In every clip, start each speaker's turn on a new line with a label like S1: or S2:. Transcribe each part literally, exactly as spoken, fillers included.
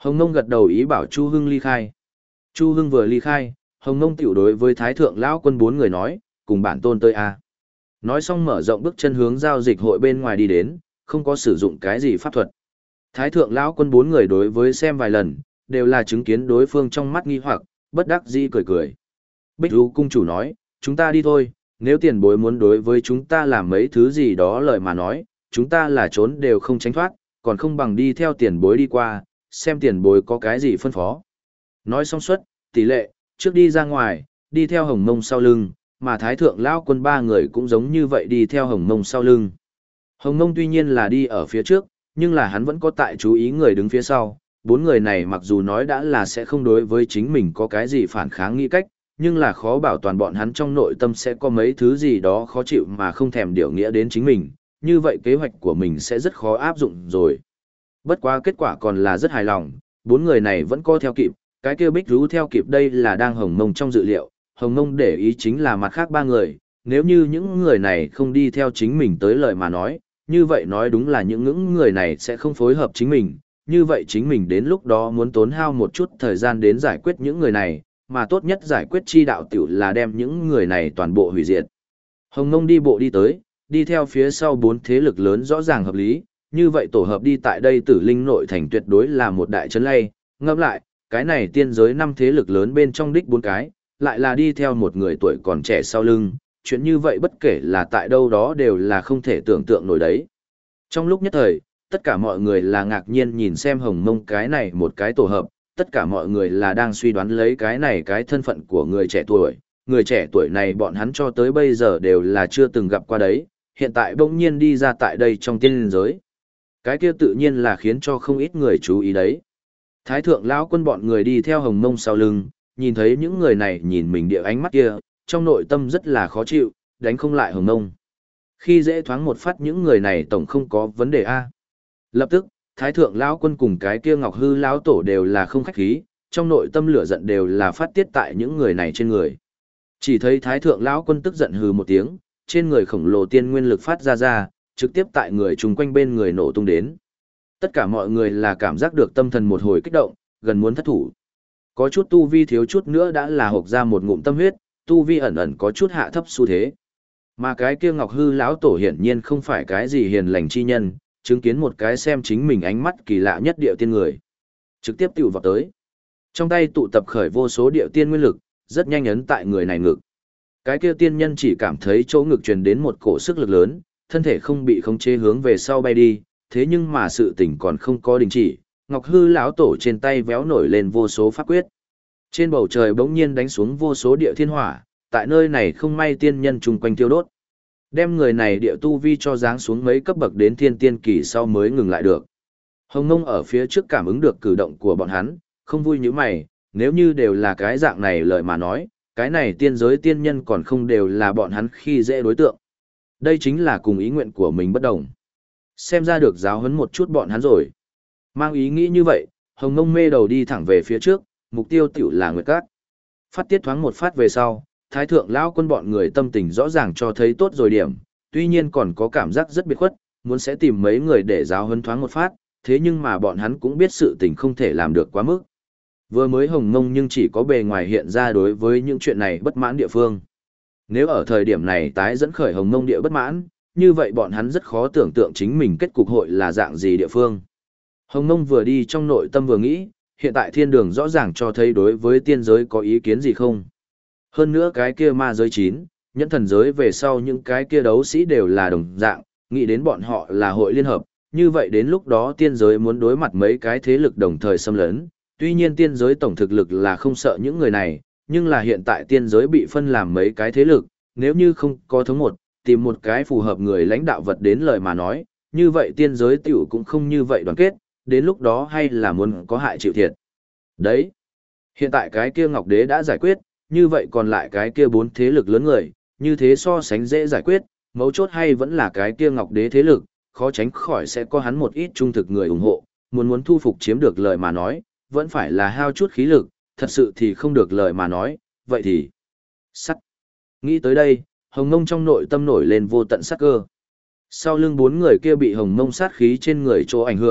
S1: Hồng Nông gật đầu ý bảo Chu Hưng ly khai. Chu Hưng vừa ly khai, Hồng Nông tiểu đối với Thái Thượng Lão Quân bốn người nói, cùng bản tôn tới a. Nói xong mở rộng bước chân hướng giao dịch hội bên ngoài đi đến, không có sử dụng cái gì pháp thuật. Thái Thượng Lão Quân bốn người đối với xem vài lần, đều là chứng kiến đối phương trong mắt nghi hoặc, bất đắc dĩ cười cười. Bích Du cung chủ nói, chúng ta đi thôi, nếu tiền bối muốn đối với chúng ta làm mấy thứ gì đó lời mà nói, chúng ta là trốn đều không tránh thoát, còn không bằng đi theo tiền bối đi qua, xem tiền bối có cái gì phân phó. Nói xong suất, tỷ lệ, trước đi ra ngoài, đi theo Hồng Mông sau lưng, mà Thái Thượng Lão Quân ba người cũng giống như vậy đi theo Hồng Mông sau lưng. Hồng Mông tuy nhiên là đi ở phía trước, nhưng là hắn vẫn có tại chú ý người đứng phía sau. Bốn người này mặc dù nói đã là sẽ không đối với chính mình có cái gì phản kháng nghĩ cách, nhưng là khó bảo toàn bọn hắn trong nội tâm sẽ có mấy thứ gì đó khó chịu mà không thèm điều nghĩa đến chính mình, như vậy kế hoạch của mình sẽ rất khó áp dụng rồi. Bất quá kết quả còn là rất hài lòng, bốn người này vẫn co theo kịp, cái kia Bích Rú theo kịp đây là đang Hồng Mông trong dự liệu, Hồng Mông để ý chính là mặt khác ba người, nếu như những người này không đi theo chính mình tới lời mà nói, như vậy nói đúng là những những người này sẽ không phối hợp chính mình, như vậy chính mình đến lúc đó muốn tốn hao một chút thời gian đến giải quyết những người này, mà tốt nhất giải quyết chi đạo tiểu là đem những người này toàn bộ hủy diệt. Hồng Mông đi bộ đi tới, đi theo phía sau bốn thế lực lớn rõ ràng hợp lý, như vậy tổ hợp đi tại đây Tử Linh nội thành tuyệt đối là một đại chấn lay, ngẫm lại, cái này tiên giới năm thế lực lớn bên trong đích bốn cái, lại là đi theo một người tuổi còn trẻ sau lưng, chuyện như vậy bất kể là tại đâu đó đều là không thể tưởng tượng nổi đấy. Trong lúc nhất thời, tất cả mọi người là ngạc nhiên nhìn xem Hồng Mông cái này một cái tổ hợp, tất cả mọi người là đang suy đoán lấy cái này cái thân phận của người trẻ tuổi, người trẻ tuổi này bọn hắn cho tới bây giờ đều là chưa từng gặp qua đấy, hiện tại bỗng nhiên đi ra tại đây trong tiên giới. Cái kia tự nhiên là khiến cho không ít người chú ý đấy. Thái Thượng Lão Quân bọn người đi theo Hồng Mông sau lưng, nhìn thấy những người này nhìn mình địa ánh mắt kia, trong nội tâm rất là khó chịu, đánh không lại Hồng Mông. Khi dễ thoáng một phát những người này tổng không có vấn đề a. Lập tức, Thái Thượng Lão Quân cùng cái kia Ngọc Hư Lão Tổ đều là không khách khí, trong nội tâm lửa giận đều là phát tiết tại những người này trên người. Chỉ thấy Thái Thượng Lão Quân tức giận hừ một tiếng, trên người khổng lồ tiên nguyên lực phát ra ra, trực tiếp tại người chung quanh bên người nổ tung đến. Tất cả mọi người là cảm giác được tâm thần một hồi kích động, gần muốn thất thủ. Có chút tu vi thiếu chút nữa đã là hộc ra một ngụm tâm huyết, tu vi ẩn ẩn có chút hạ thấp xu thế. Mà cái kia Ngọc Hư Lão Tổ hiển nhiên không phải cái gì hiền lành chi nhân, chứng kiến một cái xem chính mình ánh mắt kỳ lạ nhất điệu tiên người. Trực tiếp tiểu vào tới. Trong tay tụ tập khởi vô số điệu tiên nguyên lực, rất nhanh ấn tại người này ngực. Cái kia tiên nhân chỉ cảm thấy chỗ ngực truyền đến một cổ sức lực lớn, thân thể không bị khống chế hướng về sau bay đi, thế nhưng mà sự tỉnh còn không có đình chỉ, Ngọc Hư Lão Tổ trên tay véo nổi lên vô số pháp quyết. Trên bầu trời bỗng nhiên đánh xuống vô số địa thiên hỏa, tại nơi này không may tiên nhân chung quanh tiêu đốt. Đem người này địa tu vi cho giáng xuống mấy cấp bậc đến thiên tiên kỳ sau mới ngừng lại được. Hồng Mông ở phía trước cảm ứng được cử động của bọn hắn, không vui như mày, nếu như đều là cái dạng này lời mà nói, cái này tiên giới tiên nhân còn không đều là bọn hắn khi dễ đối tượng. Đây chính là cùng ý nguyện của mình bất đồng. Xem ra được giáo huấn một chút bọn hắn rồi. Mang ý nghĩ như vậy, Hồng Mông mê đầu đi thẳng về phía trước, mục tiêu tiểu là Nguyệt Cát. Phát tiết thoáng một phát về sau, Thái Thượng Lão Quân bọn người tâm tình rõ ràng cho thấy tốt rồi điểm, tuy nhiên còn có cảm giác rất biệt khuất, muốn sẽ tìm mấy người để giáo huấn thoáng một phát, thế nhưng mà bọn hắn cũng biết sự tình không thể làm được quá mức. Vừa mới Hồng Mông nhưng chỉ có bề ngoài hiện ra đối với những chuyện này bất mãn địa phương. Nếu ở thời điểm này tái dẫn khởi Hồng Mông địa bất mãn, như vậy bọn hắn rất khó tưởng tượng chính mình kết cục hội là dạng gì địa phương. Hồng Mông vừa đi trong nội tâm vừa nghĩ, hiện tại thiên đường rõ ràng cho thấy đối với tiên giới có ý kiến gì không. Hơn nữa cái kia ma giới chín, nhẫn thần giới về sau những cái kia đấu sĩ đều là đồng dạng, nghĩ đến bọn họ là hội liên hợp, như vậy đến lúc đó tiên giới muốn đối mặt mấy cái thế lực đồng thời xâm lấn, tuy nhiên tiên giới tổng thực lực là không sợ những người này, nhưng là hiện tại tiên giới bị phân làm mấy cái thế lực, nếu như không có thống một, tìm một cái phù hợp người lãnh đạo vật đến lời mà nói, như vậy tiên giới tiểu cũng không như vậy đoàn kết, đến lúc đó hay là muốn có hại chịu thiệt. Đấy, hiện tại cái kia Ngọc Đế đã giải quyết, như vậy còn lại cái kia bốn thế lực lớn người, như thế so sánh dễ giải quyết, mấu chốt hay vẫn là cái kia Ngọc Đế thế lực, khó tránh khỏi sẽ có hắn một ít trung thực người ủng hộ, muốn muốn thu phục chiếm được lời mà nói, vẫn phải là hao chút khí lực, thật sự thì không được lời mà nói, vậy thì sắt. Nghĩ tới đây, Hồng Mông trong nội tâm nổi lên vô tận sát cơ. Sau lưng bốn người kia bị Hồng Mông sát khí trên người chỗ ảnh hưởng,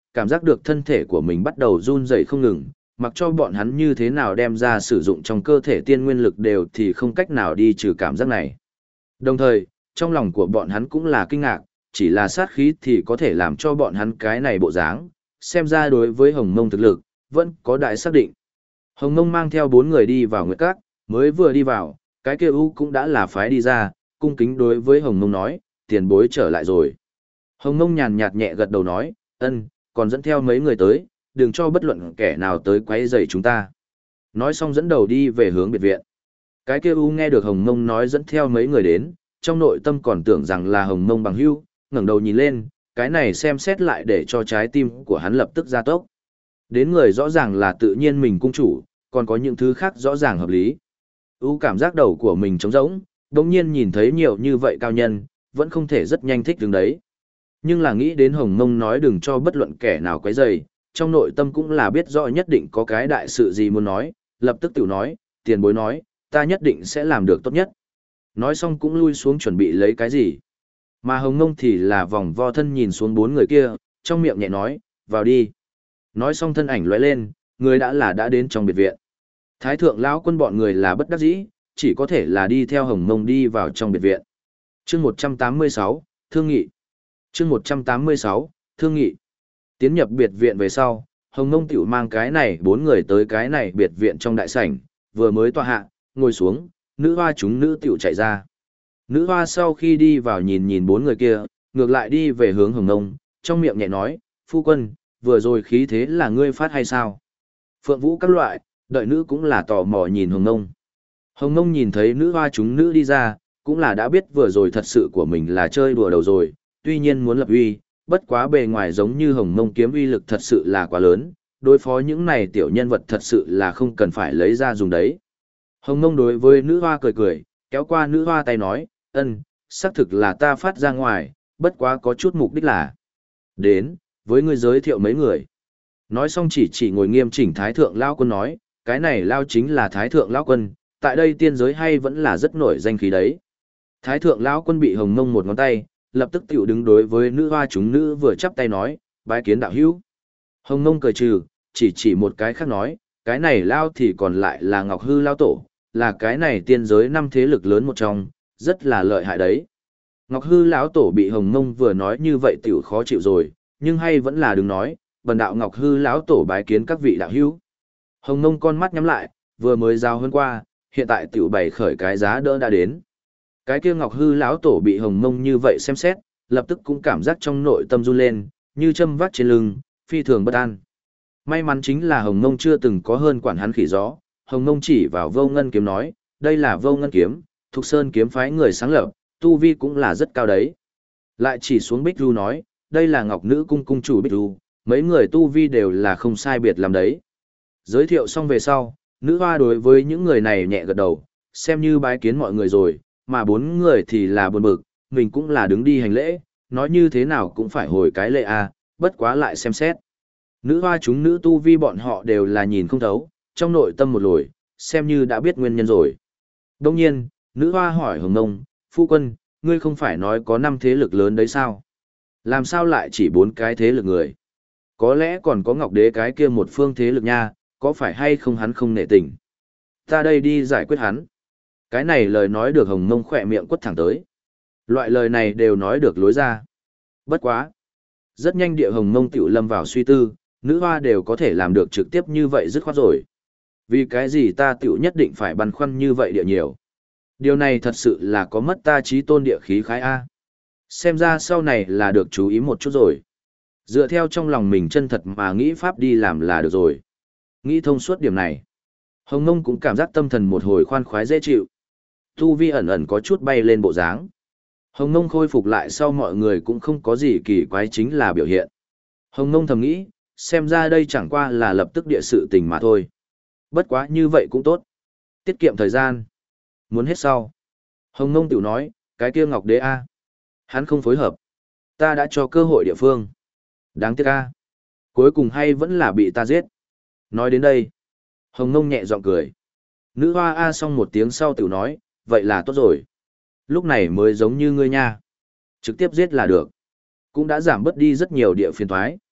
S1: cảm giác được thân thể của mình bắt đầu run rẩy không ngừng, mặc cho bọn hắn như thế nào đem ra sử dụng trong cơ thể tiên nguyên lực đều thì không cách nào đi trừ cảm giác này. Đồng thời, trong lòng của bọn hắn cũng là kinh ngạc, chỉ là sát khí thì có thể làm cho bọn hắn cái này bộ dáng, xem ra đối với Hồng Mông thực lực, vẫn có đại xác định. Hồng Mông mang theo bốn người đi vào Nguyệt Các, mới vừa đi vào, cái kia U cũng đã là phái đi ra, cung kính đối với Hồng Mông nói, tiền bối trở lại rồi. Hồng Mông nhàn nhạt nhẹ gật đầu nói, ân, còn dẫn theo mấy người tới, đừng cho bất luận kẻ nào tới quấy rầy chúng ta. Nói xong dẫn đầu đi về hướng biệt viện. Cái kia U nghe được Hồng Mông nói dẫn theo mấy người đến, trong nội tâm còn tưởng rằng là Hồng Mông bằng hữu, ngẩng đầu nhìn lên, cái này xem xét lại để cho trái tim của hắn lập tức gia tốc. Đến người rõ ràng là tự nhiên mình cung chủ, còn có những thứ khác rõ ràng hợp lý. U cảm giác đầu của mình trống rỗng, đồng nhiên nhìn thấy nhiều như vậy cao nhân, vẫn không thể rất nhanh thích đứng đấy. Nhưng là nghĩ đến Hồng Mông nói đừng cho bất luận kẻ nào quấy rầy, trong nội tâm cũng là biết rõ nhất định có cái đại sự gì muốn nói, lập tức tiểu nói, tiền bối nói, ta nhất định sẽ làm được tốt nhất. Nói xong cũng lui xuống chuẩn bị lấy cái gì. Mà Hồng Mông thì là vòng vo thân nhìn xuống bốn người kia, trong miệng nhẹ nói, vào đi. Nói xong thân ảnh lóe lên, người đã là đã đến trong biệt viện. Thái thượng lão quân bọn người là bất đắc dĩ, chỉ có thể là đi theo Hồng Mông đi vào trong biệt viện. Chương một trăm tám mươi sáu, Thương nghị. Chương một trăm tám mươi sáu, Thương nghị. Tiến nhập biệt viện về sau, Hồng Mông tiểu mang cái này bốn người tới cái này biệt viện trong đại sảnh, vừa mới tọa hạ, ngồi xuống, nữ hoa chúng nữ tiểu chạy ra. Nữ hoa sau khi đi vào nhìn nhìn bốn người kia, ngược lại đi về hướng Hồng Mông, trong miệng nhẹ nói, phu quân, vừa rồi khí thế là ngươi phát hay sao? Phượng Vũ các loại, đợi nữ cũng là tò mò nhìn Hồng Mông. Hồng Mông nhìn thấy nữ hoa chúng nữ đi ra, cũng là đã biết vừa rồi thật sự của mình là chơi đùa đầu rồi, tuy nhiên muốn lập uy, bất quá bề ngoài giống như Hồng Mông kiếm uy lực thật sự là quá lớn, đối phó những này tiểu nhân vật thật sự là không cần phải lấy ra dùng đấy. Hồng Mông đối với nữ hoa cười cười, kéo qua nữ hoa tay nói, ân, xác thực là ta phát ra ngoài, bất quá có chút mục đích là đến, với ngươi giới thiệu mấy người. Nói xong chỉ chỉ ngồi nghiêm chỉnh Thái Thượng Lao Quân nói, cái này Lao chính là Thái Thượng Lao Quân, tại đây tiên giới hay vẫn là rất nổi danh khí đấy. Thái Thượng Lao Quân bị Hồng Mông một ngón tay, lập tức tiểu đứng đối với nữ hoa chúng nữ vừa chắp tay nói, bái kiến đạo hữu. Hồng Mông cười trừ, chỉ chỉ một cái khác nói, cái này Lao thì còn lại là Ngọc Hư Lao Tổ, là cái này tiên giới năm thế lực lớn một trong, rất là lợi hại đấy. Ngọc Hư lão tổ bị Hồng Mông vừa nói như vậy tiểu khó chịu rồi, nhưng hay vẫn là đừng nói, bần đạo Ngọc Hư lão tổ bái kiến các vị đạo hữu. Hồng Mông con mắt nhắm lại, vừa mới giao hơn qua, hiện tại tiểu bày khởi cái giá đỡ đã đến. Cái kia Ngọc Hư lão tổ bị Hồng Mông như vậy xem xét, lập tức cũng cảm giác trong nội tâm run lên, như châm vắt trên lưng, phi thường bất an. May mắn chính là Hồng Mông chưa từng có hơn quản hắn khỉ gió, Hồng Mông chỉ vào Vô Ngân kiếm nói, đây là Vô Ngân kiếm, Thục Sơn kiếm phái người sáng lập, tu vi cũng là rất cao đấy. Lại chỉ xuống Bích Du nói, đây là Ngọc Nữ cung cung chủ Bích Du, mấy người tu vi đều là không sai biệt làm đấy. Giới thiệu xong về sau, nữ hoa đối với những người này nhẹ gật đầu, xem như bái kiến mọi người rồi, mà bốn người thì là buồn bực, mình cũng là đứng đi hành lễ, nói như thế nào cũng phải hồi cái lễ a, bất quá lại xem xét. Nữ hoa chúng nữ tu vi bọn họ đều là nhìn không thấu, trong nội tâm một lồi, xem như đã biết nguyên nhân rồi. Đông nhiên, nữ hoa hỏi Hồng Mông, phu quân, ngươi không phải nói có năm thế lực lớn đấy sao? Làm sao lại chỉ bốn cái thế lực người? Có lẽ còn có Ngọc Đế cái kia một phương thế lực nha, có phải hay không hắn không nể tình? Ta đây đi giải quyết hắn. Cái này lời nói được Hồng Mông khỏe miệng quất thẳng tới. Loại lời này đều nói được lối ra. Bất quá. Rất nhanh địa Hồng Mông tiểu lâm vào suy tư, nữ hoa đều có thể làm được trực tiếp như vậy dứt khoát rồi. Vì cái gì ta tiểu nhất định phải băn khoăn như vậy địa nhiều. Điều này thật sự là có mất ta trí tôn địa khí khái A. Xem ra sau này là được chú ý một chút rồi. Dựa theo trong lòng mình chân thật mà nghĩ pháp đi làm là được rồi. Nghĩ thông suốt điểm này. Hồng Mông cũng cảm giác tâm thần một hồi khoan khoái dễ chịu. Tu vi ẩn ẩn có chút bay lên bộ dáng. Hồng Mông khôi phục lại sau mọi người cũng không có gì kỳ quái chính là biểu hiện. Hồng Mông thầm nghĩ, xem ra đây chẳng qua là lập tức địa sự tình mà thôi. Bất quá như vậy cũng tốt. Tiết kiệm thời gian. Muốn hết sau. Hồng Mông tiểu nói, cái kia Ngọc Đế A. Hắn không phối hợp. Ta đã cho cơ hội địa phương. Đáng tiếc A. Cuối cùng hay vẫn là bị ta giết. Nói đến đây. Hồng Mông nhẹ giọng cười. Nữ hoa A xong một tiếng sau tiểu nói, vậy là tốt rồi. Lúc này mới giống như ngươi nha. Trực tiếp giết là được. Cũng đã giảm bớt đi rất nhiều địa phiền thoái.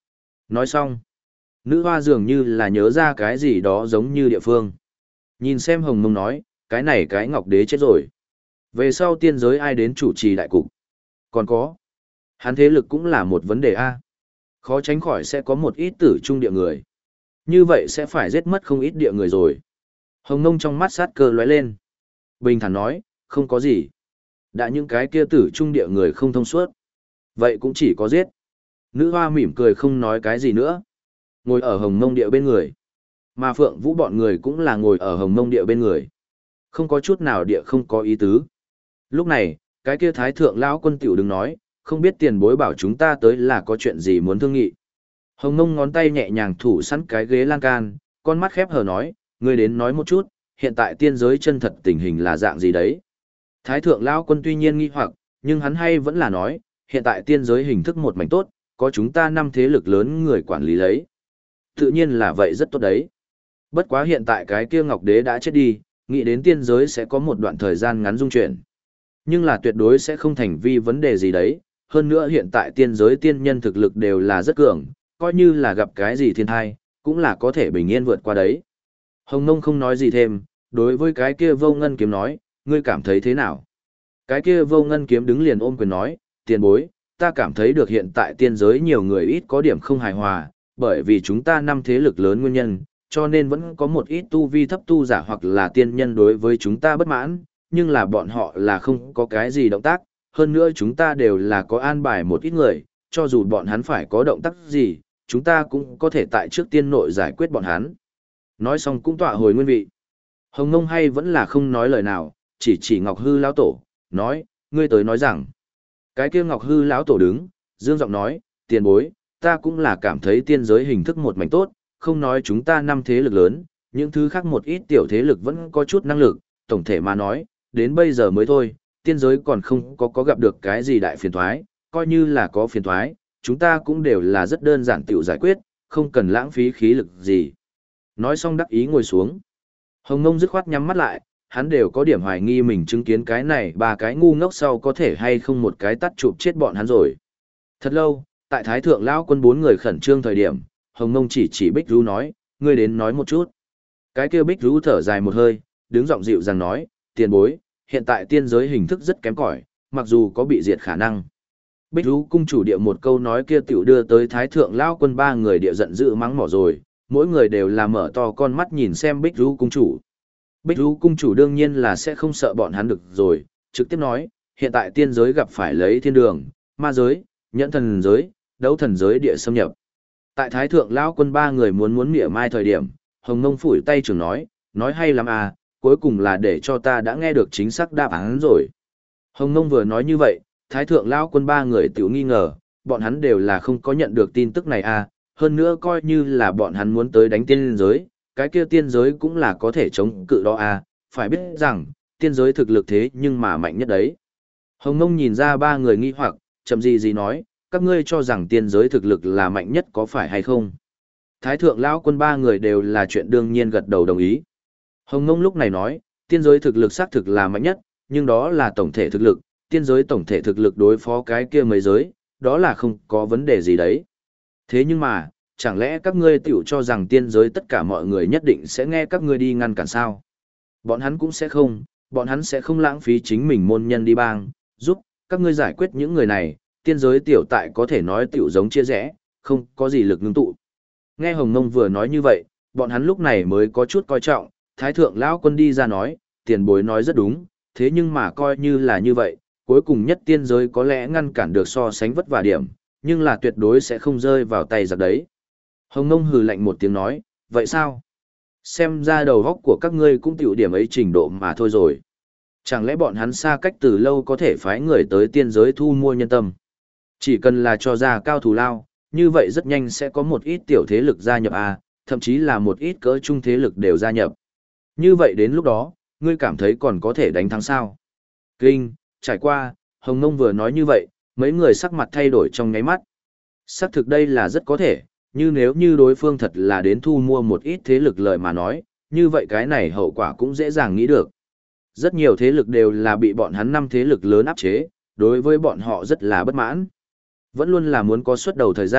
S1: Nói xong, nữ hoa dường như là nhớ ra cái gì đó giống như địa phương. Nhìn xem Hồng Mông nói, cái này cái Ngọc Đế chết rồi. Về sau tiên giới ai đến chủ trì đại cục? Còn có, hắn thế lực cũng là một vấn đề a. Khó tránh khỏi sẽ có một ít tử trung địa người. Như vậy sẽ phải giết mất không ít địa người rồi. Hồng Mông trong mắt sát cơ lóe lên. Bình thản nói, không có gì. Đã những cái kia tử trung địa người không thông suốt. Vậy cũng chỉ có giết. Nữ hoa mỉm cười không nói cái gì nữa. Ngồi ở Hồng Mông địa bên người. Mà Phượng Vũ bọn người cũng là ngồi ở Hồng Mông địa bên người. Không có chút nào địa không có ý tứ. Lúc này, cái kia thái thượng lão quân tiểu đừng nói, không biết tiền bối bảo chúng ta tới là có chuyện gì muốn thương nghị. Hồng Mông ngón tay nhẹ nhàng thủ sẵn cái ghế lan can, con mắt khép hờ nói, ngươi đến nói một chút, hiện tại tiên giới chân thật tình hình là dạng gì đấy. Thái thượng lão quân tuy nhiên nghi hoặc, nhưng hắn hay vẫn là nói, hiện tại tiên giới hình thức một mảnh tốt, có chúng ta năm thế lực lớn người quản lý lấy. Tự nhiên là vậy rất tốt đấy. Bất quá hiện tại cái kia Ngọc Đế đã chết đi, nghĩ đến tiên giới sẽ có một đoạn thời gian ngắn dung chuyển. Nhưng là tuyệt đối sẽ không thành vi vấn đề gì đấy, hơn nữa hiện tại tiên giới tiên nhân thực lực đều là rất cường, coi như là gặp cái gì thiên thai, cũng là có thể bình yên vượt qua đấy. Hồng Nông không nói gì thêm, đối với cái kia Vô Ngân Kiếm nói, ngươi cảm thấy thế nào? Cái kia Vô Ngân Kiếm đứng liền ôm quyền nói, tiền bối, ta cảm thấy được hiện tại tiên giới nhiều người ít có điểm không hài hòa, bởi vì chúng ta năm thế lực lớn nguyên nhân, cho nên vẫn có một ít tu vi thấp tu giả hoặc là tiên nhân đối với chúng ta bất mãn, nhưng là bọn họ là không có cái gì động tác, hơn nữa chúng ta đều là có an bài một ít người, cho dù bọn hắn phải có động tác gì, chúng ta cũng có thể tại trước tiên nội giải quyết bọn hắn. Nói xong cũng tọa hồi nguyên vị. Hồng Ngông hay vẫn là không nói lời nào, chỉ chỉ Ngọc Hư lão tổ, nói, ngươi tới nói rằng. Cái kia Ngọc Hư lão tổ đứng, dương giọng nói, tiền bối, ta cũng là cảm thấy tiên giới hình thức một mảnh tốt, không nói chúng ta năm thế lực lớn, những thứ khác một ít tiểu thế lực vẫn có chút năng lực, tổng thể mà nói, đến bây giờ mới thôi, tiên giới còn không có có gặp được cái gì đại phiền thoái, coi như là có phiền thoái, chúng ta cũng đều là rất đơn giản tiểu giải quyết, không cần lãng phí khí lực gì. Nói xong đắc ý ngồi xuống. Hồng Ngông dứt khoát nhắm mắt lại, hắn đều có điểm hoài nghi mình chứng kiến cái này ba cái ngu ngốc sau có thể hay không một cái tắt chụp chết bọn hắn rồi. Thật lâu, tại Thái Thượng Lão Quân bốn người khẩn trương thời điểm, Hồng Ngông chỉ chỉ Bích Rú nói, ngươi đến nói một chút. Cái kia Bích Rú thở dài một hơi, đứng giọng dịu dàng nói, tiền bối, hiện tại tiên giới hình thức rất kém cỏi, mặc dù có bị diệt khả năng. Bích Rú cung chủ địa một câu nói kia tiểu đưa tới Thái Thượng Lão Quân ba người địa giận dữ mắng mỏ rồi, mỗi người đều là mở to con mắt nhìn xem Bích Rú cung chủ. Bích Rú cung chủ đương nhiên là sẽ không sợ bọn hắn được rồi, trực tiếp nói, hiện tại tiên giới gặp phải lấy thiên đường, ma giới, nhẫn thần giới, đấu thần giới địa xâm nhập. Tại Thái Thượng Lão Quân ba người muốn muốn mỉa mai thời điểm, Hồng Ngông phủi tay trưởng nói, nói hay lắm à, cuối cùng là để cho ta đã nghe được chính xác đáp án rồi. Hồng Ngông vừa nói như vậy, Thái Thượng Lão Quân ba người tiểu nghi ngờ, bọn hắn đều là không có nhận được tin tức này à, hơn nữa coi như là bọn hắn muốn tới đánh tiên giới, cái kia tiên giới cũng là có thể chống cự đó à, phải biết rằng, tiên giới thực lực thế nhưng mà mạnh nhất đấy. Hồng Ngông nhìn ra ba người nghi hoặc, chậm gì gì nói, các ngươi cho rằng tiên giới thực lực là mạnh nhất có phải hay không? Thái Thượng Lão Quân ba người đều là chuyện đương nhiên gật đầu đồng ý. Hồng Ngông lúc này nói, tiên giới thực lực xác thực là mạnh nhất, nhưng đó là tổng thể thực lực, tiên giới tổng thể thực lực đối phó cái kia mấy giới, đó là không có vấn đề gì đấy. Thế nhưng mà, chẳng lẽ các ngươi tiểu cho rằng tiên giới tất cả mọi người nhất định sẽ nghe các ngươi đi ngăn cản sao? Bọn hắn cũng sẽ không, bọn hắn sẽ không lãng phí chính mình môn nhân đi bang, giúp các ngươi giải quyết những người này, tiên giới tiểu tại có thể nói tiểu giống chia rẽ, không có gì lực ngưng tụ. Nghe Hồng Ngông vừa nói như vậy, bọn hắn lúc này mới có chút coi trọng, Thái Thượng Lão Quân đi ra nói, tiền bối nói rất đúng, thế nhưng mà coi như là như vậy, cuối cùng nhất tiên giới có lẽ ngăn cản được so sánh vất vả điểm, nhưng là tuyệt đối sẽ không rơi vào tay giặc đấy. Hồng Ngông hừ lạnh một tiếng nói, vậy sao? Xem ra đầu góc của các ngươi cũng tiểu điểm ấy trình độ mà thôi rồi. Chẳng lẽ bọn hắn xa cách từ lâu có thể phái người tới tiên giới thu mua nhân tâm? Chỉ cần là cho ra cao thù lao, như vậy rất nhanh sẽ có một ít tiểu thế lực gia nhập à, thậm chí là một ít cỡ trung thế lực đều gia nhập. Như vậy đến lúc đó, ngươi cảm thấy còn có thể đánh thắng sao? Kinh, trải qua, Hồng Ngông vừa nói như vậy, mấy người sắc mặt thay đổi trong nháy mắt. Xác thực đây là rất có thể, như nếu như đối phương thật là đến thu mua một ít thế lực lời mà nói, như vậy cái này hậu quả cũng dễ dàng nghĩ được. Rất nhiều thế lực đều là bị bọn hắn năm thế lực lớn áp chế, đối với bọn họ rất là bất mãn. Vẫn luôn là muốn có suất đầu thời gian,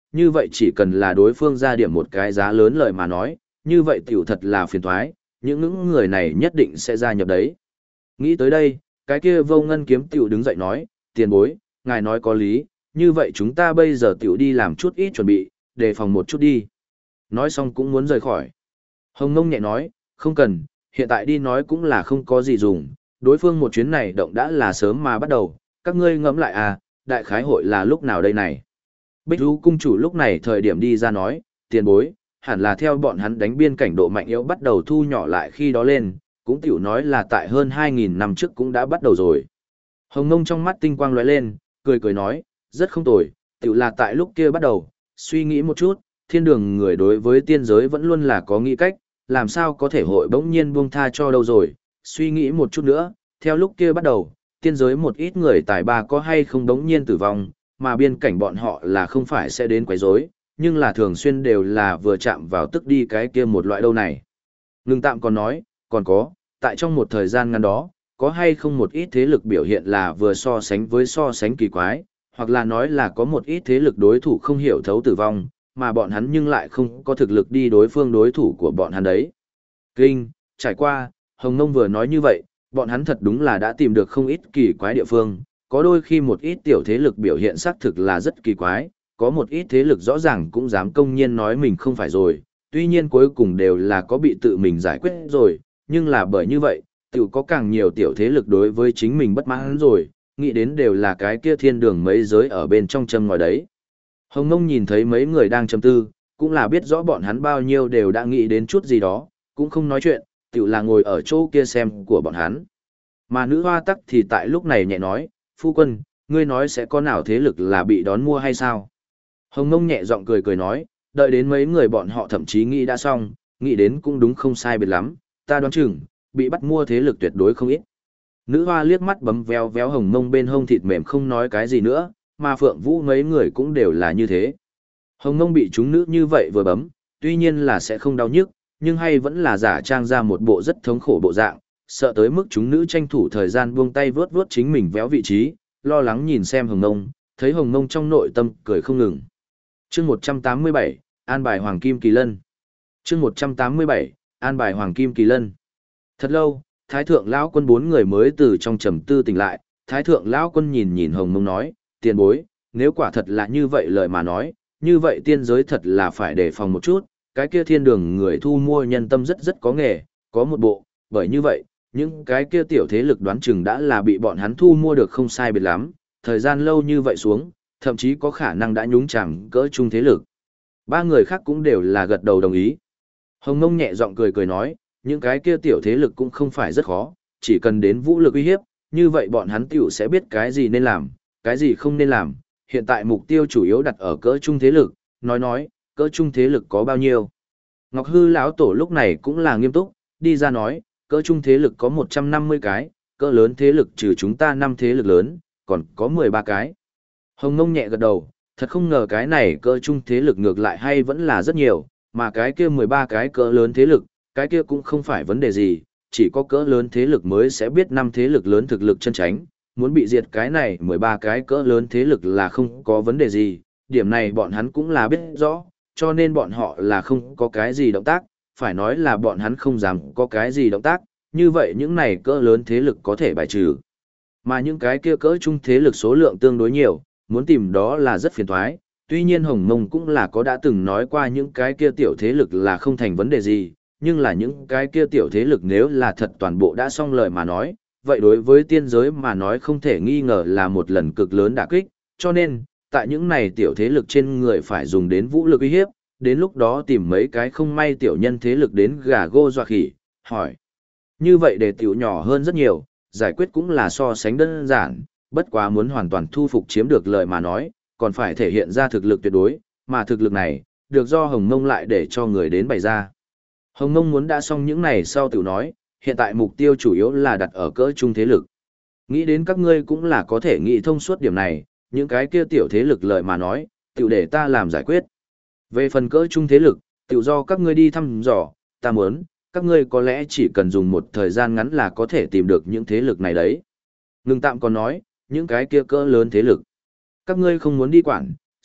S1: như vậy chỉ cần là đối phương ra điểm một cái giá lớn lời mà nói, như vậy tiểu thật là phiền toái, những những người này nhất định sẽ gia nhập đấy. Nghĩ tới đây, cái kia Vô Ngân Kiếm tiểu đứng dậy nói, tiền bối, ngài nói có lý, như vậy chúng ta bây giờ tiểu đi làm chút ít chuẩn bị, đề phòng một chút đi. Nói xong cũng muốn rời khỏi. Hồng Ngông nhẹ nói, không cần, hiện tại đi nói cũng là không có gì dùng, đối phương một chuyến này động đã là sớm mà bắt đầu, các ngươi ngẫm lại à, đại khái hội là lúc nào đây này. Bích Du cung chủ lúc này thời điểm đi ra nói, tiền bối, hẳn là theo bọn hắn đánh biên cảnh độ mạnh yếu bắt đầu thu nhỏ lại khi đó lên, cũng tiểu nói là tại hơn hai nghìn năm trước cũng đã bắt đầu rồi. Hồng Ngông trong mắt tinh quang lóe lên, cười cười nói, rất không tồi, tiểu là tại lúc kia bắt đầu, suy nghĩ một chút, thiên đường người đối với tiên giới vẫn luôn là có nghĩ cách, làm sao có thể hội bỗng nhiên buông tha cho đâu rồi, suy nghĩ một chút nữa, theo lúc kia bắt đầu, tiên giới một ít người tài ba có hay không bỗng nhiên tử vong, mà biên cảnh bọn họ là không phải sẽ đến quấy rối, nhưng là thường xuyên đều là vừa chạm vào tức đi cái kia một loại đâu này. Ngưng tạm còn nói, còn có, tại trong một thời gian ngắn đó, có hay không một ít thế lực biểu hiện là vừa so sánh với so sánh kỳ quái, hoặc là nói là có một ít thế lực đối thủ không hiểu thấu tử vong, mà bọn hắn nhưng lại không có thực lực đi đối phương đối thủ của bọn hắn đấy. Kinh, trải qua, Hồng Ngông vừa nói như vậy, bọn hắn thật đúng là đã tìm được không ít kỳ quái địa phương, có đôi khi một ít tiểu thế lực biểu hiện xác thực là rất kỳ quái, có một ít thế lực rõ ràng cũng dám công nhiên nói mình không phải rồi, tuy nhiên cuối cùng đều là có bị tự mình giải quyết rồi, nhưng là bởi như vậy, tiểu có càng nhiều tiểu thế lực đối với chính mình bất mãn rồi, nghĩ đến đều là cái kia thiên đường mấy giới ở bên trong châm ngòi đấy. Hồng Ngông nhìn thấy mấy người đang trầm tư, cũng là biết rõ bọn hắn bao nhiêu đều đã nghĩ đến chút gì đó, cũng không nói chuyện, tiểu là ngồi ở chỗ kia xem của bọn hắn. Mà nữ hoa tắc thì tại lúc này nhẹ nói, phu quân, ngươi nói sẽ có nào thế lực là bị đón mua hay sao? Hồng Ngông nhẹ giọng cười cười nói, đợi đến mấy người bọn họ thậm chí nghĩ đã xong, nghĩ đến cũng đúng không sai biệt lắm, ta đoán chừng, bị bắt mua thế lực tuyệt đối không ít. Nữ hoa liếc mắt bấm véo véo Hồng Ngông bên hông thịt mềm không nói cái gì nữa, mà Phượng Vũ mấy người cũng đều là như thế. Hồng Ngông bị chúng nữ như vậy vừa bấm, tuy nhiên là sẽ không đau nhức, nhưng hay vẫn là giả trang ra một bộ rất thống khổ bộ dạng, sợ tới mức chúng nữ tranh thủ thời gian buông tay vướt vướt chính mình véo vị trí, lo lắng nhìn xem Hồng Ngông, thấy Hồng Ngông trong nội tâm cười không ngừng. Chương một trăm tám mươi bảy, An bài Hoàng Kim Kỳ Lân. Chương một trăm tám mươi bảy, An bài Hoàng Kim Kỳ Lân. Thật lâu, Thái thượng lão quân bốn người mới từ trong trầm tư tỉnh lại, Thái thượng lão quân nhìn nhìn Hồng Ngông nói, tiền bối, nếu quả thật là như vậy lời mà nói, như vậy tiên giới thật là phải đề phòng một chút, cái kia thiên đường người thu mua nhân tâm rất rất có nghề, có một bộ, bởi như vậy, những cái kia tiểu thế lực đoán chừng đã là bị bọn hắn thu mua được không sai biệt lắm, thời gian lâu như vậy xuống, thậm chí có khả năng đã nhúng chàm cỡ chung thế lực. Ba người khác cũng đều là gật đầu đồng ý. Hồng Ngông nhẹ giọng cười cười nói, những cái kia tiểu thế lực cũng không phải rất khó, chỉ cần đến vũ lực uy hiếp, như vậy bọn hắn tiểu sẽ biết cái gì nên làm, cái gì không nên làm. Hiện tại mục tiêu chủ yếu đặt ở cỡ trung thế lực, nói nói, cỡ trung thế lực có bao nhiêu. Ngọc Hư lão tổ lúc này cũng là nghiêm túc, đi ra nói, cỡ trung thế lực có một trăm năm mươi cái, cỡ lớn thế lực trừ chúng ta năm thế lực lớn, còn có mười ba cái. Hồng Ngông nhẹ gật đầu, thật không ngờ cái này cỡ trung thế lực ngược lại hay vẫn là rất nhiều, mà cái kia mười ba cái cỡ lớn thế lực, cái kia cũng không phải vấn đề gì, chỉ có cỡ lớn thế lực mới sẽ biết năm thế lực lớn thực lực chân tránh, muốn bị diệt cái này mười ba cái cỡ lớn thế lực là không có vấn đề gì, điểm này bọn hắn cũng là biết rõ, cho nên bọn họ là không có cái gì động tác, phải nói là bọn hắn không dám có cái gì động tác, như vậy những này cỡ lớn thế lực có thể bài trừ. Mà những cái kia cỡ trung thế lực số lượng tương đối nhiều, muốn tìm đó là rất phiền toái. Tuy nhiên Hồng Mông cũng là có đã từng nói qua những cái kia tiểu thế lực là không thành vấn đề gì, nhưng là những cái kia tiểu thế lực nếu là thật toàn bộ đã xong lời mà nói, vậy đối với tiên giới mà nói không thể nghi ngờ là một lần cực lớn đả kích, cho nên, tại những này tiểu thế lực trên người phải dùng đến vũ lực uy hiếp, đến lúc đó tìm mấy cái không may tiểu nhân thế lực đến gà gô dọa khỉ, hỏi. Như vậy để tiểu nhỏ hơn rất nhiều, giải quyết cũng là so sánh đơn giản, bất quá muốn hoàn toàn thu phục chiếm được lợi mà nói, còn phải thể hiện ra thực lực tuyệt đối, mà thực lực này, được do Hồng Mông lại để cho người đến bày ra. Hồng Mông muốn đã xong những này sau tiểu nói, hiện tại mục tiêu chủ yếu là đặt ở cỡ trung thế lực. Nghĩ đến các ngươi cũng là có thể nghĩ thông suốt điểm này, những cái kia tiểu thế lực lợi mà nói, tiểu để ta làm giải quyết. Về phần cỡ trung thế lực, tiểu do các ngươi đi thăm dò, ta muốn, các ngươi có lẽ chỉ cần dùng một thời gian ngắn là có thể tìm được những thế lực này đấy. Ngưng tạm còn nói, những cái kia cỡ lớn thế lực. Các ngươi không muốn đi quản,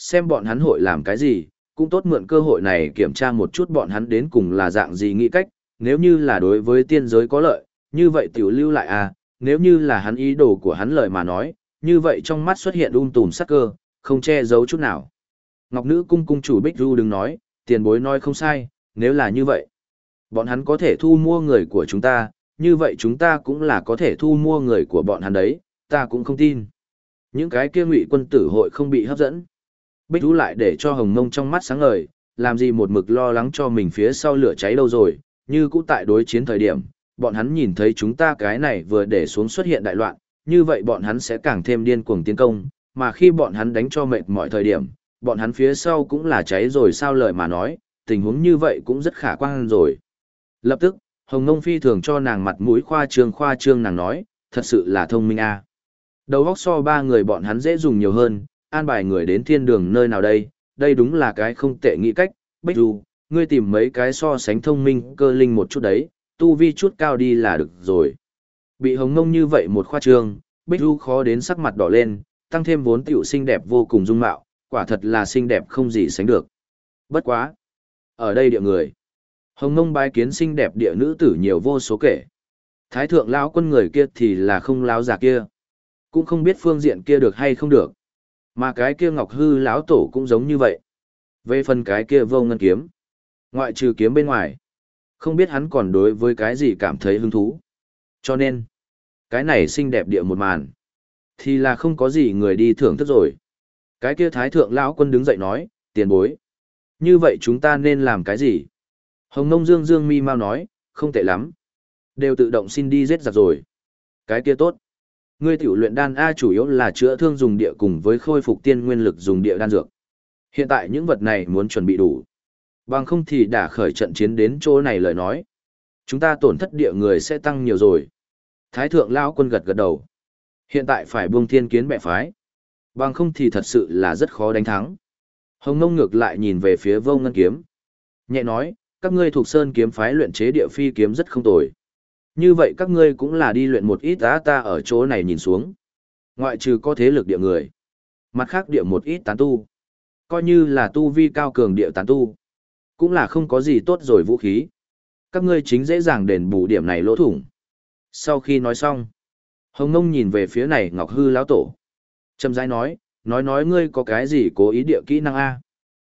S1: xem bọn hắn hội làm cái gì, cũng tốt mượn cơ hội này kiểm tra một chút bọn hắn đến cùng là dạng gì nghĩ cách, nếu như là đối với tiên giới có lợi, như vậy tiểu lưu lại à, nếu như là hắn ý đồ của hắn lời mà nói, như vậy trong mắt xuất hiện um tùm sắc cơ, không che giấu chút nào. Ngọc Nữ Cung cung chủ Bích Du đứng nói, tiền bối nói không sai, nếu là như vậy, bọn hắn có thể thu mua người của chúng ta, như vậy chúng ta cũng là có thể thu mua người của bọn hắn đấy, ta cũng không tin. Những cái kia ngụy quân tử hội không bị hấp dẫn. Bích Du lại để cho Hồng Mông trong mắt sáng ngời, làm gì một mực lo lắng cho mình phía sau lửa cháy đâu rồi, như cũ tại đối chiến thời điểm, bọn hắn nhìn thấy chúng ta cái này vừa để xuống xuất hiện đại loạn, như vậy bọn hắn sẽ càng thêm điên cuồng tiến công, mà khi bọn hắn đánh cho mệt mọi thời điểm, bọn hắn phía sau cũng là cháy rồi sao lời mà nói, tình huống như vậy cũng rất khả quan rồi. Lập tức, Hồng Ngông phi thường cho nàng mặt mũi khoa trương khoa trương nàng nói, thật sự là thông minh a. Đầu óc so ba người bọn hắn dễ dùng nhiều hơn, an bài người đến thiên đường nơi nào đây, đây đúng là cái không tệ nghĩ cách, Bích Du, ngươi tìm mấy cái so sánh thông minh cơ linh một chút đấy, tu vi chút cao đi là được rồi. Bị Hồng Ngông như vậy một khoa trương, Bích Du khó đến sắc mặt đỏ lên, tăng thêm vốn tiểu xinh đẹp vô cùng dung mạo, quả thật là xinh đẹp không gì sánh được. Bất quá. Ở đây địa người. Hồng Ngông bái kiến xinh đẹp địa nữ tử nhiều vô số kể. Thái thượng lão quân người kia thì là không lão già kia. Cũng không biết phương diện kia được hay không được. Mà cái kia Ngọc Hư lão tổ cũng giống như vậy. Về phần cái kia Vô Ngân kiếm, ngoại trừ kiếm bên ngoài, không biết hắn còn đối với cái gì cảm thấy hứng thú. Cho nên, cái này xinh đẹp địa một màn, thì là không có gì người đi thưởng thức rồi. Cái kia Thái thượng lão quân đứng dậy nói, tiền bối. Như vậy chúng ta nên làm cái gì? Hồng Nông Dương Dương mi mau nói, không tệ lắm. Đều tự động xin đi giết giặc rồi. Cái kia tốt. Ngươi tiểu luyện đan A chủ yếu là chữa thương dùng địa cùng với khôi phục tiên nguyên lực dùng địa đan dược. Hiện tại những vật này muốn chuẩn bị đủ. Bằng không thì đã khởi trận chiến đến chỗ này lời nói. Chúng ta tổn thất địa người sẽ tăng nhiều rồi. Thái thượng lão quân gật gật đầu. Hiện tại phải buông thiên kiến bệ phái. Bằng không thì thật sự là rất khó đánh thắng. Hồng Nông ngược lại nhìn về phía Vô Ngân kiếm. Nhẹ nói, các ngươi thuộc sơn kiếm phái luyện chế địa phi kiếm rất không tồi. Như vậy các ngươi cũng là đi luyện một ít á ta ở chỗ này nhìn xuống. Ngoại trừ có thế lực địa người. Mặt khác địa một ít tán tu. Coi như là tu vi cao cường địa tán tu. Cũng là không có gì tốt rồi vũ khí. Các ngươi chính dễ dàng đền bù điểm này lỗ thủng. Sau khi nói xong, Hồng Nông nhìn về phía này Ngọc Hư lão tổ. Trầm rãi nói, nói nói ngươi có cái gì cố ý địa kỹ năng A.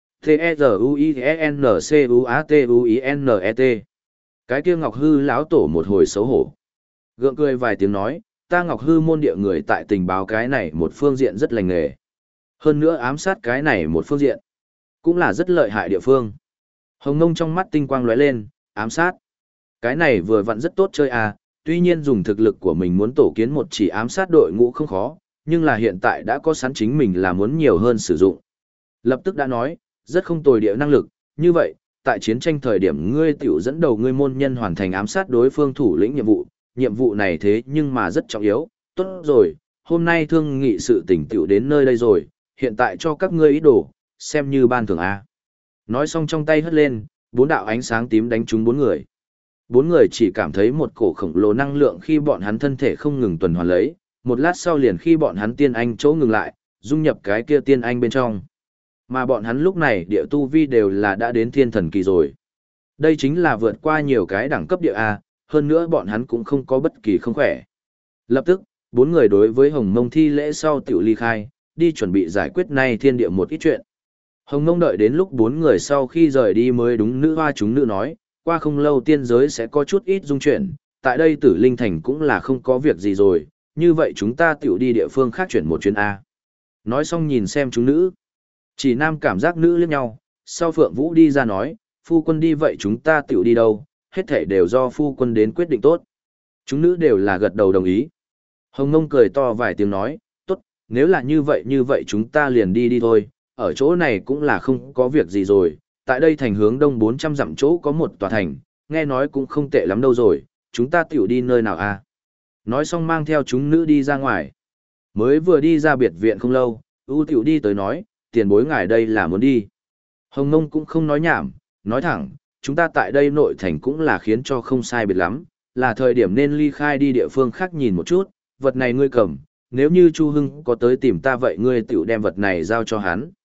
S1: T-E-Z-U-I-N-C-U-A-T-U-I-N-E-T. Cái kia Ngọc Hư lão tổ một hồi xấu hổ. Gượng cười vài tiếng nói, ta Ngọc Hư môn địa người tại tình báo cái này một phương diện rất lành nghề. Hơn nữa ám sát cái này một phương diện, cũng là rất lợi hại địa phương. Hồng Nông trong mắt tinh quang lóe lên, ám sát. Cái này vừa vặn rất tốt chơi à, tuy nhiên dùng thực lực của mình muốn tổ kiến một chỉ ám sát đội ngũ không khó, nhưng là hiện tại đã có sẵn chính mình là muốn nhiều hơn sử dụng. Lập tức đã nói, rất không tồi địa năng lực, như vậy, tại chiến tranh thời điểm ngươi tiểu dẫn đầu ngươi môn nhân hoàn thành ám sát đối phương thủ lĩnh nhiệm vụ, nhiệm vụ này thế nhưng mà rất trọng yếu, tốt rồi, hôm nay thương nghị sự tỉnh tiểu đến nơi đây rồi, hiện tại cho các ngươi ý đồ, xem như ban thưởng A. Nói xong trong tay hất lên, bốn đạo ánh sáng tím đánh trúng bốn người. Bốn người chỉ cảm thấy một cổ khổng lồ năng lượng khi bọn hắn thân thể không ngừng tuần hoàn lấy, một lát sau liền khi bọn hắn tiên anh chỗ ngừng lại, dung nhập cái kia tiên anh bên trong. Mà bọn hắn lúc này địa tu vi đều là đã đến thiên thần kỳ rồi. Đây chính là vượt qua nhiều cái đẳng cấp địa A, hơn nữa bọn hắn cũng không có bất kỳ không khỏe. Lập tức, bốn người đối với Hồng Mông thi lễ sau tiểu ly khai, đi chuẩn bị giải quyết nay thiên địa một ít chuyện. Hồng Mông đợi đến lúc bốn người sau khi rời đi mới đúng nữ hoa chúng nữ nói, qua không lâu tiên giới sẽ có chút ít dung chuyển, tại đây Tử Linh Thành cũng là không có việc gì rồi, như vậy chúng ta tiểu đi địa phương khác chuyển một chuyến A. Nói xong nhìn xem chúng nữ. Chỉ nam cảm giác nữ liếc nhau, sau Phượng Vũ đi ra nói, phu quân đi vậy chúng ta tiểu đi đâu, hết thể đều do phu quân đến quyết định tốt. Chúng nữ đều là gật đầu đồng ý. Hồng Ngông cười to vài tiếng nói, tốt, nếu là như vậy như vậy chúng ta liền đi đi thôi, ở chỗ này cũng là không có việc gì rồi, tại đây thành hướng đông bốn trăm dặm chỗ có một tòa thành, nghe nói cũng không tệ lắm đâu rồi, chúng ta tiểu đi nơi nào à? Nói xong mang theo chúng nữ đi ra ngoài. Mới vừa đi ra biệt viện không lâu, ưu tiểu đi tới nói, tiền bối ngài đây là muốn đi. Hồng Nông cũng không nói nhảm, nói thẳng, chúng ta tại đây nội thành cũng là khiến cho không sai biệt lắm, là thời điểm nên ly khai đi địa phương khác nhìn một chút, vật này ngươi cầm, nếu như Chu Hưng có tới tìm ta vậy ngươi tiểu đem vật này giao cho hắn.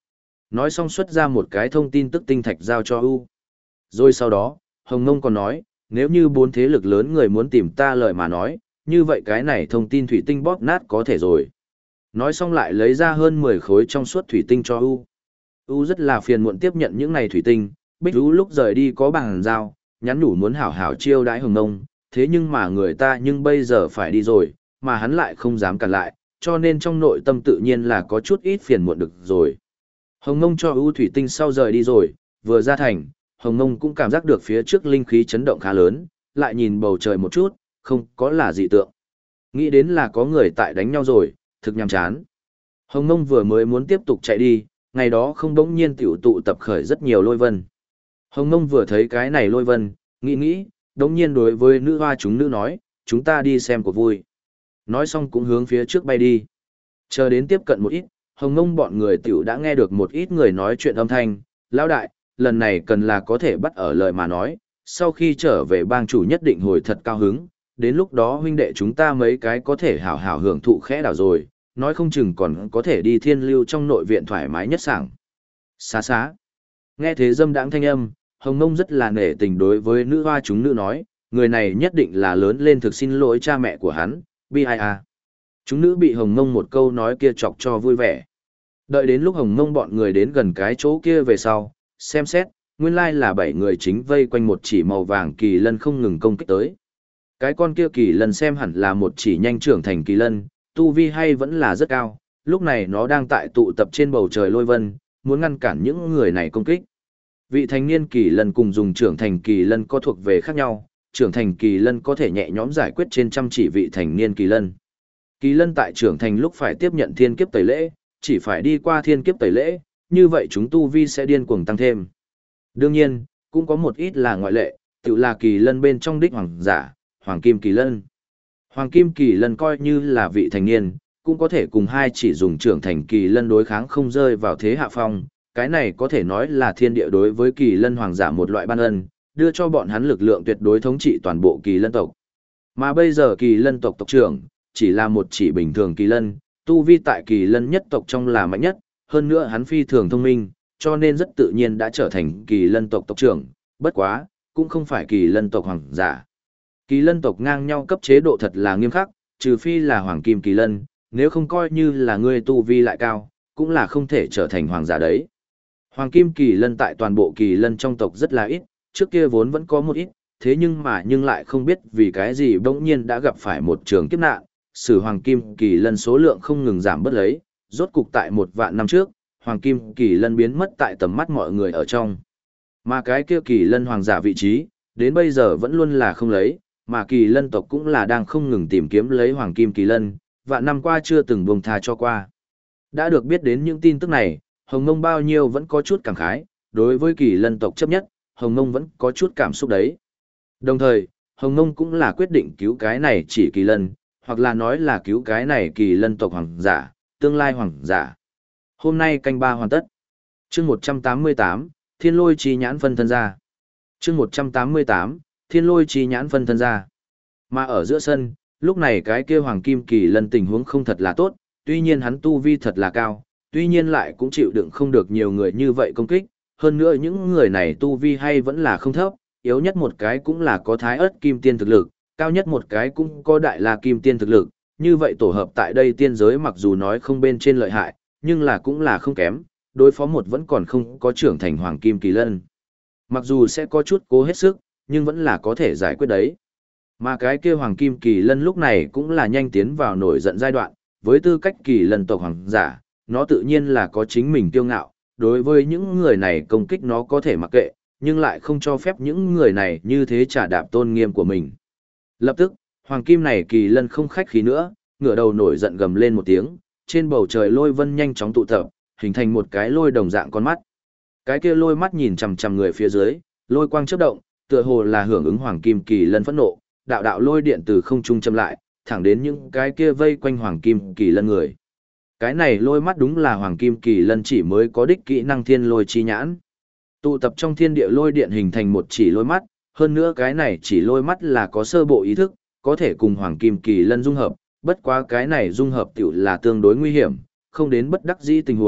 S1: Nói xong xuất ra một cái thông tin tức tinh thạch giao cho U. Rồi sau đó, Hồng Nông còn nói, nếu như bốn thế lực lớn người muốn tìm ta lời mà nói, như vậy cái này thông tin thủy tinh bóp nát có thể rồi. Nói xong lại lấy ra hơn mười khối trong suốt thủy tinh cho U. U rất là phiền muộn tiếp nhận những này thủy tinh, Bích U lúc rời đi có bằng giao, nhắn nhủ muốn hảo hảo chiêu đãi Hồng Nông, thế nhưng mà người ta nhưng bây giờ phải đi rồi, mà hắn lại không dám cản lại, cho nên trong nội tâm tự nhiên là có chút ít phiền muộn được rồi. Hồng Nông cho U thủy tinh sau rời đi rồi, vừa ra thành, Hồng Nông cũng cảm giác được phía trước linh khí chấn động khá lớn, lại nhìn bầu trời một chút, không có là dị tượng. Nghĩ đến là có người tại đánh nhau rồi, thực nhàm chán. Hồng Nông vừa mới muốn tiếp tục chạy đi, ngày đó không đống nhiên tiểu tụ tập khởi rất nhiều lôi vân. Hồng Nông vừa thấy cái này lôi vân, nghĩ nghĩ, đống nhiên đối với nữ hoa chúng nữ nói, chúng ta đi xem cuộc vui. Nói xong cũng hướng phía trước bay đi. Chờ đến tiếp cận một ít, Hồng Nông bọn người tiểu đã nghe được một ít người nói chuyện âm thanh, lão đại, lần này cần là có thể bắt ở lời mà nói, sau khi trở về bang chủ nhất định hồi thật cao hứng, đến lúc đó huynh đệ chúng ta mấy cái có thể hảo hảo hưởng thụ khẽ đảo rồi, nói không chừng còn có thể đi thiên lưu trong nội viện thoải mái nhất sảng. Xá xá. Nghe thế dâm đãng thanh âm, Hồng Nông rất là nể tình đối với nữ hoa chúng nữ nói, người này nhất định là lớn lên thực xin lỗi cha mẹ của hắn, bi ai à. Chúng nữ bị Hồng Nông một câu nói kia chọc cho vui vẻ. Đợi đến lúc Hồng Nông bọn người đến gần cái chỗ kia về sau, xem xét, nguyên lai là bảy người chính vây quanh một chỉ màu vàng kỳ lân không ngừng công kích tới. Cái con kia kỳ lân xem hẳn là một chỉ nhanh trưởng thành kỳ lân, tu vi hay vẫn là rất cao, lúc này nó đang tại tụ tập trên bầu trời lôi vân, muốn ngăn cản những người này công kích. Vị thành niên kỳ lân cùng dùng trưởng thành kỳ lân có thuộc về khác nhau, trưởng thành kỳ lân có thể nhẹ nhõm giải quyết trên trăm chỉ vị thành niên kỳ lân. Kỳ lân tại trưởng thành lúc phải tiếp nhận thiên kiếp tẩy lễ, chỉ phải đi qua thiên kiếp tẩy lễ, như vậy chúng tu vi sẽ điên cuồng tăng thêm. Đương nhiên, cũng có một ít là ngoại lệ, tự là kỳ lân bên trong đích hoàng giả, hoàng kim kỳ lân. Hoàng kim kỳ lân coi như là vị thành niên, cũng có thể cùng hai chỉ dùng trưởng thành kỳ lân đối kháng không rơi vào thế hạ phong. Cái này có thể nói là thiên địa đối với kỳ lân hoàng giả một loại ban ân, đưa cho bọn hắn lực lượng tuyệt đối thống trị toàn bộ kỳ lân tộc. Mà bây giờ kỳ lân tộc tộc trưởng, chỉ là một chỉ bình thường kỳ lân, tu vi tại kỳ lân nhất tộc trong là mạnh nhất, hơn nữa hắn phi thường thông minh, cho nên rất tự nhiên đã trở thành kỳ lân tộc tộc trưởng, bất quá, cũng không phải kỳ lân tộc hoàng giả. Kỳ lân tộc ngang nhau cấp chế độ thật là nghiêm khắc, trừ phi là hoàng kim kỳ lân, nếu không coi như là ngươi tu vi lại cao, cũng là không thể trở thành hoàng giả đấy. Hoàng kim kỳ lân tại toàn bộ kỳ lân trong tộc rất là ít, trước kia vốn vẫn có một ít, thế nhưng mà nhưng lại không biết vì cái gì bỗng nhiên đã gặp phải một trường kiếp nạn, sử hoàng kim kỳ lân số lượng không ngừng giảm bớt lấy, rốt cục tại một vạn năm trước, hoàng kim kỳ lân biến mất tại tầm mắt mọi người ở trong. Mà cái kia kỳ lân hoàng giả vị trí, đến bây giờ vẫn luôn là không lấy, mà kỳ lân tộc cũng là đang không ngừng tìm kiếm lấy hoàng kim kỳ lân, vạn năm qua chưa từng buông tha cho qua. Đã được biết đến những tin tức này, Hồng Nông bao nhiêu vẫn có chút cảm khái, đối với kỳ lân tộc chấp nhất, Hồng Nông vẫn có chút cảm xúc đấy. Đồng thời, Hồng Nông cũng là quyết định cứu cái này chỉ kỳ lân, hoặc là nói là cứu cái này kỳ lân tộc hoàng giả, tương lai hoàng giả. Hôm nay canh ba hoàn tất. Chương một trăm tám mươi tám, Thiên Lôi Chi Nhãn phân thân ra. Chương một trăm tám mươi tám, Thiên Lôi Chi Nhãn phân thân ra. Mà ở giữa sân, lúc này cái kia hoàng kim kỳ lân tình huống không thật là tốt, tuy nhiên hắn tu vi thật là cao, tuy nhiên lại cũng chịu đựng không được nhiều người như vậy công kích, hơn nữa những người này tu vi hay vẫn là không thấp, yếu nhất một cái cũng là có thái ớt kim tiên thực lực, cao nhất một cái cũng có đại la kim tiên thực lực, như vậy tổ hợp tại đây tiên giới mặc dù nói không bên trên lợi hại, nhưng là cũng là không kém, đối phó một vẫn còn không có trưởng thành hoàng kim kỳ lân. Mặc dù sẽ có chút cố hết sức, nhưng vẫn là có thể giải quyết đấy. Mà cái kia hoàng kim kỳ lân lúc này cũng là nhanh tiến vào nổi giận giai đoạn, với tư cách kỳ lân tộc hoàng giả, nó tự nhiên là có chính mình kiêu ngạo, đối với những người này công kích nó có thể mặc kệ, nhưng lại không cho phép những người này như thế trả đạp tôn nghiêm của mình. Lập tức, hoàng kim này kỳ lân không khách khí nữa, ngửa đầu nổi giận gầm lên một tiếng, trên bầu trời lôi vân nhanh chóng tụ tập, hình thành một cái lôi đồng dạng con mắt. Cái kia lôi mắt nhìn chằm chằm người phía dưới, lôi quang chớp động, tựa hồ là hưởng ứng hoàng kim kỳ lân phẫn nộ, đạo đạo lôi điện từ không trung châm lại, thẳng đến những cái kia vây quanh hoàng kim kỳ lân người. Cái này lôi mắt đúng là hoàng kim kỳ lân chỉ mới có đích kỹ năng thiên lôi chi nhãn. Tụ tập trong thiên địa lôi điện hình thành một chỉ lôi mắt, hơn nữa cái này chỉ lôi mắt là có sơ bộ ý thức, có thể cùng hoàng kim kỳ lân dung hợp, bất quá cái này dung hợp tiểu là tương đối nguy hiểm, không đến bất đắc dĩ tình huống,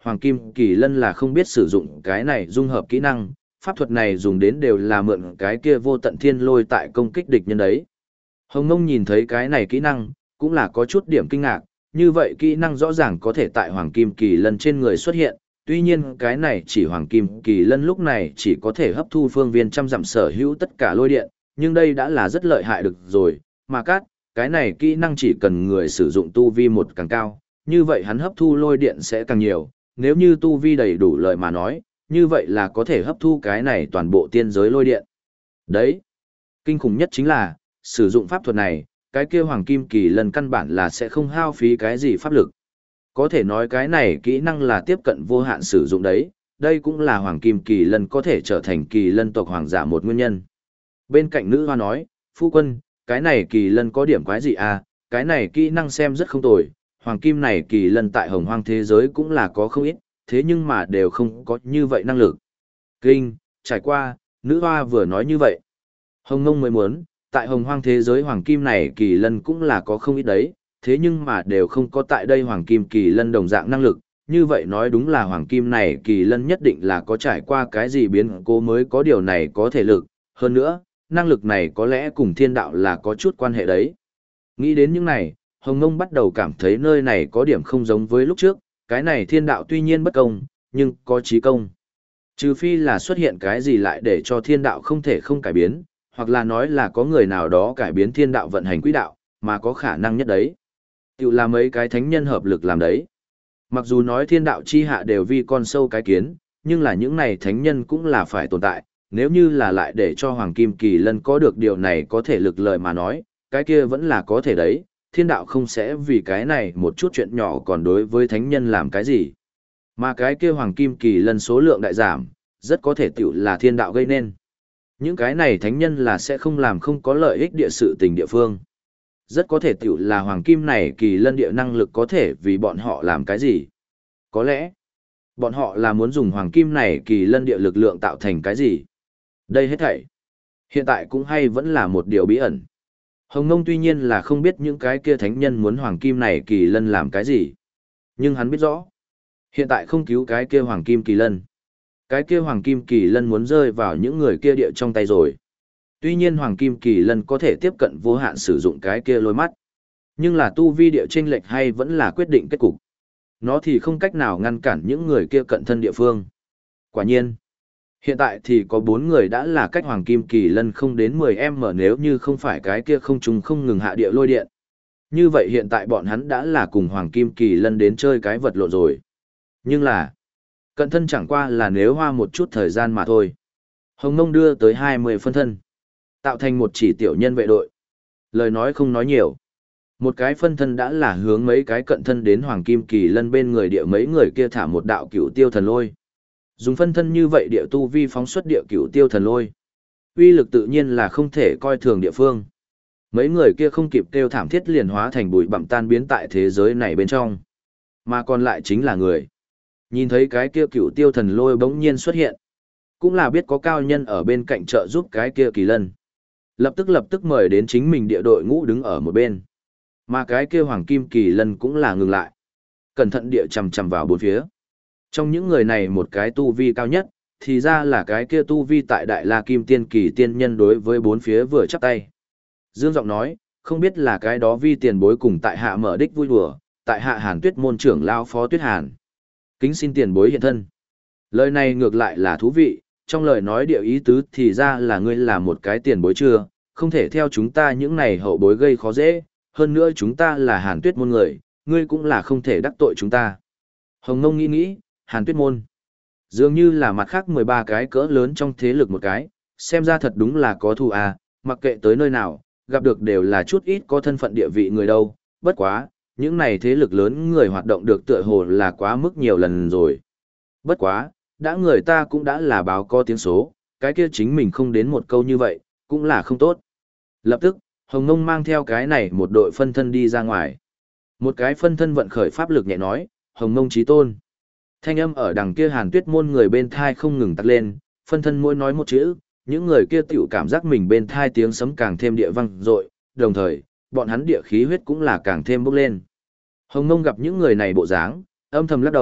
S1: Hoàng Kim Kỳ Lân là không biết sử dụng cái này dung hợp kỹ năng, pháp thuật này dùng đến đều là mượn cái kia vô tận thiên lôi tại công kích địch nhân đấy. Hồng Ngông nhìn thấy cái này kỹ năng, cũng là có chút điểm kinh ngạc, như vậy kỹ năng rõ ràng có thể tại Hoàng Kim Kỳ Lân trên người xuất hiện, tuy nhiên cái này chỉ Hoàng Kim Kỳ Lân lúc này chỉ có thể hấp thu phương viên trăm dặm sở hữu tất cả lôi điện, nhưng đây đã là rất lợi hại được rồi, mà cát, cái này kỹ năng chỉ cần người sử dụng tu vi một càng cao, như vậy hắn hấp thu lôi điện sẽ càng nhiều, nếu như tu vi đầy đủ lợi mà nói, như vậy là có thể hấp thu cái này toàn bộ tiên giới lôi điện. Đấy, kinh khủng nhất chính là, sử dụng pháp thuật này, cái kia Hoàng Kim Kỳ Lân căn bản là sẽ không hao phí cái gì pháp lực. Có thể nói cái này kỹ năng là tiếp cận vô hạn sử dụng đấy, đây cũng là Hoàng Kim Kỳ Lân có thể trở thành Kỳ Lân tộc hoàng giả một nguyên nhân. Bên cạnh nữ hoa nói, phu quân, cái này Kỳ Lân có điểm quái gì à, cái này kỹ năng xem rất không tồi, Hoàng Kim này Kỳ Lân tại hồng hoang thế giới cũng là có không ít, thế nhưng mà đều không có như vậy năng lực. Kinh, trải qua, nữ hoa vừa nói như vậy. Hồng Ngông mới muốn, tại hồng hoang thế giới Hoàng Kim này Kỳ Lân cũng là có không ít đấy, thế nhưng mà đều không có tại đây Hoàng Kim Kỳ Lân đồng dạng năng lực, như vậy nói đúng là Hoàng Kim này Kỳ Lân nhất định là có trải qua cái gì biến cố mới có điều này có thể lực, hơn nữa, năng lực này có lẽ cùng thiên đạo là có chút quan hệ đấy. Nghĩ đến những này, Hồng Ngông bắt đầu cảm thấy nơi này có điểm không giống với lúc trước, cái này thiên đạo tuy nhiên bất công, nhưng có trí công. Trừ phi là xuất hiện cái gì lại để cho thiên đạo không thể không cải biến, hoặc là nói là có người nào đó cải biến thiên đạo vận hành quỹ đạo, mà có khả năng nhất đấy. Tiểu là mấy cái thánh nhân hợp lực làm đấy. Mặc dù nói thiên đạo chi hạ đều vì con sâu cái kiến, nhưng là những này thánh nhân cũng là phải tồn tại, nếu như là lại để cho Hoàng Kim Kỳ Lân có được điều này có thể lực lợi mà nói, cái kia vẫn là có thể đấy, thiên đạo không sẽ vì cái này một chút chuyện nhỏ còn đối với thánh nhân làm cái gì. Mà cái kia Hoàng Kim Kỳ Lân số lượng đại giảm, rất có thể tiểu là thiên đạo gây nên. Những cái này thánh nhân là sẽ không làm không có lợi ích địa sự tình địa phương. Rất có thể tiểu là Hoàng Kim này Kỳ Lân địa năng lực có thể vì bọn họ làm cái gì. Có lẽ, bọn họ là muốn dùng Hoàng Kim này Kỳ Lân địa lực lượng tạo thành cái gì. Đây hết thảy. Hiện tại cũng hay vẫn là một điều bí ẩn. Hồng Ngông tuy nhiên là không biết những cái kia thánh nhân muốn Hoàng Kim này Kỳ Lân làm cái gì. Nhưng hắn biết rõ. Hiện tại không cứu cái kia Hoàng Kim Kỳ Lân. Cái kia Hoàng Kim Kỳ Lân muốn rơi vào những người kia địa trong tay rồi. Tuy nhiên Hoàng Kim Kỳ Lân có thể tiếp cận vô hạn sử dụng cái kia lôi mắt. Nhưng là tu vi địa chênh lệch hay vẫn là quyết định kết cục. Nó thì không cách nào ngăn cản những người kia cận thân địa phương. Quả nhiên. Hiện tại thì có bốn người đã là cách Hoàng Kim Kỳ Lân không đến mười em mở nếu như không phải cái kia không trùng không ngừng hạ địa lôi điện. Như vậy hiện tại bọn hắn đã là cùng Hoàng Kim Kỳ Lân đến chơi cái vật lộn rồi. Nhưng là, cận thân chẳng qua là nếu hoa một chút thời gian mà thôi. Hồng Ngông đưa tới hai mươi phân thân, tạo thành một chỉ tiểu nhân vệ đội. Lời nói không nói nhiều. Một cái phân thân đã là hướng mấy cái cận thân đến Hoàng Kim Kỳ Lân bên người địa mấy người kia thả một đạo cửu tiêu thần lôi. Dùng phân thân như vậy địa tu vi phóng xuất địa cửu tiêu thần lôi. Uy lực tự nhiên là không thể coi thường địa phương. Mấy người kia không kịp kêu thảm thiết liền hóa thành bụi bặm tan biến tại thế giới này bên trong. Mà còn lại chính là người. Nhìn thấy cái kia cửu tiêu thần lôi bỗng nhiên xuất hiện. Cũng là biết có cao nhân ở bên cạnh trợ giúp cái kia Kỳ Lân. Lập tức lập tức mời đến chính mình địa đội ngũ đứng ở một bên. Mà cái kia Hoàng Kim Kỳ Lân cũng là ngừng lại. Cẩn thận địa chầm chầm vào bốn phía. Trong những người này một cái tu vi cao nhất, thì ra là cái kia tu vi tại Đại La Kim Tiên Kỳ tiên nhân đối với bốn phía vừa chắp tay. Dương giọng nói, không biết là cái đó vi tiền bối cùng tại hạ mở đích vui đùa, tại hạ Hàn Tuyết môn trưởng lao Phó Tuyết Hàn. Kính xin tiền bối hiện thân. Lời này ngược lại là thú vị, trong lời nói địa ý tứ thì ra là ngươi là một cái tiền bối chưa, không thể theo chúng ta những này hậu bối gây khó dễ, hơn nữa chúng ta là Hàn Tuyết môn người, ngươi cũng là không thể đắc tội chúng ta. Hồng Ngông nghĩ nghĩ, Hàn Tuyết môn. Dường như là mặt khác mười ba cái cỡ lớn trong thế lực một cái, xem ra thật đúng là có thù à, mặc kệ tới nơi nào, gặp được đều là chút ít có thân phận địa vị người đâu, bất quá, những này thế lực lớn người hoạt động được tựa hồ là quá mức nhiều lần rồi. Bất quá, đã người ta cũng đã là báo có tiếng số, cái kia chính mình không đến một câu như vậy, cũng là không tốt. Lập tức, Hồng Ngông mang theo cái này một đội phân thân đi ra ngoài. Một cái phân thân vận khởi pháp lực nhẹ nói, Hồng Ngông chí tôn. Thanh âm ở đằng kia Hàn Tuyết môn người bên thai không ngừng tắt lên, phân thân mỗi nói một chữ, những người kia tiểu cảm giác mình bên thai tiếng sấm càng thêm địa vang dội, đồng thời, bọn hắn địa khí huyết cũng là càng thêm bốc lên. Hồng Ngông gặp những người này bộ dáng, âm thầm lắc đầu,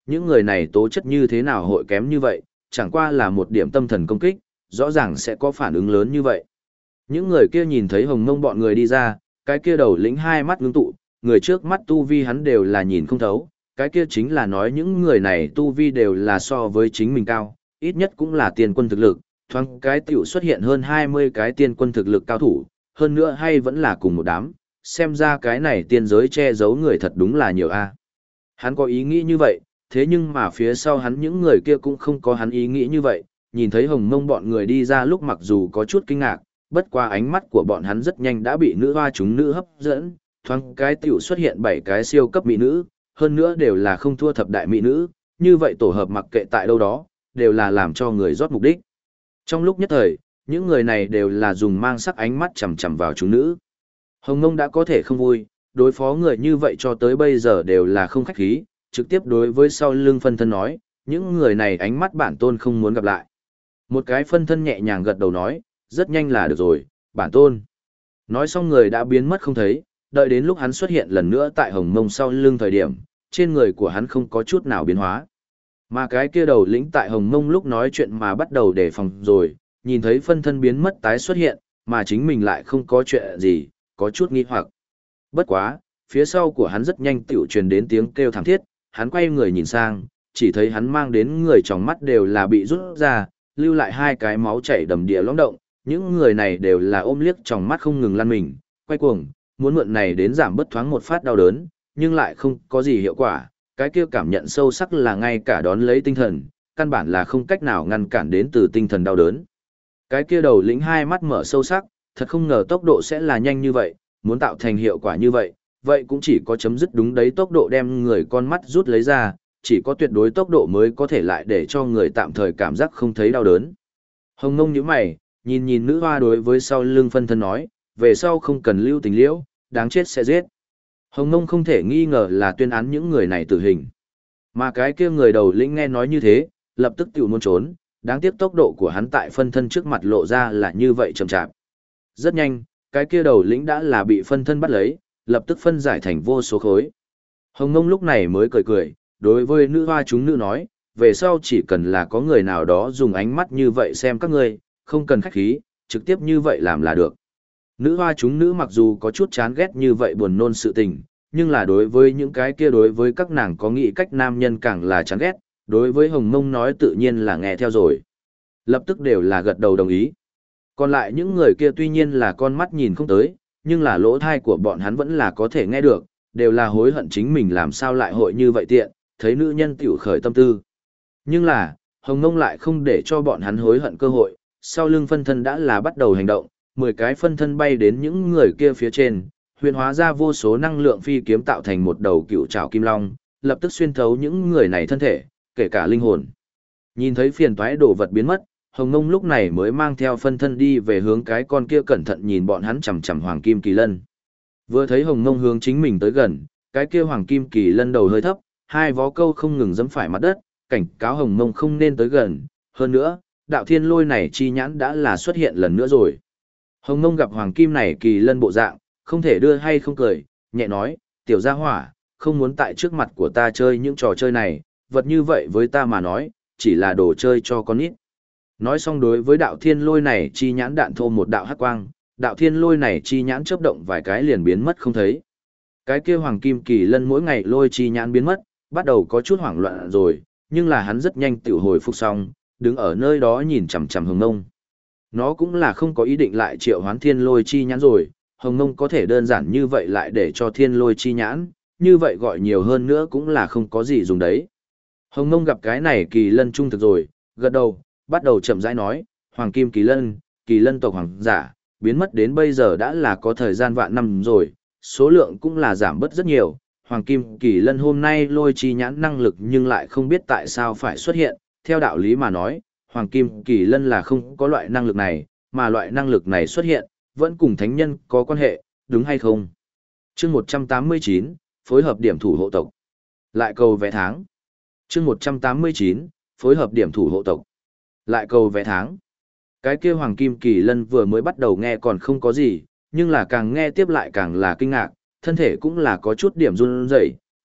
S1: những người này tố chất như thế nào hội kém như vậy, chẳng qua là một điểm tâm thần công kích, rõ ràng sẽ có phản ứng lớn như vậy. Những người kia nhìn thấy hồng mông bọn người đi ra, cái kia đầu lĩnh hai mắt ngưng tụ, người trước mắt tu vi hắn đều là nhìn không thấu, cái kia chính là nói những người này tu vi đều là so với chính mình cao, ít nhất cũng là tiên quân thực lực, thoáng cái tiểu xuất hiện hơn hai mươi cái tiên quân thực lực cao thủ, hơn nữa hay vẫn là cùng một đám, xem ra cái này tiên giới che giấu người thật đúng là nhiều a. Hắn có ý nghĩ như vậy, thế nhưng mà phía sau hắn những người kia cũng không có hắn ý nghĩ như vậy, nhìn thấy hồng mông bọn người đi ra lúc mặc dù có chút kinh ngạc, bất qua ánh mắt của bọn hắn rất nhanh đã bị nữ hoa chúng nữ hấp dẫn, thoáng cái tiểu xuất hiện bảy cái siêu cấp mỹ nữ, hơn nữa đều là không thua thập đại mỹ nữ, như vậy tổ hợp mặc kệ tại đâu đó, đều là làm cho người rót mục đích. Trong lúc nhất thời, những người này đều là dùng mang sắc ánh mắt chằm chằm vào chúng nữ. Hồng Ngông đã có thể không vui, đối phó người như vậy cho tới bây giờ đều là không khách khí, trực tiếp đối với sau lưng phân thân nói, những người này ánh mắt bản tôn không muốn gặp lại. Một cái phân thân nhẹ nhàng gật đầu nói, rất nhanh là được rồi, bản tôn. Nói xong người đã biến mất không thấy, đợi đến lúc hắn xuất hiện lần nữa tại Hồng Mông sau lưng thời điểm, trên người của hắn không có chút nào biến hóa. Mà cái kia đầu lĩnh tại Hồng Mông lúc nói chuyện mà bắt đầu đề phòng rồi, nhìn thấy phân thân biến mất tái xuất hiện, mà chính mình lại không có chuyện gì, có chút nghi hoặc. Bất quá, phía sau của hắn rất nhanh tiểu truyền đến tiếng kêu thảm thiết, hắn quay người nhìn sang, chỉ thấy hắn mang đến người trong mắt đều là bị rút ra, lưu lại hai cái máu chảy đầm địa lõng động, những người này đều là ôm liếc trong mắt không ngừng lăn mình, quay cuồng, muốn mượn này đến giảm bất thoáng một phát đau đớn, nhưng lại không có gì hiệu quả, cái kia cảm nhận sâu sắc là ngay cả đón lấy tinh thần, căn bản là không cách nào ngăn cản đến từ tinh thần đau đớn. Cái kia đầu lĩnh hai mắt mở sâu sắc, thật không ngờ tốc độ sẽ là nhanh như vậy, muốn tạo thành hiệu quả như vậy, vậy cũng chỉ có chấm dứt đúng đấy tốc độ đem người con mắt rút lấy ra, chỉ có tuyệt đối tốc độ mới có thể lại để cho người tạm thời cảm giác không thấy đau đớn. Hồng Ngông nhíu mày, nhìn nhìn nữ hoa đối với sau lưng phân thân nói, về sau không cần lưu tình liễu, đáng chết sẽ giết. Hồng Ngông không thể nghi ngờ là tuyên án những người này tử hình. Mà cái kia người đầu lĩnh nghe nói như thế, lập tức tiểu muốn trốn, đáng tiếc tốc độ của hắn tại phân thân trước mặt lộ ra là như vậy chậm chạp. Rất nhanh, cái kia đầu lĩnh đã là bị phân thân bắt lấy, lập tức phân giải thành vô số khối. Hồng Ngông lúc này mới cười cười, đối với nữ hoa chúng nữ nói, về sau chỉ cần là có người nào đó dùng ánh mắt như vậy xem các ngươi, không cần khách khí, trực tiếp như vậy làm là được. Nữ hoa chúng nữ mặc dù có chút chán ghét như vậy buồn nôn sự tình, nhưng là đối với những cái kia đối với các nàng có nghĩ cách nam nhân càng là chán ghét, đối với Hồng Mông nói tự nhiên là nghe theo rồi. Lập tức đều là gật đầu đồng ý. Còn lại những người kia tuy nhiên là con mắt nhìn không tới, nhưng là lỗ thai của bọn hắn vẫn là có thể nghe được, đều là hối hận chính mình làm sao lại hội như vậy tiện, thấy nữ nhân tiểu khởi tâm tư. Nhưng là, Hồng Mông lại không để cho bọn hắn hối hận cơ hội, sau lưng phân thân đã là bắt đầu hành động, mười cái phân thân bay đến những người kia phía trên, huyền hóa ra vô số năng lượng phi kiếm tạo thành một đầu cựu trảo kim long, lập tức xuyên thấu những người này thân thể, kể cả linh hồn. Nhìn thấy phiền toái đồ vật biến mất, Hồng Ngông lúc này mới mang theo phân thân đi về hướng cái con kia cẩn thận nhìn bọn hắn chằm chằm Hoàng Kim Kỳ Lân. Vừa thấy Hồng Ngông hướng chính mình tới gần, cái kia Hoàng Kim Kỳ Lân đầu hơi thấp, hai vó câu không ngừng giẫm phải mặt đất, cảnh cáo Hồng Ngông không nên tới gần, hơn nữa, đạo thiên lôi này chi nhãn đã là xuất hiện lần nữa rồi. Hồng Ngông gặp Hoàng Kim này Kỳ Lân bộ dạng, không thể đưa hay không cười, nhẹ nói, tiểu gia hỏa, không muốn tại trước mặt của ta chơi những trò chơi này, vật như vậy với ta mà nói, chỉ là đồ chơi cho con nít. Nói xong đối với đạo thiên lôi này chi nhãn đạn thô một đạo hắc quang, đạo thiên lôi này chi nhãn chớp động vài cái liền biến mất không thấy. Cái kia Hoàng Kim Kỳ Lân mỗi ngày lôi chi nhãn biến mất, bắt đầu có chút hoảng loạn rồi, nhưng là hắn rất nhanh tiểu hồi phục xong, đứng ở nơi đó nhìn chằm chằm Hồng Ngông. Nó cũng là không có ý định lại triệu hoán thiên lôi chi nhãn rồi, Hồng Ngông có thể đơn giản như vậy lại để cho thiên lôi chi nhãn, như vậy gọi nhiều hơn nữa cũng là không có gì dùng đấy. Hồng Ngông gặp cái này Kỳ Lân trung thực rồi, gật đầu, bắt đầu chậm rãi nói, Hoàng Kim Kỳ Lân, Kỳ Lân tộc hoàng giả, biến mất đến bây giờ đã là có thời gian vạn năm rồi, số lượng cũng là giảm bớt rất nhiều. Hoàng Kim Kỳ Lân hôm nay lôi chi nhãn năng lực nhưng lại không biết tại sao phải xuất hiện, theo đạo lý mà nói, Hoàng Kim Kỳ Lân là không có loại năng lực này, mà loại năng lực này xuất hiện, vẫn cùng thánh nhân có quan hệ, đúng hay không? Chương một trăm tám mươi chín, phối hợp điểm thủ hộ tộc. Lại cầu vé tháng. Chương một trăm tám mươi chín, phối hợp điểm thủ hộ tộc. Lại cầu vé tháng. Cái kia Hoàng Kim Kỳ Lân vừa mới bắt đầu nghe còn không có gì, nhưng là càng nghe tiếp lại càng là kinh ngạc, thân thể cũng là có chút điểm run rẩy,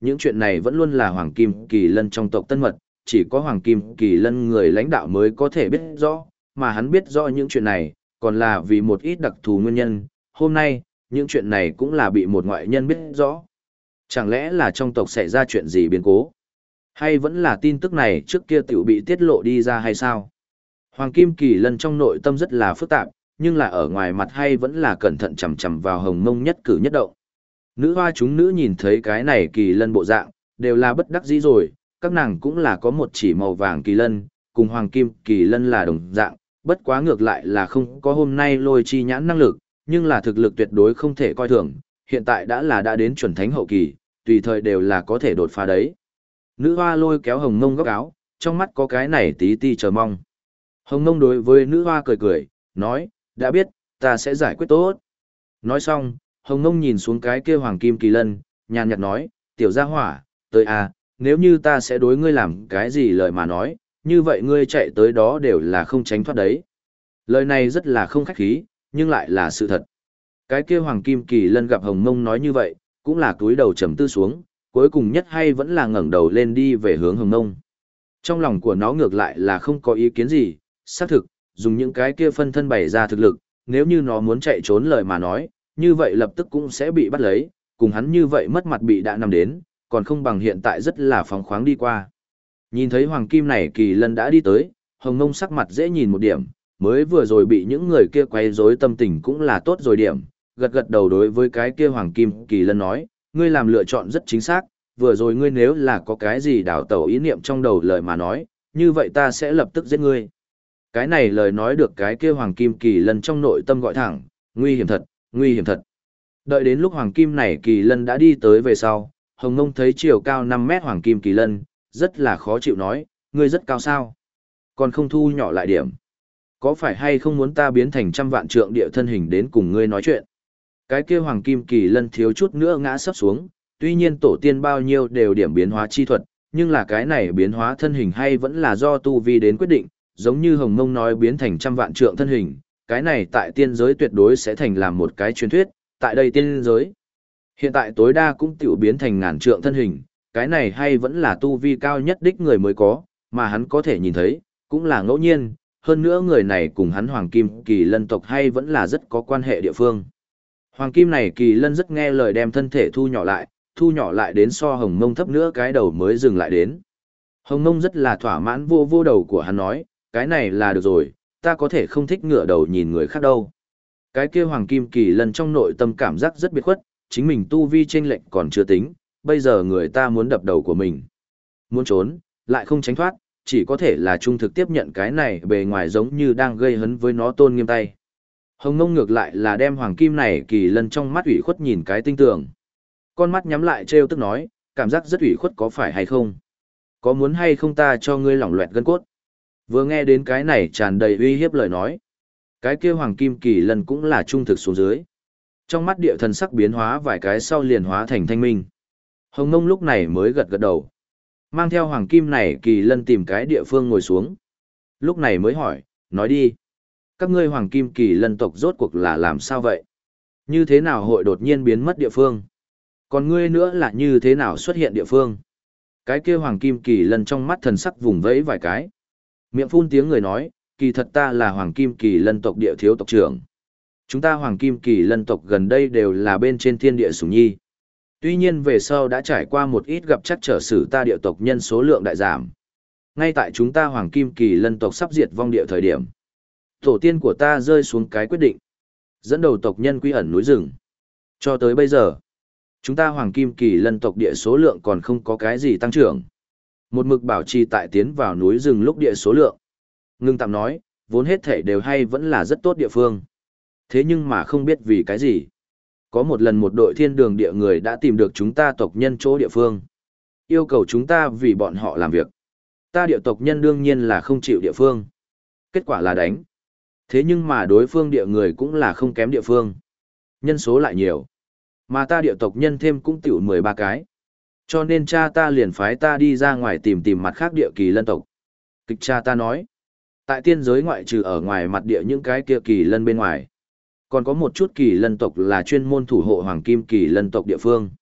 S1: những chuyện này vẫn luôn là Hoàng Kim Kỳ Lân trong tộc Tân Mật, chỉ có Hoàng Kim Kỳ Lân người lãnh đạo mới có thể biết rõ, mà hắn biết rõ những chuyện này, còn là vì một ít đặc thù nguyên nhân, hôm nay, những chuyện này cũng là bị một ngoại nhân biết rõ. Chẳng lẽ là trong tộc xảy ra chuyện gì biến cố? Hay vẫn là tin tức này trước kia tiểu bị tiết lộ đi ra hay sao? Hoàng Kim Kỳ Lân trong nội tâm rất là phức tạp, nhưng là ở ngoài mặt hay vẫn là cẩn thận chằm chằm vào Hồng Mông nhất cử nhất động. Nữ hoa chúng nữ nhìn thấy cái này Kỳ Lân bộ dạng, đều là bất đắc dĩ rồi, các nàng cũng là có một chỉ màu vàng Kỳ Lân, cùng Hoàng Kim Kỳ Lân là đồng dạng, bất quá ngược lại là không có hôm nay lôi chi nhãn năng lực, nhưng là thực lực tuyệt đối không thể coi thường, hiện tại đã là đã đến chuẩn thánh hậu kỳ, tùy thời đều là có thể đột phá đấy. Nữ hoa lôi kéo Hồng Mông góc áo, trong mắt có cái này tí ti chờ mong. Hồng Mông đối với nữ hoa cười cười, nói, đã biết, ta sẽ giải quyết tốt. Nói xong, Hồng Mông nhìn xuống cái kia Hoàng Kim Kỳ Lân, nhàn nhạt nói, tiểu gia hỏa, tới à, nếu như ta sẽ đối ngươi làm cái gì lời mà nói, như vậy ngươi chạy tới đó đều là không tránh thoát đấy. Lời này rất là không khách khí, nhưng lại là sự thật. Cái kia Hoàng Kim Kỳ Lân gặp Hồng Mông nói như vậy, cũng là túi đầu trầm tư xuống, cuối cùng nhất hay vẫn là ngẩng đầu lên đi về hướng Hồng Mông. Trong lòng của nó ngược lại là không có ý kiến gì, xác thực, dùng những cái kia phân thân bày ra thực lực, nếu như nó muốn chạy trốn lời mà nói, như vậy lập tức cũng sẽ bị bắt lấy, cùng hắn như vậy mất mặt bị đã nằm đến, còn không bằng hiện tại rất là phóng khoáng đi qua. Nhìn thấy Hoàng Kim này Kỳ Lân đã đi tới, Hồng Mông sắc mặt dễ nhìn một điểm, mới vừa rồi bị những người kia quấy rối tâm tình cũng là tốt rồi điểm, gật gật đầu đối với cái kia Hoàng Kim Kỳ Lân nói, ngươi làm lựa chọn rất chính xác, vừa rồi ngươi nếu là có cái gì đảo tẩu ý niệm trong đầu lời mà nói, như vậy ta sẽ lập tức giết ngươi. Cái này lời nói được cái kia Hoàng Kim Kỳ Lân trong nội tâm gọi thẳng, nguy hiểm thật, nguy hiểm thật. Đợi đến lúc Hoàng Kim này Kỳ Lân đã đi tới về sau, Hồng Mông thấy chiều cao năm mét Hoàng Kim Kỳ Lân, rất là khó chịu nói, ngươi rất cao sao? Còn không thu nhỏ lại điểm. Có phải hay không muốn ta biến thành trăm vạn trượng địa thân hình đến cùng ngươi nói chuyện? Cái kia Hoàng Kim Kỳ Lân thiếu chút nữa ngã sấp xuống, tuy nhiên tổ tiên bao nhiêu đều điểm biến hóa chi thuật, nhưng là cái này biến hóa thân hình hay vẫn là do tu vi đến quyết định, giống như Hồng Mông nói biến thành trăm vạn trượng thân hình, cái này tại tiên giới tuyệt đối sẽ thành làm một cái truyền thuyết, tại đây tiên giới. Hiện tại tối đa cũng tiểu biến thành ngàn trượng thân hình, cái này hay vẫn là tu vi cao nhất đích người mới có, mà hắn có thể nhìn thấy, cũng là ngẫu nhiên, hơn nữa người này cùng hắn Hoàng Kim Kỳ Lân tộc hay vẫn là rất có quan hệ địa phương. Hoàng Kim này Kỳ Lân rất nghe lời đem thân thể thu nhỏ lại, thu nhỏ lại đến so Hồng Mông thấp nữa cái đầu mới dừng lại đến. Hồng Mông rất là thỏa mãn vô vô đầu của hắn nói, cái này là được rồi, ta có thể không thích ngửa đầu nhìn người khác đâu. Cái kia Hoàng Kim Kỳ Lân trong nội tâm cảm giác rất biệt khuất, chính mình tu vi chênh lệch còn chưa tính, bây giờ người ta muốn đập đầu của mình. Muốn trốn, lại không tránh thoát, chỉ có thể là trung thực tiếp nhận cái này bề ngoài giống như đang gây hấn với nó tôn nghiêm tay. Hồng Mông ngược lại là đem Hoàng Kim này Kỳ Lân trong mắt ủy khuất nhìn cái tinh tường. Con mắt nhắm lại trêu tức nói, cảm giác rất ủy khuất có phải hay không? Có muốn hay không ta cho ngươi lỏng loẹt gân cốt? Vừa nghe đến cái này tràn đầy uy hiếp lời nói. Cái kia Hoàng Kim Kỳ Lân cũng là trung thực xuống dưới. Trong mắt địa thần sắc biến hóa vài cái sau liền hóa thành thanh minh. Hồng Mông lúc này mới gật gật đầu. Mang theo Hoàng Kim này Kỳ Lân tìm cái địa phương ngồi xuống. Lúc này mới hỏi, nói đi. Các ngươi Hoàng Kim Kỳ Lân tộc rốt cuộc là làm sao vậy? Như thế nào hội đột nhiên biến mất địa phương? Còn ngươi nữa là như thế nào xuất hiện địa phương? Cái kia Hoàng Kim Kỳ Lân trong mắt thần sắc vùng vẫy vài cái. Miệng phun tiếng người nói, kỳ thật ta là Hoàng Kim Kỳ Lân tộc địa thiếu tộc trưởng. Chúng ta Hoàng Kim Kỳ Lân tộc gần đây đều là bên trên thiên địa sủng nhi. Tuy nhiên về sau đã trải qua một ít gặp chắc trở xử ta địa tộc nhân số lượng đại giảm. Ngay tại chúng ta Hoàng Kim Kỳ Lân tộc sắp diệt vong địa thời điểm. Tổ tiên của ta rơi xuống cái quyết định. Dẫn đầu tộc nhân quy ẩn núi rừng. Cho tới bây giờ, chúng ta Hoàng Kim Kỳ Lân tộc địa số lượng còn không có cái gì tăng trưởng. Một mực bảo trì tại tiến vào núi rừng lúc địa số lượng. Ngưng tạm nói, vốn hết thể đều hay vẫn là rất tốt địa phương. Thế nhưng mà không biết vì cái gì. Có một lần một đội thiên đường địa người đã tìm được chúng ta tộc nhân chỗ địa phương. Yêu cầu chúng ta vì bọn họ làm việc. Ta địa tộc nhân đương nhiên là không chịu địa phương. Kết quả là đánh. Thế nhưng mà đối phương địa người cũng là không kém địa phương. Nhân số lại nhiều. Mà ta địa tộc nhân thêm cũng tiểu mười ba cái. Cho nên cha ta liền phái ta đi ra ngoài tìm tìm mặt khác địa kỳ lân tộc. Kịch cha ta nói. Tại tiên giới ngoại trừ ở ngoài mặt địa những cái kia kỳ lân bên ngoài. Còn có một chút kỳ lân tộc là chuyên môn thủ hộ hoàng kim kỳ lân tộc địa phương.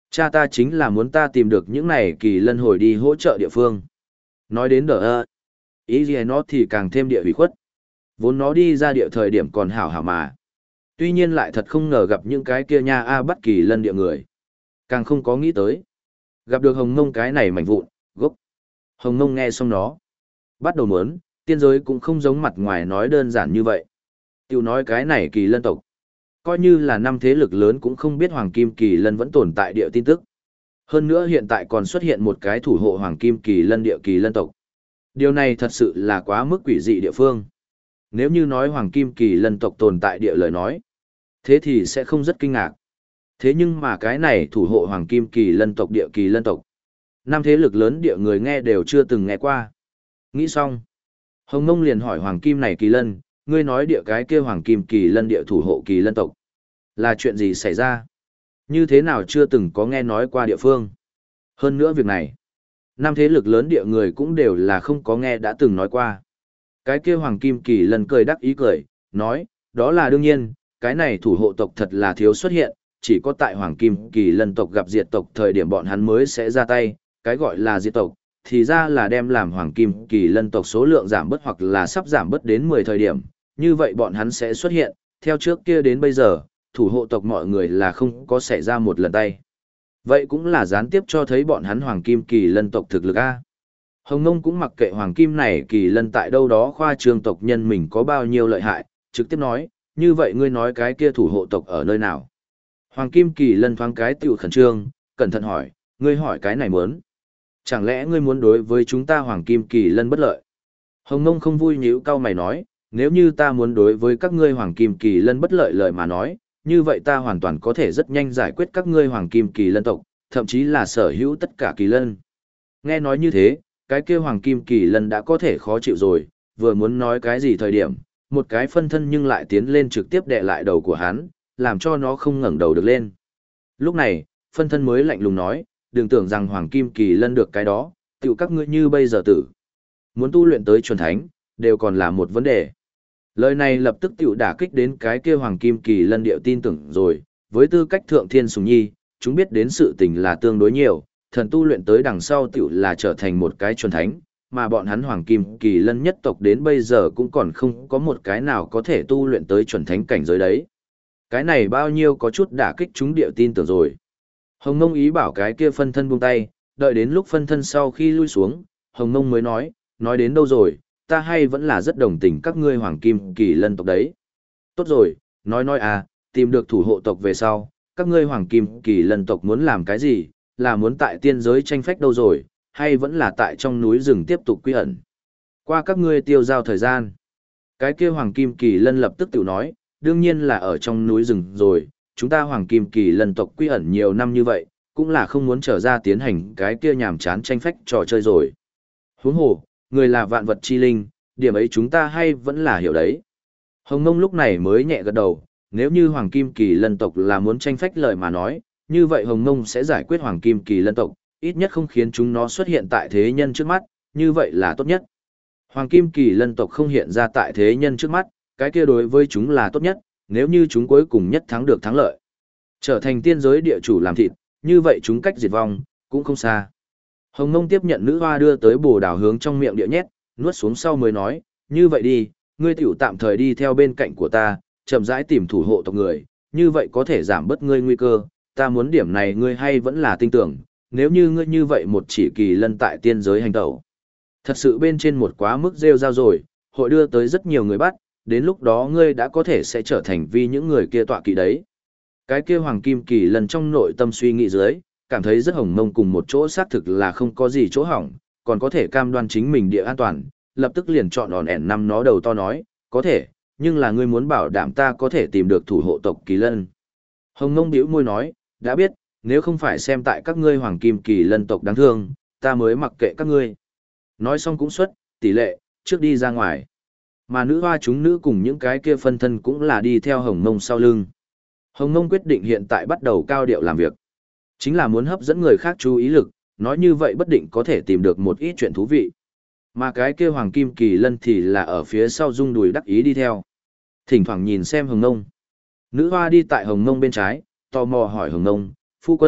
S1: Cha ta chính là muốn ta tìm được những này kỳ lân hồi đi hỗ trợ địa phương. Nói đến đỡ ơ, ý gì nó thì càng thêm địa hủy khuất. Vốn nó đi ra địa thời điểm còn hảo hảo mà. Tuy nhiên lại thật không ngờ gặp những cái kia nha a bắt kỳ lân địa người. Càng không có nghĩ tới. Gặp được hồng mông cái này mảnh vụn, gốc. Hồng mông nghe xong nó. Bắt đầu muốn, tiên giới cũng không giống mặt ngoài nói đơn giản như vậy. Tiểu nói cái này kỳ lân tộc. Coi như là năm thế lực lớn cũng không biết Hoàng Kim Kỳ Lân vẫn tồn tại địa tin tức. Hơn nữa hiện tại còn xuất hiện một cái thủ hộ Hoàng Kim Kỳ Lân địa kỳ lân tộc. Điều này thật sự là quá mức quỷ dị địa phương. Nếu như nói Hoàng Kim Kỳ Lân tộc tồn tại địa lời nói, thế thì sẽ không rất kinh ngạc. Thế nhưng mà cái này thủ hộ Hoàng Kim Kỳ Lân tộc địa kỳ lân tộc. Năm thế lực lớn địa người nghe đều chưa từng nghe qua. Nghĩ xong. Hồng Mông liền hỏi Hoàng Kim này kỳ lân, ngươi nói địa cái kia Hoàng Kim Kỳ Lân địa thủ hộ kỳ lân tộc. Là chuyện gì xảy ra? Như thế nào chưa từng có nghe nói qua địa phương? Hơn nữa việc này, năm thế lực lớn địa người cũng đều là không có nghe đã từng nói qua. Cái kia Hoàng Kim Kỳ Lân cười đắc ý cười, nói, đó là đương nhiên, cái này thủ hộ tộc thật là thiếu xuất hiện, chỉ có tại Hoàng Kim Kỳ Lân tộc gặp diệt tộc thời điểm bọn hắn mới sẽ ra tay, cái gọi là diệt tộc, thì ra là đem làm Hoàng Kim Kỳ Lân tộc số lượng giảm bớt hoặc là sắp giảm bớt đến mười thời điểm, như vậy bọn hắn sẽ xuất hiện, theo trước kia đến bây giờ, thủ hộ tộc mọi người là không có xảy ra một lần tay. Vậy cũng là gián tiếp cho thấy bọn hắn Hoàng Kim Kỳ Lân tộc thực lực A. Hồng Nông cũng mặc kệ Hoàng Kim này Kỳ Lân tại đâu đó khoa trương tộc nhân mình có bao nhiêu lợi hại, trực tiếp nói, như vậy ngươi nói cái kia thủ hộ tộc ở nơi nào? Hoàng Kim Kỳ Lân thoáng cái tiểu khẩn trương, cẩn thận hỏi, ngươi hỏi cái này muốn. Chẳng lẽ ngươi muốn đối với chúng ta Hoàng Kim Kỳ Lân bất lợi? Hồng Nông không vui nhíu cau mày nói, nếu như ta muốn đối với các ngươi Hoàng Kim Kỳ Lân bất lợi lời mà nói, như vậy ta hoàn toàn có thể rất nhanh giải quyết các ngươi Hoàng Kim Kỳ Lân tộc, thậm chí là sở hữu tất cả Kỳ Lân. Nghe nói như thế, cái kia Hoàng Kim Kỳ Lân đã có thể khó chịu rồi, vừa muốn nói cái gì thời điểm, một cái phân thân nhưng lại tiến lên trực tiếp đè lại đầu của hắn, làm cho nó không ngẩng đầu được lên. Lúc này, phân thân mới lạnh lùng nói, đừng tưởng rằng Hoàng Kim Kỳ Lân được cái đó, tiểu các ngươi như bây giờ tử. Muốn tu luyện tới chuẩn thánh, đều còn là một vấn đề. Lời này lập tức tiểu đả kích đến cái kia Hoàng Kim Kỳ Lân điệu tin tưởng rồi, với tư cách thượng thiên sùng nhi, chúng biết đến sự tình là tương đối nhiều, thần tu luyện tới đằng sau tiểu là trở thành một cái chuẩn thánh, mà bọn hắn Hoàng Kim Kỳ Lân nhất tộc đến bây giờ cũng còn không có một cái nào có thể tu luyện tới chuẩn thánh cảnh giới đấy. Cái này bao nhiêu có chút đả kích chúng điệu tin tưởng rồi. Hồng Nông ý bảo cái kia phân thân buông tay, đợi đến lúc phân thân sau khi lui xuống, Hồng Nông mới nói, nói đến đâu rồi, ta hay vẫn là rất đồng tình các ngươi Hoàng Kim Kỳ Lân tộc đấy. Tốt rồi, nói nói à, tìm được thủ hộ tộc về sau, các ngươi Hoàng Kim Kỳ Lân tộc muốn làm cái gì, là muốn tại tiên giới tranh phách đâu rồi, hay vẫn là tại trong núi rừng tiếp tục quy ẩn. Qua các ngươi tiêu giao thời gian. Cái kia Hoàng Kim Kỳ Lân lập tức tự nói, đương nhiên là ở trong núi rừng rồi, chúng ta Hoàng Kim Kỳ Lân tộc quy ẩn nhiều năm như vậy, cũng là không muốn trở ra tiến hành cái kia nhàm chán tranh phách trò chơi rồi. Huống hồ, người là vạn vật chi linh, điểm ấy chúng ta hay vẫn là hiểu đấy. Hồng Nông lúc này mới nhẹ gật đầu, nếu như Hoàng Kim Kỳ Lân tộc là muốn tranh phách lời mà nói, như vậy Hồng Nông sẽ giải quyết Hoàng Kim Kỳ Lân tộc, ít nhất không khiến chúng nó xuất hiện tại thế nhân trước mắt, như vậy là tốt nhất. Hoàng Kim Kỳ Lân tộc không hiện ra tại thế nhân trước mắt, cái kia đối với chúng là tốt nhất, nếu như chúng cuối cùng nhất thắng được thắng lợi. Trở thành tiên giới địa chủ làm thịt, như vậy chúng cách diệt vong, cũng không xa. Hồng Nông tiếp nhận nữ hoa đưa tới bồ đào hướng trong miệng địa nhét, nuốt xuống sau mới nói, như vậy đi, ngươi tiểu tạm thời đi theo bên cạnh của ta, chậm rãi tìm thủ hộ tộc người, như vậy có thể giảm bớt ngươi nguy cơ, ta muốn điểm này ngươi hay vẫn là tin tưởng, nếu như ngươi như vậy một chỉ kỳ lân tại tiên giới hành tẩu. Thật sự bên trên một quá mức rêu rao rồi, hội đưa tới rất nhiều người bắt, đến lúc đó ngươi đã có thể sẽ trở thành vì những người kia tọa kỵ đấy. Cái kia Hoàng Kim Kỳ Lân trong nội tâm suy nghĩ dưới, cảm thấy rất hồng mông cùng một chỗ xác thực là không có gì chỗ hỏng, còn có thể cam đoan chính mình địa an toàn, lập tức liền chọn đòn ẻn năm nó đầu to nói, có thể, nhưng là ngươi muốn bảo đảm ta có thể tìm được thủ hộ tộc Kỳ Lân. Hồng mông bĩu môi nói, đã biết, nếu không phải xem tại các ngươi Hoàng Kim Kỳ Lân tộc đáng thương, ta mới mặc kệ các ngươi. Nói xong cũng xuất, tỷ lệ, trước đi ra ngoài. Mà nữ hoa chúng nữ cùng những cái kia phân thân cũng là đi theo Hồng Mông sau lưng. Hồng Mông quyết định hiện tại bắt đầu cao điệu làm việc. Chính là muốn hấp dẫn người khác chú ý lực, nói như vậy bất định có thể tìm được một ít chuyện thú vị. Mà cái kia Hoàng Kim Kỳ Lân thì là ở phía sau rung đùi đắc ý đi theo. Thỉnh thoảng nhìn xem Hồng Mông. Nữ hoa đi tại Hồng Mông bên trái, tò mò hỏi Hồng Mông, phu quân,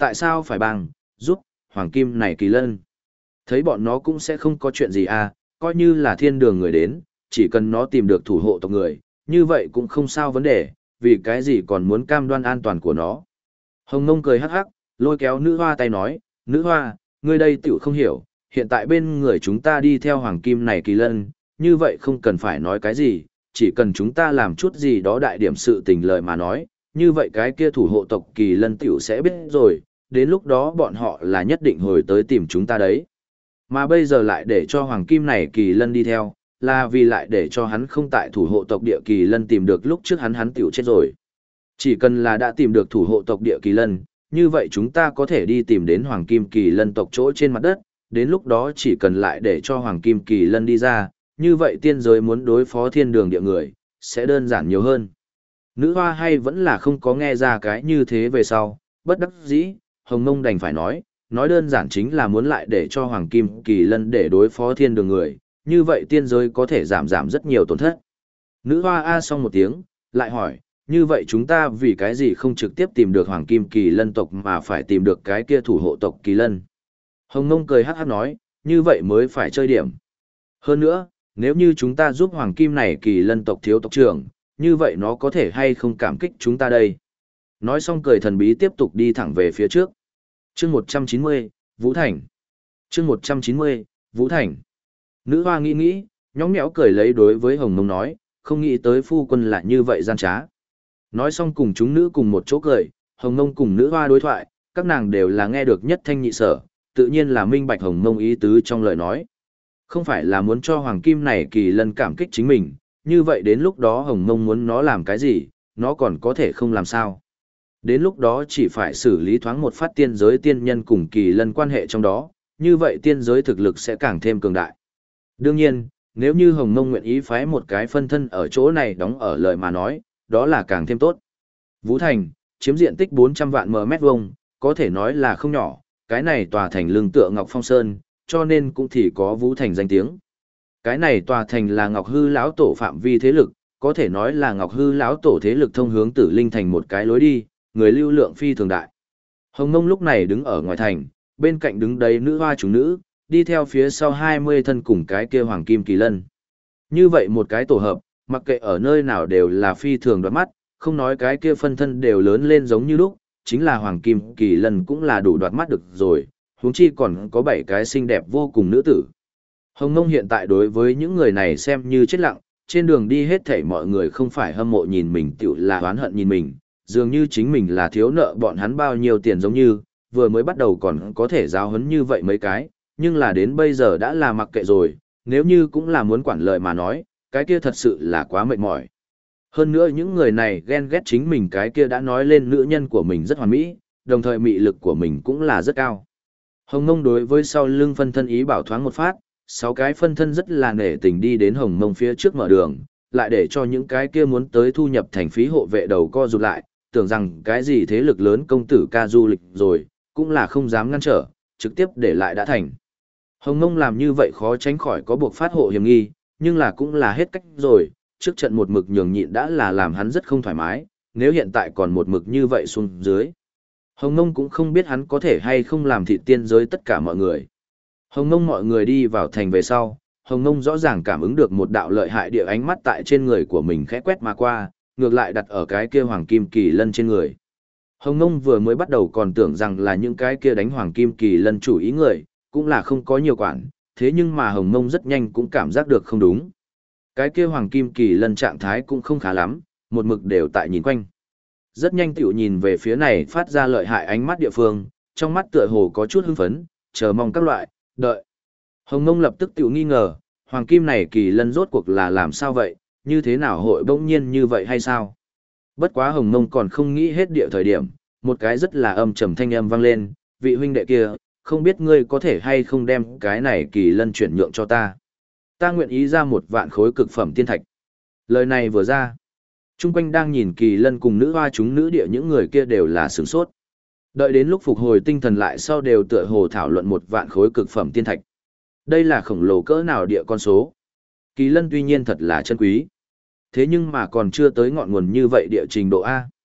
S1: tại sao phải bằng, giúp, hoàng kim này kỳ lân. Thấy bọn nó cũng sẽ không có chuyện gì à, coi như là thiên đường người đến, chỉ cần nó tìm được thủ hộ tộc người, như vậy cũng không sao vấn đề, vì cái gì còn muốn cam đoan an toàn của nó. Hồng Nông cười hắc hắc, lôi kéo nữ hoa tay nói, nữ hoa, ngươi đây tiểu không hiểu, hiện tại bên người chúng ta đi theo hoàng kim này kỳ lân, như vậy không cần phải nói cái gì, chỉ cần chúng ta làm chút gì đó đại điểm sự tình lời mà nói, như vậy cái kia thủ hộ tộc kỳ lân tiểu sẽ biết rồi, đến lúc đó bọn họ là nhất định hồi tới tìm chúng ta đấy. Mà bây giờ lại để cho hoàng kim này kỳ lân đi theo, là vì lại để cho hắn không tại thủ hộ tộc địa kỳ lân tìm được lúc trước hắn hắn tiểu chết rồi. Chỉ cần là đã tìm được thủ hộ tộc địa kỳ lân, như vậy chúng ta có thể đi tìm đến hoàng kim kỳ lân tộc chỗ trên mặt đất, đến lúc đó chỉ cần lại để cho hoàng kim kỳ lân đi ra, như vậy tiên giới muốn đối phó thiên đường địa người, sẽ đơn giản nhiều hơn. Nữ hoa hay vẫn là không có nghe ra cái như thế về sau, bất đắc dĩ, Hồng Nông đành phải nói, nói đơn giản chính là muốn lại để cho hoàng kim kỳ lân để đối phó thiên đường người, như vậy tiên giới có thể giảm giảm rất nhiều tổn thất. Nữ hoa a xong một tiếng, lại hỏi, như vậy chúng ta vì cái gì không trực tiếp tìm được hoàng kim kỳ lân tộc mà phải tìm được cái kia thủ hộ tộc kỳ lân. Hồng Nông cười hát hát nói, như vậy mới phải chơi điểm. Hơn nữa, nếu như chúng ta giúp hoàng kim này kỳ lân tộc thiếu tộc trưởng, như vậy nó có thể hay không cảm kích chúng ta đây. Nói xong cười thần bí tiếp tục đi thẳng về phía trước. chương một trăm chín mươi, Vũ Thành. chương một trăm chín mươi, Vũ Thành. Nữ hoa nghĩ nghĩ, nhõng nhẽo cười lấy đối với Hồng Nông nói, không nghĩ tới phu quân lại như vậy gian trá. Nói xong cùng chúng nữ cùng một chỗ cười, Hồng Nông cùng nữ hoa đối thoại, các nàng đều là nghe được nhất thanh nhị sở, tự nhiên là minh bạch Hồng Nông ý tứ trong lời nói. Không phải là muốn cho hoàng kim này kỳ lân cảm kích chính mình, như vậy đến lúc đó Hồng Nông muốn nó làm cái gì, nó còn có thể không làm sao. Đến lúc đó chỉ phải xử lý thoáng một phát tiên giới tiên nhân cùng kỳ lân quan hệ trong đó, như vậy tiên giới thực lực sẽ càng thêm cường đại. Đương nhiên, nếu như Hồng Nông nguyện ý phái một cái phân thân ở chỗ này đóng ở lời mà nói, đó là càng thêm tốt. Vũ Thành, chiếm diện tích bốn trăm vạn mét vuông, có thể nói là không nhỏ, cái này tòa thành lưng tựa Ngọc Phong Sơn, cho nên cũng thì có Vũ Thành danh tiếng. Cái này tòa thành là Ngọc Hư lão tổ phạm vi thế lực, có thể nói là Ngọc Hư lão tổ thế lực thông hướng Tử Linh thành một cái lối đi, người lưu lượng phi thường đại. Hồng Nông lúc này đứng ở ngoài thành, bên cạnh đứng đấy nữ hoa chúng nữ, đi theo phía sau hai mươi thân cùng cái kia hoàng kim kỳ lân. Như vậy một cái tổ hợp, mặc kệ ở nơi nào đều là phi thường đoạt mắt, không nói cái kia phân thân đều lớn lên giống như lúc, chính là hoàng kim kỳ lân cũng là đủ đoạt mắt được rồi, huống chi còn có bảy cái xinh đẹp vô cùng nữ tử. Hồng Nông hiện tại đối với những người này xem như chết lặng, trên đường đi hết thảy mọi người không phải hâm mộ nhìn mình tiểu là oán hận nhìn mình, dường như chính mình là thiếu nợ bọn hắn bao nhiêu tiền giống như, vừa mới bắt đầu còn có thể giáo huấn như vậy mấy cái, nhưng là đến bây giờ đã là mặc kệ rồi, nếu như cũng là muốn quản lợi mà nói, cái kia thật sự là quá mệt mỏi. Hơn nữa những người này ghen ghét chính mình cái kia đã nói lên nữ nhân của mình rất hoàn mỹ, đồng thời mị lực của mình cũng là rất cao. Hồng Nông đối với sau lưng phân thân ý bảo thoáng một phát, sáu cái phân thân rất là nể tình đi đến Hồng Nông phía trước mở đường, lại để cho những cái kia muốn tới thu nhập thành phí hộ vệ đầu co rụt lại, tưởng rằng cái gì thế lực lớn công tử ca du lịch rồi, cũng là không dám ngăn trở, trực tiếp để lại đã thành. Hồng Nông làm như vậy khó tránh khỏi có buộc phát hộ hiểm nghi, nhưng là cũng là hết cách rồi, trước trận một mực nhường nhịn đã là làm hắn rất không thoải mái, nếu hiện tại còn một mực như vậy xuống dưới. Hồng Nông cũng không biết hắn có thể hay không làm thịt tiên giới tất cả mọi người. Hồng Nông mọi người đi vào thành về sau, Hồng Nông rõ ràng cảm ứng được một đạo lợi hại địa ánh mắt tại trên người của mình khẽ quét mà qua, ngược lại đặt ở cái kia hoàng kim kỳ lân trên người. Hồng Nông vừa mới bắt đầu còn tưởng rằng là những cái kia đánh hoàng kim kỳ lân chủ ý người, cũng là không có nhiều quản, thế nhưng mà Hồng Nông rất nhanh cũng cảm giác được không đúng. Cái kia hoàng kim kỳ lân trạng thái cũng không khá lắm, một mực đều tại nhìn quanh. Rất nhanh tiểu nhìn về phía này phát ra lợi hại ánh mắt địa phương, trong mắt tựa hồ có chút hưng phấn, chờ mong các loại, đợi. Hồng Nông lập tức tiểu nghi ngờ, hoàng kim này kỳ lân rốt cuộc là làm sao vậy, như thế nào hội bỗng nhiên như vậy hay sao? Bất quá Hồng Nông còn không nghĩ hết địa thời điểm, một cái rất là âm trầm thanh âm vang lên, vị huynh đệ kia, không biết ngươi có thể hay không đem cái này kỳ lân chuyển nhượng cho ta. Ta nguyện ý ra một vạn khối cực phẩm tiên thạch. Lời này vừa ra, chung quanh đang nhìn kỳ lân cùng nữ hoa chúng nữ địa những người kia đều là sửng sốt. Đợi đến lúc phục hồi tinh thần lại sau đều tựa hồ thảo luận một vạn khối cực phẩm tiên thạch. Đây là khổng lồ cỡ nào địa con số. Kỳ lân tuy nhiên thật là chân quý. Thế nhưng mà còn chưa tới ngọn nguồn như vậy địa trình độ A.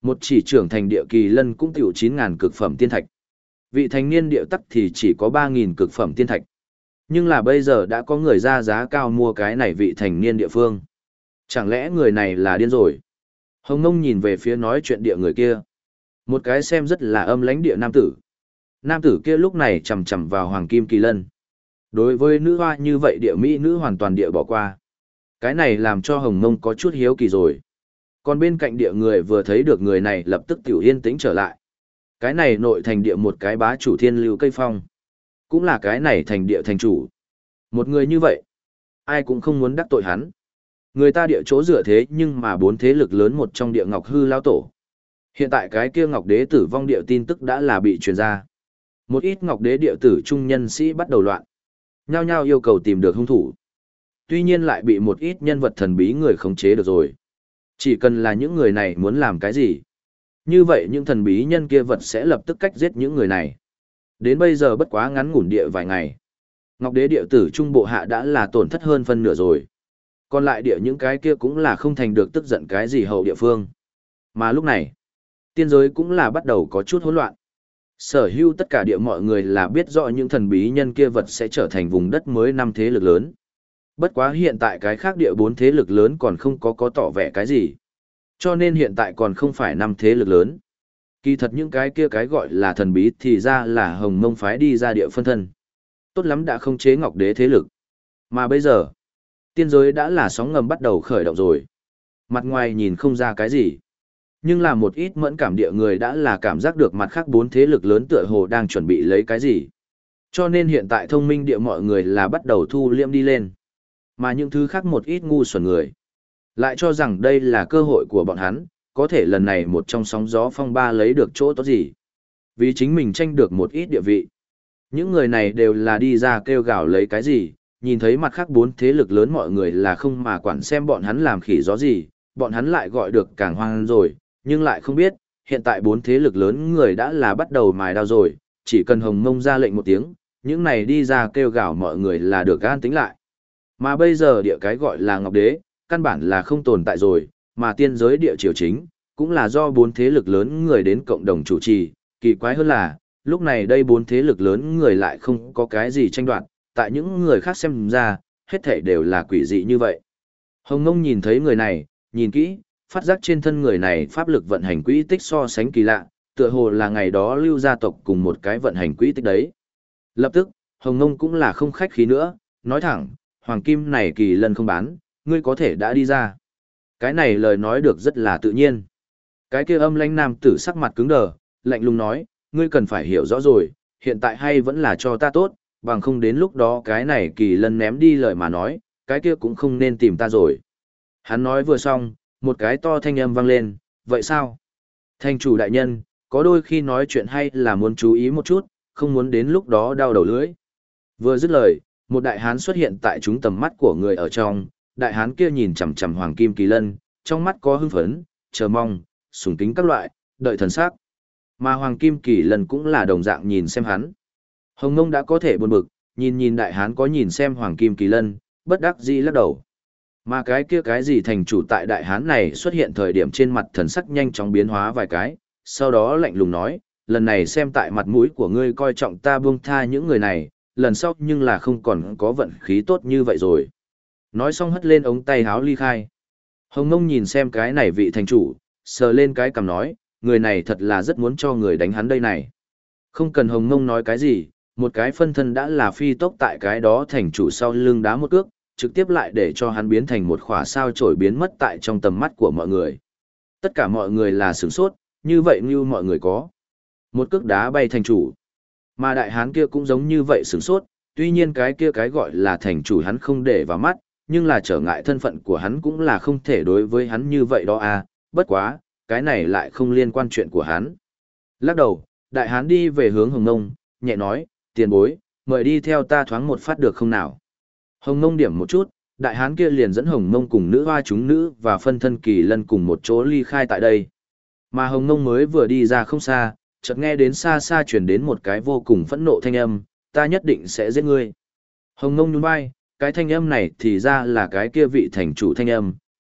S1: Một chỉ trưởng thành địa kỳ lân cũng tiểu chín ngàn cực phẩm tiên thạch. Vị thành niên địa tắc thì chỉ có ba nghìn cực phẩm tiên thạch. Nhưng là bây giờ đã có người ra giá cao mua cái này vị thành niên địa phương. Chẳng lẽ người này là điên rồi? Hồng Ngông nhìn về phía nói chuyện địa người kia. Một cái xem rất là âm lãnh địa nam tử. Nam tử kia lúc này chầm chầm vào hoàng kim kỳ lân. Đối với nữ hoa như vậy địa mỹ nữ hoàn toàn địa bỏ qua. Cái này làm cho Hồng Ngông có chút hiếu kỳ rồi. Còn bên cạnh địa người vừa thấy được người này lập tức tiểu yên tĩnh trở lại. Cái này nội thành địa một cái bá chủ thiên lưu cây phong. Cũng là cái này thành địa thành chủ. Một người như vậy, ai cũng không muốn đắc tội hắn. Người ta địa chỗ dựa thế nhưng mà bốn thế lực lớn một trong địa Ngọc Hư lao tổ. Hiện tại cái kia Ngọc Đế tử vong địa tin tức đã là bị truyền ra. Một ít Ngọc Đế địa tử trung nhân sĩ bắt đầu loạn. Nhao nhao yêu cầu tìm được hung thủ. Tuy nhiên lại bị một ít nhân vật thần bí người khống chế được rồi. Chỉ cần là những người này muốn làm cái gì. Như vậy những thần bí nhân kia vật sẽ lập tức cách giết những người này. Đến bây giờ bất quá ngắn ngủn địa vài ngày. Ngọc Đế địa tử trung bộ hạ đã là tổn thất hơn phân nửa rồi. Còn lại địa những cái kia cũng là không thành được tức giận cái gì hậu địa phương. Mà lúc này, tiên giới cũng là bắt đầu có chút hỗn loạn. Sở hữu tất cả địa mọi người là biết rõ những thần bí nhân kia vật sẽ trở thành vùng đất mới năm thế lực lớn. Bất quá hiện tại cái khác địa bốn thế lực lớn còn không có có tỏ vẻ cái gì. Cho nên hiện tại còn không phải năm thế lực lớn. Kỳ thật những cái kia cái gọi là thần bí thì ra là Hồng Mông phái đi ra địa phân thân. Tốt lắm đã không chế Ngọc Đế thế lực. Mà bây giờ, tiên giới đã là sóng ngầm bắt đầu khởi động rồi. Mặt ngoài nhìn không ra cái gì. Nhưng là một ít mẫn cảm địa người đã là cảm giác được mặt khác bốn thế lực lớn tựa hồ đang chuẩn bị lấy cái gì. Cho nên hiện tại thông minh địa mọi người là bắt đầu thu liễm đi lên. Mà những thứ khác một ít ngu xuẩn người. Lại cho rằng đây là cơ hội của bọn hắn, có thể lần này một trong sóng gió phong ba lấy được chỗ tốt gì. Vì chính mình tranh được một ít địa vị. Những người này đều là đi ra kêu gào lấy cái gì, nhìn thấy mặt khác bốn thế lực lớn mọi người là không mà quản xem bọn hắn làm khỉ gió gì, bọn hắn lại gọi được càng hoang rồi, nhưng lại không biết, hiện tại bốn thế lực lớn người đã là bắt đầu mài đao rồi, chỉ cần Hồng Mông ra lệnh một tiếng, những này đi ra kêu gào mọi người là được an tính lại. Mà bây giờ địa cái gọi là Ngọc Đế, căn bản là không tồn tại rồi, mà tiên giới địa triều chính, cũng là do bốn thế lực lớn người đến cộng đồng chủ trì, kỳ quái hơn là, lúc này đây bốn thế lực lớn người lại không có cái gì tranh đoạt, tại những người khác xem ra, hết thảy đều là quỷ dị như vậy. Hồng Ngông nhìn thấy người này, nhìn kỹ, phát giác trên thân người này pháp lực vận hành quỹ tích so sánh kỳ lạ, tựa hồ là ngày đó lưu gia tộc cùng một cái vận hành quỹ tích đấy. Lập tức, Hồng Ngông cũng là không khách khí nữa, nói thẳng, hoàng kim này kỳ lân không bán, ngươi có thể đã đi ra. Cái này lời nói được rất là tự nhiên. Cái kia âm lãnh nam tử sắc mặt cứng đờ, lạnh lùng nói, ngươi cần phải hiểu rõ rồi, hiện tại hay vẫn là cho ta tốt, bằng không đến lúc đó cái này kỳ lân ném đi lời mà nói, cái kia cũng không nên tìm ta rồi. Hắn nói vừa xong, một cái to thanh âm vang lên, vậy sao? Thành chủ đại nhân, có đôi khi nói chuyện hay là muốn chú ý một chút, không muốn đến lúc đó đau đầu lưỡi. Vừa dứt lời, một đại hán xuất hiện tại chúng tầm mắt của người ở trong, đại hán kia nhìn chằm chằm hoàng kim kỳ lân, trong mắt có hưng phấn, chờ mong, sùng kính các loại, đợi thần sắc. Mà hoàng kim kỳ lân cũng là đồng dạng nhìn xem hắn. Hồng Ngông đã có thể buồn bực, nhìn nhìn đại hán có nhìn xem hoàng kim kỳ lân, bất đắc dĩ lắc đầu. Mà cái kia cái gì thành chủ tại đại hán này xuất hiện thời điểm trên mặt thần sắc nhanh chóng biến hóa vài cái, sau đó lạnh lùng nói, lần này xem tại mặt mũi của ngươi coi trọng ta buông tha những người này, lần sau nhưng là không còn có vận khí tốt như vậy rồi. Nói xong hất lên ống tay háo ly khai. Hồng Ngông nhìn xem cái này vị thành chủ, sờ lên cái cằm nói, người này thật là rất muốn cho người đánh hắn đây này. Không cần Hồng Ngông nói cái gì, một cái phân thân đã là phi tốc tại cái đó thành chủ sau lưng đá một cước, trực tiếp lại để cho hắn biến thành một khỏa sao chổi biến mất tại trong tầm mắt của mọi người. Tất cả mọi người là sửng sốt, như vậy như mọi người có. Một cước đá bay thành chủ. Mà đại hán kia cũng giống như vậy sửng sốt, tuy nhiên cái kia cái gọi là thành chủ hắn không để vào mắt, nhưng là trở ngại thân phận của hắn cũng là không thể đối với hắn như vậy đó à, bất quá, cái này lại không liên quan chuyện của hắn. Lắc đầu, đại hán đi về hướng Hồng Ngông, nhẹ nói, tiền bối, mời đi theo ta thoáng một phát được không nào. Hồng Ngông điểm một chút, đại hán kia liền dẫn Hồng Ngông cùng nữ hoa chúng nữ và phân thân kỳ lân cùng một chỗ ly khai tại đây. Mà Hồng Ngông mới vừa đi ra không xa, chợt nghe đến xa xa truyền đến một cái vô cùng phẫn nộ thanh âm, ta nhất định sẽ giết ngươi. Hồng Ngông nhún vai, cái thanh âm này thì ra là cái kia vị thành chủ thanh âm,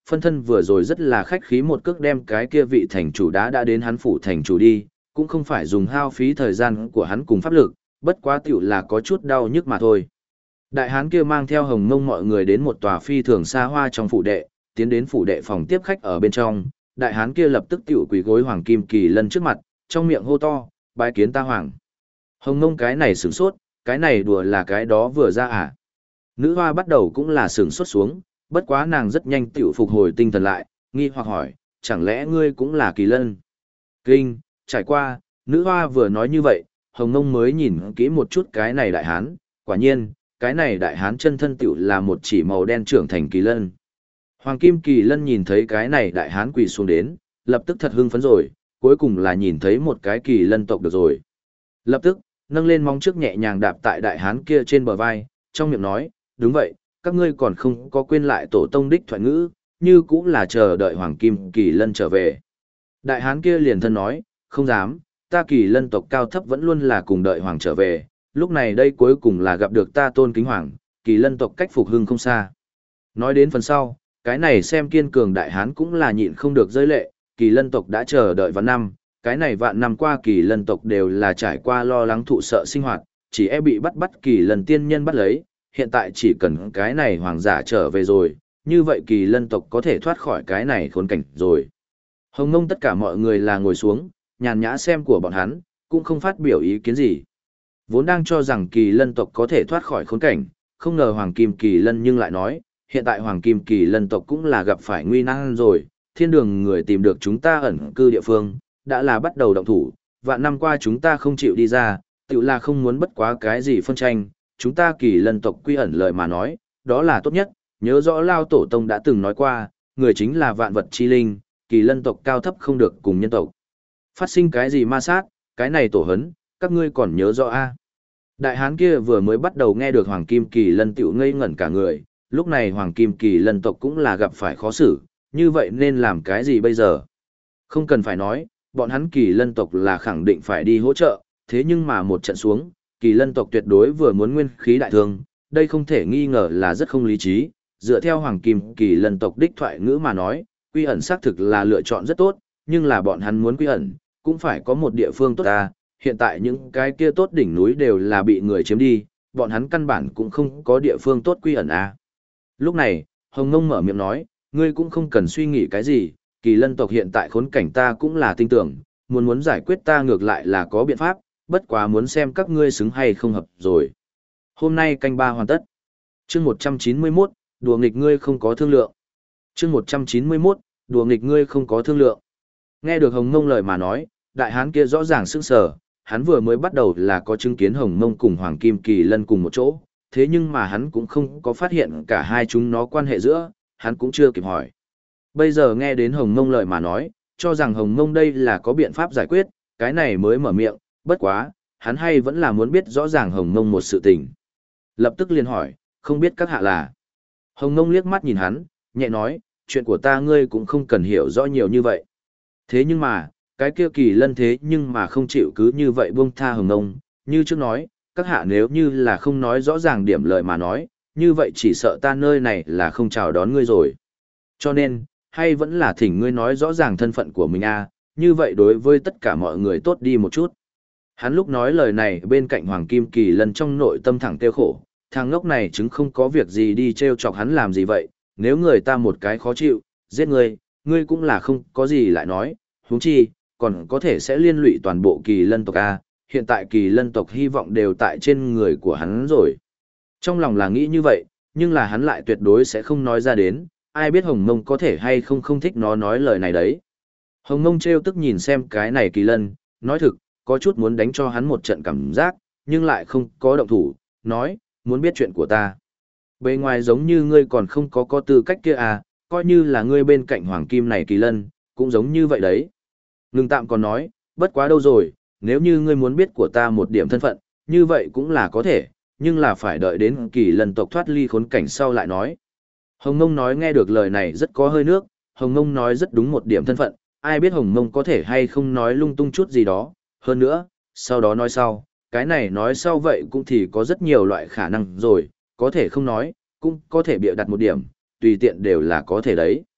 S1: phân thân vừa rồi rất là khách khí một cước đem cái kia vị thành chủ đá đã đến hắn phủ thành chủ đi, cũng không phải dùng hao phí thời gian của hắn cùng pháp lực, bất quá tiểu là có chút đau nhức mà thôi. Đại hán kia mang theo Hồng Mông mọi người đến một tòa phi thường xa hoa trong phủ đệ, tiến đến phủ đệ phòng tiếp khách ở bên trong, đại hán kia lập tức tiểu quỳ gối Hoàng Kim Kỳ Lân trước mặt, trong miệng hô to, bái kiến ta hoàng. Hồng Mông cái này sửng sốt, cái này đùa là cái đó vừa ra à. Nữ hoa bắt đầu cũng là sửng sốt xuống, bất quá nàng rất nhanh tiểu phục hồi tinh thần lại, nghi hoặc hỏi, chẳng lẽ ngươi cũng là Kỳ Lân? Kinh, trải qua, nữ hoa vừa nói như vậy, Hồng Mông mới nhìn kỹ một chút cái này đại hán, quả nhiên, cái này đại hán chân thân tiểu là một chỉ màu đen trưởng thành Kỳ Lân. Hoàng Kim Kỳ Lân nhìn thấy cái này đại hán quỳ xuống đến, lập tức thật hưng phấn rồi, cuối cùng là nhìn thấy một cái Kỳ Lân tộc được rồi. Lập tức, nâng lên móng trước nhẹ nhàng đạp tại đại hán kia trên bờ vai, trong miệng nói, đúng vậy, các ngươi còn không có quên lại tổ tông đích thoại ngữ, như cũng là chờ đợi Hoàng Kim Kỳ Lân trở về. Đại hán kia liền thân nói, không dám, ta Kỳ Lân tộc cao thấp vẫn luôn là cùng đợi Hoàng trở về, lúc này đây cuối cùng là gặp được ta tôn kính Hoàng, Kỳ Lân tộc cách phục hưng không xa. Nói đến phần sau, cái này xem kiên cường đại hán cũng là nhịn không được rơi lệ, Kỳ Lân tộc đã chờ đợi vạn năm, cái này vạn năm qua Kỳ Lân tộc đều là trải qua lo lắng thụ sợ sinh hoạt, chỉ e bị bắt bắt Kỳ Lân tiên nhân bắt lấy, hiện tại chỉ cần cái này hoàng giả trở về rồi, như vậy Kỳ Lân tộc có thể thoát khỏi cái này khốn cảnh rồi. Hồng Mông tất cả mọi người là ngồi xuống, nhàn nhã xem của bọn hắn, cũng không phát biểu ý kiến gì. Vốn đang cho rằng Kỳ Lân tộc có thể thoát khỏi khốn cảnh, không ngờ Hoàng Kim Kỳ Lân nhưng lại nói, hiện tại Hoàng Kim Kỳ Lân tộc cũng là gặp phải nguy nan rồi, thiên đường người tìm được chúng ta ẩn cư địa phương, đã là bắt đầu động thủ, vạn năm qua chúng ta không chịu đi ra, tự là không muốn bất quá cái gì phân tranh, chúng ta Kỳ Lân tộc quy ẩn lời mà nói, đó là tốt nhất, nhớ rõ Lao Tổ Tông đã từng nói qua, người chính là vạn vật chi linh, Kỳ Lân tộc cao thấp không được cùng nhân tộc. Phát sinh cái gì ma sát, cái này tổ hấn, các ngươi còn nhớ rõ a? Đại hán kia vừa mới bắt đầu nghe được Hoàng Kim Kỳ Lân tiểu ngây ngẩn cả người, lúc này Hoàng Kim Kỳ Lân tộc cũng là gặp phải khó xử, như vậy nên làm cái gì bây giờ? Không cần phải nói, bọn hắn Kỳ Lân tộc là khẳng định phải đi hỗ trợ, thế nhưng mà một trận xuống, Kỳ Lân tộc tuyệt đối vừa muốn nguyên khí đại thương, đây không thể nghi ngờ là rất không lý trí, dựa theo Hoàng Kim Kỳ Lân tộc đích thoại ngữ mà nói, quy ẩn xác thực là lựa chọn rất tốt, nhưng là bọn hắn muốn quy ẩn, cũng phải có một địa phương tốt ta, hiện tại những cái kia tốt đỉnh núi đều là bị người chiếm đi, bọn hắn căn bản cũng không có địa phương tốt quy ẩn a. Lúc này, Hồng Ngông mở miệng nói, ngươi cũng không cần suy nghĩ cái gì, Kỳ Lân tộc hiện tại khốn cảnh ta cũng là tin tưởng, muốn muốn giải quyết ta ngược lại là có biện pháp, bất quá muốn xem các ngươi xứng hay không hợp rồi. Hôm nay canh ba hoàn tất. Chương một trăm chín mươi mốt, đùa nghịch ngươi không có thương lượng. Chương một trăm chín mươi mốt, đùa nghịch ngươi không có thương lượng. Nghe được Hồng Mông lời mà nói, đại hán kia rõ ràng sững sờ, hắn vừa mới bắt đầu là có chứng kiến Hồng Mông cùng Hoàng Kim Kỳ Lân cùng một chỗ, thế nhưng mà hắn cũng không có phát hiện cả hai chúng nó quan hệ giữa, hắn cũng chưa kịp hỏi. Bây giờ nghe đến Hồng Mông lời mà nói, cho rằng Hồng Mông đây là có biện pháp giải quyết, cái này mới mở miệng, bất quá, hắn hay vẫn là muốn biết rõ ràng Hồng Mông một sự tình. Lập tức liền hỏi, không biết các hạ là. Hồng Mông liếc mắt nhìn hắn, nhẹ nói, chuyện của ta ngươi cũng không cần hiểu rõ nhiều như vậy. Thế nhưng mà, cái kia Kỳ Lân thế nhưng mà không chịu cứ như vậy buông tha Hồng Mông, như trước nói, các hạ nếu như là không nói rõ ràng điểm lời mà nói, như vậy chỉ sợ ta nơi này là không chào đón ngươi rồi. Cho nên, hay vẫn là thỉnh ngươi nói rõ ràng thân phận của mình a, như vậy đối với tất cả mọi người tốt đi một chút. Hắn lúc nói lời này bên cạnh Hoàng Kim Kỳ Lân trong nội tâm thẳng tiêu khổ, thằng ngốc này chứng không có việc gì đi trêu chọc hắn làm gì vậy, nếu người ta một cái khó chịu, giết ngươi, ngươi cũng là không có gì lại nói, huống chi, còn có thể sẽ liên lụy toàn bộ Kỳ Lân tộc a, hiện tại Kỳ Lân tộc hy vọng đều tại trên người của hắn rồi. Trong lòng là nghĩ như vậy, nhưng là hắn lại tuyệt đối sẽ không nói ra đến, ai biết Hồng Mông có thể hay không không thích nó nói lời này đấy. Hồng Mông trêu tức nhìn xem cái này Kỳ Lân, nói thực, có chút muốn đánh cho hắn một trận cảm giác, nhưng lại không có động thủ, nói, muốn biết chuyện của ta. Bề ngoài giống như ngươi còn không có có tư cách kia à, coi như là ngươi bên cạnh Hoàng Kim này Kỳ Lân, cũng giống như vậy đấy. Ngừng tạm còn nói, bất quá đâu rồi, nếu như ngươi muốn biết của ta một điểm thân phận, như vậy cũng là có thể, nhưng là phải đợi đến Kỳ Lân tộc thoát ly khốn cảnh sau lại nói. Hồng Mông nói nghe được lời này rất có hơi nước, Hồng Mông nói rất đúng một điểm thân phận, ai biết Hồng Mông có thể hay không nói lung tung chút gì đó, hơn nữa, sau đó nói sau, cái này nói sau vậy cũng thì có rất nhiều loại khả năng rồi, có thể không nói, cũng có thể bịa đặt một điểm, tùy tiện đều là có thể đấy.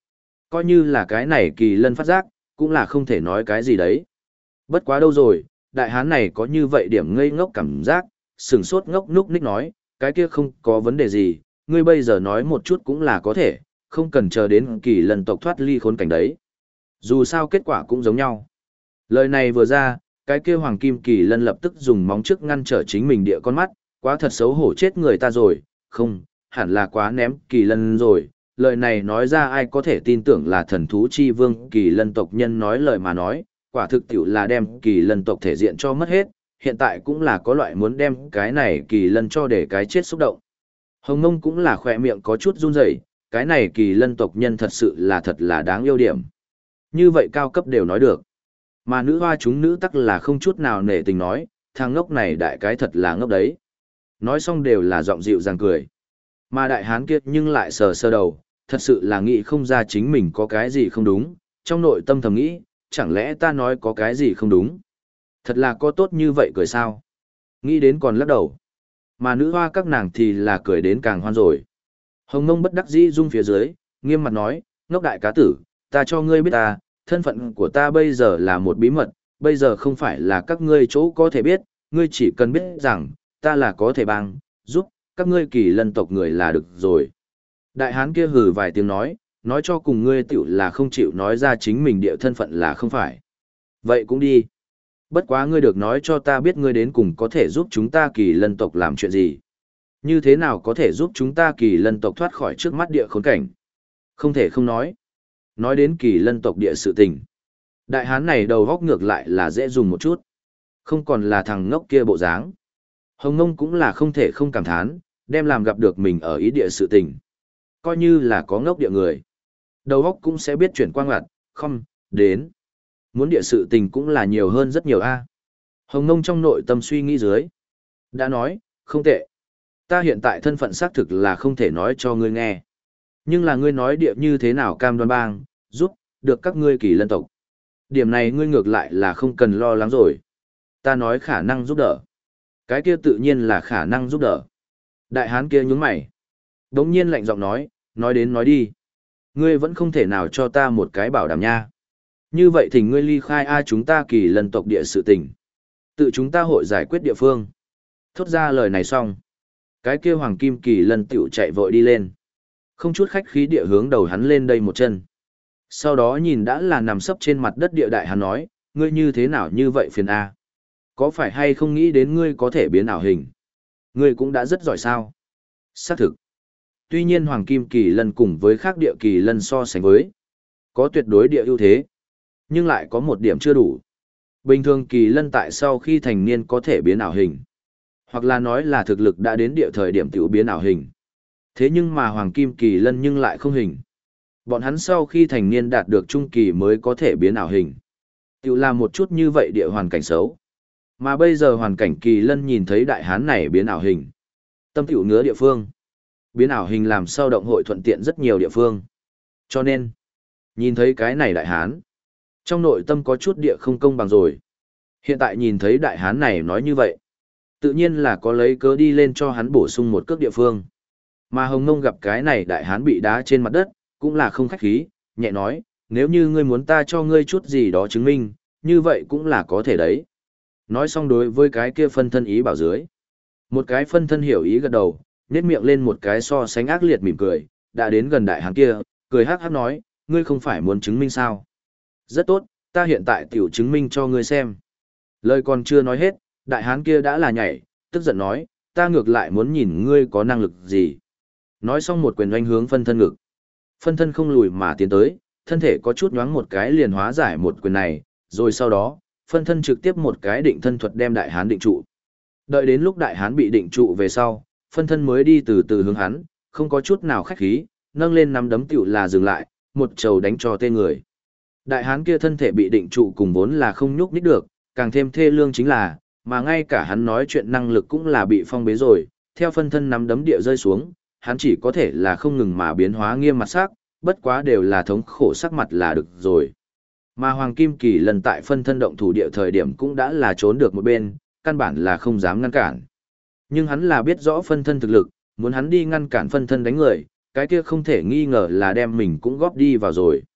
S1: Coi như là cái này kỳ lân phát giác, cũng là không thể nói cái gì đấy. Bất quá đâu rồi, đại hán này có như vậy điểm ngây ngốc cảm giác, sừng sốt ngốc núc ních nói, cái kia không có vấn đề gì, ngươi bây giờ nói một chút cũng là có thể, không cần chờ đến kỳ lân tộc thoát ly khốn cảnh đấy. Dù sao kết quả cũng giống nhau. Lời này vừa ra, cái kia hoàng kim kỳ lân lập tức dùng móng trước ngăn trở chính mình địa con mắt, quá thật xấu hổ chết người ta rồi, không, hẳn là quá ném kỳ lân rồi. Lời này nói ra ai có thể tin tưởng là thần thú chi vương kỳ lân tộc nhân nói lời mà nói, quả thực tiểu là đem kỳ lân tộc thể diện cho mất hết, hiện tại cũng là có loại muốn đem cái này kỳ lân cho để cái chết xúc động. Hồng Nông cũng là khỏe miệng có chút run rẩy, cái này kỳ lân tộc nhân thật sự là thật là đáng yêu điểm. Như vậy cao cấp đều nói được. Mà nữ hoa chúng nữ tắc là không chút nào nể tình nói, thằng ngốc này đại cái thật là ngốc đấy. Nói xong đều là giọng dịu dàng cười. Mà đại hán kia nhưng lại sờ sờ đầu, thật sự là nghĩ không ra chính mình có cái gì không đúng, trong nội tâm thầm nghĩ, chẳng lẽ ta nói có cái gì không đúng. Thật là có tốt như vậy cười sao? Nghĩ đến còn lắc đầu. Mà nữ hoa các nàng thì là cười đến càng hoan rồi. Hồng Mông bất đắc dĩ rung phía dưới, nghiêm mặt nói, ngốc đại cá tử, ta cho ngươi biết ta, thân phận của ta bây giờ là một bí mật, bây giờ không phải là các ngươi chỗ có thể biết, ngươi chỉ cần biết rằng, ta là có thể bằng, giúp, các ngươi kỳ lân tộc người là được rồi. Đại hán kia hừ vài tiếng nói, nói cho cùng ngươi tiểu là không chịu nói ra chính mình địa thân phận là không phải. Vậy cũng đi. Bất quá ngươi được nói cho ta biết ngươi đến cùng có thể giúp chúng ta kỳ lân tộc làm chuyện gì. Như thế nào có thể giúp chúng ta kỳ lân tộc thoát khỏi trước mắt địa khốn cảnh. Không thể không nói. Nói đến kỳ lân tộc địa sự tình. Đại hán này đầu góc ngược lại là dễ dùng một chút. Không còn là thằng ngốc kia bộ dáng. Hồng Nông cũng là không thể không cảm thán, đem làm gặp được mình ở ý địa sự tình. Coi như là có ngốc địa người. Đầu góc cũng sẽ biết chuyển quang ngặt, không, đến. Muốn địa sự tình cũng là nhiều hơn rất nhiều a. Hồng Nông trong nội tâm suy nghĩ dưới. Đã nói, không tệ. Ta hiện tại thân phận xác thực là không thể nói cho ngươi nghe. Nhưng là ngươi nói địa như thế nào cam đoan bang, giúp, được các ngươi kỳ lân tộc. Điểm này ngươi ngược lại là không cần lo lắng rồi. Ta nói khả năng giúp đỡ. Cái kia tự nhiên là khả năng giúp đỡ. Đại hán kia nhướng mày. Đống nhiên lạnh giọng nói, nói đến nói đi. Ngươi vẫn không thể nào cho ta một cái bảo đảm nha. Như vậy thì ngươi ly khai a chúng ta kỳ lân tộc địa sự tình. Tự chúng ta hội giải quyết địa phương. Thốt ra lời này xong. Cái kia hoàng kim kỳ lân tiểu chạy vội đi lên. Không chút khách khí địa hướng đầu hắn lên đây một chân. Sau đó nhìn đã là nằm sấp trên mặt đất địa đại hắn nói, ngươi như thế nào như vậy phiền A. Có phải hay không nghĩ đến ngươi có thể biến ảo hình? Ngươi cũng đã rất giỏi sao? Xác thực. Tuy nhiên hoàng kim kỳ lân cùng với khác địa kỳ lân so sánh với, có tuyệt đối địa ưu thế. Nhưng lại có một điểm chưa đủ. Bình thường kỳ lân tại sau khi thành niên có thể biến ảo hình. Hoặc là nói là thực lực đã đến địa thời điểm tiểu biến ảo hình. Thế nhưng mà hoàng kim kỳ lân nhưng lại không hình. Bọn hắn sau khi thành niên đạt được trung kỳ mới có thể biến ảo hình. Tiểu là một chút như vậy địa hoàn cảnh xấu. Mà bây giờ hoàn cảnh kỳ lân nhìn thấy đại hán này biến ảo hình. Tâm tiểu ngứa địa phương. Biến ảo hình làm sao động hội thuận tiện rất nhiều địa phương. Cho nên, nhìn thấy cái này đại hán. Trong nội tâm có chút địa không công bằng rồi. Hiện tại nhìn thấy đại hán này nói như vậy. Tự nhiên là có lấy cớ đi lên cho hắn bổ sung một cước địa phương. Mà Hồng Nông gặp cái này đại hán bị đá trên mặt đất, cũng là không khách khí, nhẹ nói, nếu như ngươi muốn ta cho ngươi chút gì đó chứng minh, như vậy cũng là có thể đấy. Nói xong đối với cái kia phân thân ý bảo dưới. Một cái phân thân hiểu ý gật đầu, nhếch miệng lên một cái so sánh ác liệt mỉm cười, đã đến gần đại hán kia, cười hắc hắc nói, ngươi không phải muốn chứng minh sao? Rất tốt, ta hiện tại tiểu chứng minh cho ngươi xem. Lời còn chưa nói hết, đại hán kia đã là nhảy, tức giận nói, ta ngược lại muốn nhìn ngươi có năng lực gì. Nói xong một quyền oanh hướng phân thân ngực. Phân thân không lùi mà tiến tới, thân thể có chút nhoáng một cái liền hóa giải một quyền này, rồi sau đó, phân thân trực tiếp một cái định thân thuật đem đại hán định trụ. Đợi đến lúc đại hán bị định trụ về sau, phân thân mới đi từ từ hướng hắn, không có chút nào khách khí, nâng lên nắm đấm tiểu là dừng lại, một trầu đánh cho tê người. Đại hán kia thân thể bị định trụ cùng vốn là không nhúc nhích được, càng thêm thê lương chính là, mà ngay cả hắn nói chuyện năng lực cũng là bị phong bế rồi, theo phân thân nắm đấm địa rơi xuống, hắn chỉ có thể là không ngừng mà biến hóa nghiêm mặt sắc, bất quá đều là thống khổ sắc mặt là được rồi. Mà Hoàng Kim Kỳ lần tại phân thân động thủ địa thời điểm cũng đã là trốn được một bên, căn bản là không dám ngăn cản. Nhưng hắn là biết rõ phân thân thực lực, muốn hắn đi ngăn cản phân thân đánh người, cái kia không thể nghi ngờ là đem mình cũng góp đi vào rồi.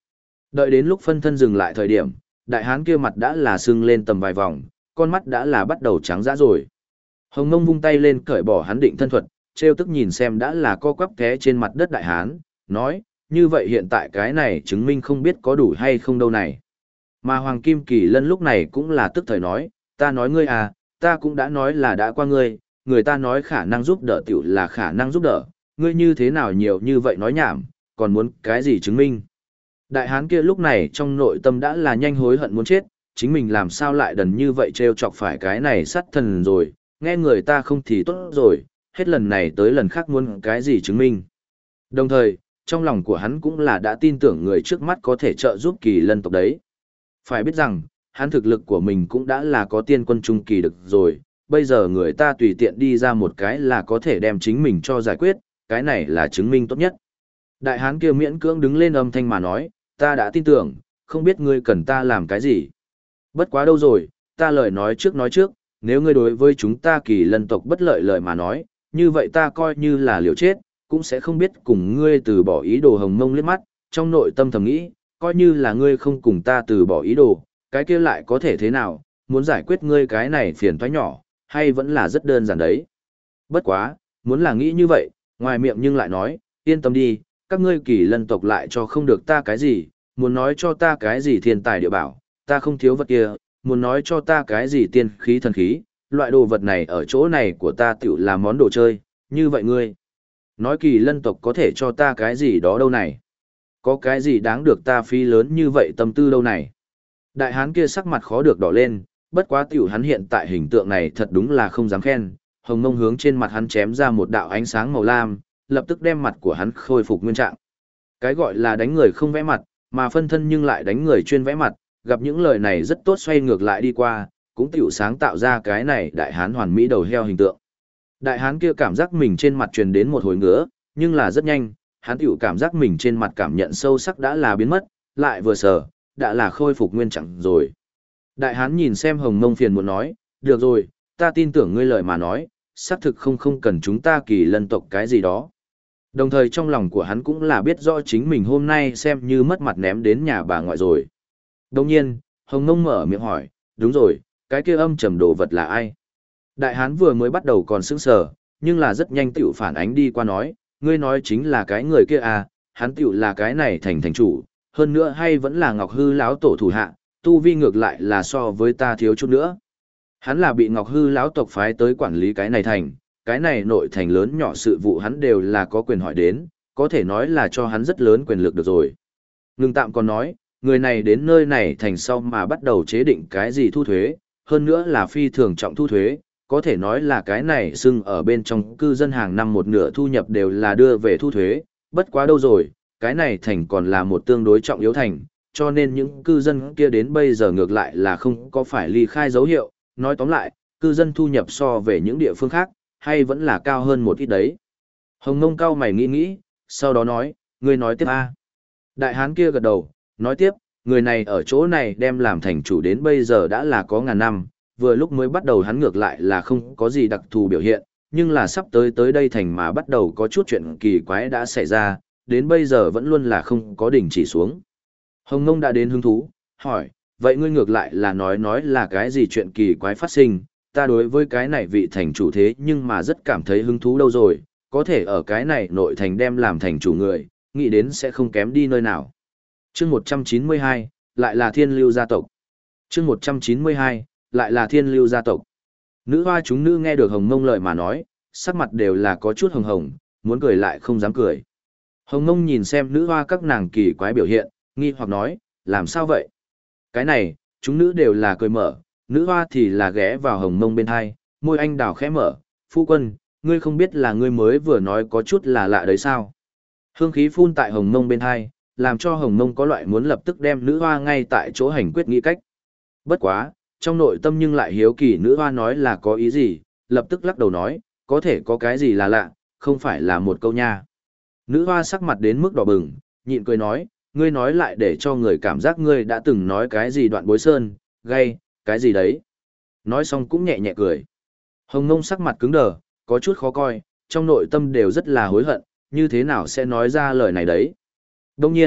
S1: Đợi đến lúc phân thân dừng lại thời điểm, đại hán kia mặt đã là sưng lên tầm vài vòng, con mắt đã là bắt đầu trắng dã rồi. Hồng Mông vung tay lên cởi bỏ hắn định thân thuật, trêu tức nhìn xem đã là co quắp té trên mặt đất đại hán, nói, như vậy hiện tại cái này chứng minh không biết có đủ hay không đâu này. Mà Hoàng Kim Kỳ Lân lúc này cũng là tức thời nói, ta nói ngươi à, ta cũng đã nói là đã qua ngươi, người ta nói khả năng giúp đỡ tiểu là khả năng giúp đỡ, ngươi như thế nào nhiều như vậy nói nhảm, còn muốn cái gì chứng minh. Đại hán kia lúc này trong nội tâm đã là nhanh hối hận muốn chết, chính mình làm sao lại đần như vậy trêu chọc phải cái này sát thần rồi, nghe người ta không thì tốt rồi, hết lần này tới lần khác muốn cái gì chứng minh. Đồng thời, trong lòng của hắn cũng là đã tin tưởng người trước mắt có thể trợ giúp Kỳ Lân tộc đấy. Phải biết rằng, hắn thực lực của mình cũng đã là có tiên quân trung kỳ được rồi, bây giờ người ta tùy tiện đi ra một cái là có thể đem chính mình cho giải quyết, cái này là chứng minh tốt nhất. Đại hán kia miễn cưỡng đứng lên âm thanh mà nói, ta đã tin tưởng, không biết ngươi cần ta làm cái gì. Bất quá đâu rồi, ta lời nói trước nói trước, nếu ngươi đối với chúng ta Kỳ Lân tộc bất lợi lời mà nói, như vậy ta coi như là liều chết, cũng sẽ không biết cùng ngươi từ bỏ ý đồ. Hồng Mông liếc mắt, trong nội tâm thầm nghĩ, coi như là ngươi không cùng ta từ bỏ ý đồ, cái kia lại có thể thế nào, muốn giải quyết ngươi cái này phiền toái nhỏ, hay vẫn là rất đơn giản đấy. Bất quá, muốn là nghĩ như vậy, ngoài miệng nhưng lại nói, yên tâm đi, các ngươi Kỳ Lân tộc lại cho không được ta cái gì, muốn nói cho ta cái gì thiên tài địa bảo, ta không thiếu vật kia, muốn nói cho ta cái gì tiên khí thần khí, loại đồ vật này ở chỗ này của ta tiểu là món đồ chơi, như vậy ngươi. Nói Kỳ Lân tộc có thể cho ta cái gì đó đâu này. Có cái gì đáng được ta phí lớn như vậy tâm tư đâu này. Đại hán kia sắc mặt khó được đỏ lên, bất quá tiểu hắn hiện tại hình tượng này thật đúng là không dám khen. Hồng Mông hướng trên mặt hắn chém ra một đạo ánh sáng màu lam, lập tức đem mặt của hắn khôi phục nguyên trạng. Cái gọi là đánh người không vẽ mặt, mà phân thân nhưng lại đánh người chuyên vẽ mặt, gặp những lời này rất tốt xoay ngược lại đi qua, cũng tiểu sáng tạo ra cái này đại hán hoàn mỹ đầu heo hình tượng. Đại hán kia cảm giác mình trên mặt truyền đến một hồi ngứa, nhưng là rất nhanh, hắn tiểu cảm giác mình trên mặt cảm nhận sâu sắc đã là biến mất, lại vừa sờ, đã là khôi phục nguyên trạng rồi. Đại hán nhìn xem Hồng Mông phiền muốn nói, được rồi, ta tin tưởng ngươi lời mà nói, xác thực không không cần chúng ta Kỳ Lân tộc cái gì đó. Đồng thời trong lòng của hắn cũng là biết rõ chính mình hôm nay xem như mất mặt ném đến nhà bà ngoại rồi. Đồng nhiên, Hồng Mông mở miệng hỏi, đúng rồi, cái kia âm trầm đồ vật là ai? Đại hán vừa mới bắt đầu còn sững sờ, nhưng là rất nhanh tiểu phản ánh đi qua nói, ngươi nói chính là cái người kia à, hắn tiểu là cái này thành thành chủ, hơn nữa hay vẫn là Ngọc Hư lão tổ thủ hạ, tu vi ngược lại là so với ta thiếu chút nữa. Hắn là bị Ngọc Hư lão tộc phái tới quản lý cái này thành, cái này nội thành lớn nhỏ sự vụ hắn đều là có quyền hỏi đến, có thể nói là cho hắn rất lớn quyền lực được rồi. Ngưng tạm còn nói, người này đến nơi này thành sau mà bắt đầu chế định cái gì thu thuế, hơn nữa là phi thường trọng thu thuế, có thể nói là cái này xưng ở bên trong cư dân hàng năm một nửa thu nhập đều là đưa về thu thuế, bất quá đâu rồi, cái này thành còn là một tương đối trọng yếu thành, cho nên những cư dân kia đến bây giờ ngược lại là không có phải ly khai dấu hiệu, nói tóm lại, cư dân thu nhập so về những địa phương khác, hay vẫn là cao hơn một ít đấy. Hồng Mông cao mày nghĩ nghĩ, sau đó nói, ngươi nói tiếp a. Đại hán kia gật đầu, nói tiếp, người này ở chỗ này đem làm thành chủ đến bây giờ đã là có ngàn năm, vừa lúc mới bắt đầu hắn ngược lại là không có gì đặc thù biểu hiện, nhưng là sắp tới tới đây thành mà bắt đầu có chút chuyện kỳ quái đã xảy ra, đến bây giờ vẫn luôn là không có đỉnh chỉ xuống. Hồng Mông đã đến hứng thú, hỏi, vậy ngươi ngược lại là nói nói là cái gì chuyện kỳ quái phát sinh, ta đối với cái này vị thành chủ thế nhưng mà rất cảm thấy hứng thú đâu rồi, có thể ở cái này nội thành đem làm thành chủ người, nghĩ đến sẽ không kém đi nơi nào. Chương một trăm chín mươi hai, lại là Thiên Lưu gia tộc. Chương một trăm chín mươi hai, lại là Thiên Lưu gia tộc. Nữ hoa chúng nữ nghe được Hồng Mông lời mà nói, sắc mặt đều là có chút hồng hồng, muốn cười lại không dám cười. Hồng Mông nhìn xem nữ hoa các nàng kỳ quái biểu hiện, nghi hoặc nói, làm sao vậy? Cái này, chúng nữ đều là cười mở, nữ hoa thì là ghé vào Hồng Mông bên hai, môi anh đào khẽ mở, phu quân, ngươi không biết là ngươi mới vừa nói có chút là lạ đấy sao? Hương khí phun tại Hồng Mông bên hai, làm cho Hồng Mông có loại muốn lập tức đem nữ hoa ngay tại chỗ hành quyết nghĩ cách. Bất quá, trong nội tâm nhưng lại hiếu kỳ nữ hoa nói là có ý gì, lập tức lắc đầu nói, có thể có cái gì là lạ, không phải là một câu nha. Nữ hoa sắc mặt đến mức đỏ bừng, nhịn cười nói, ngươi nói lại để cho người cảm giác ngươi đã từng nói cái gì đoạn bối sơn, gay, cái gì đấy. Nói xong cũng nhẹ nhẹ cười. Hồng Mông sắc mặt cứng đờ, có chút khó coi, trong nội tâm đều rất là hối hận, như thế nào sẽ nói ra lời này đấy. Đông nhiên,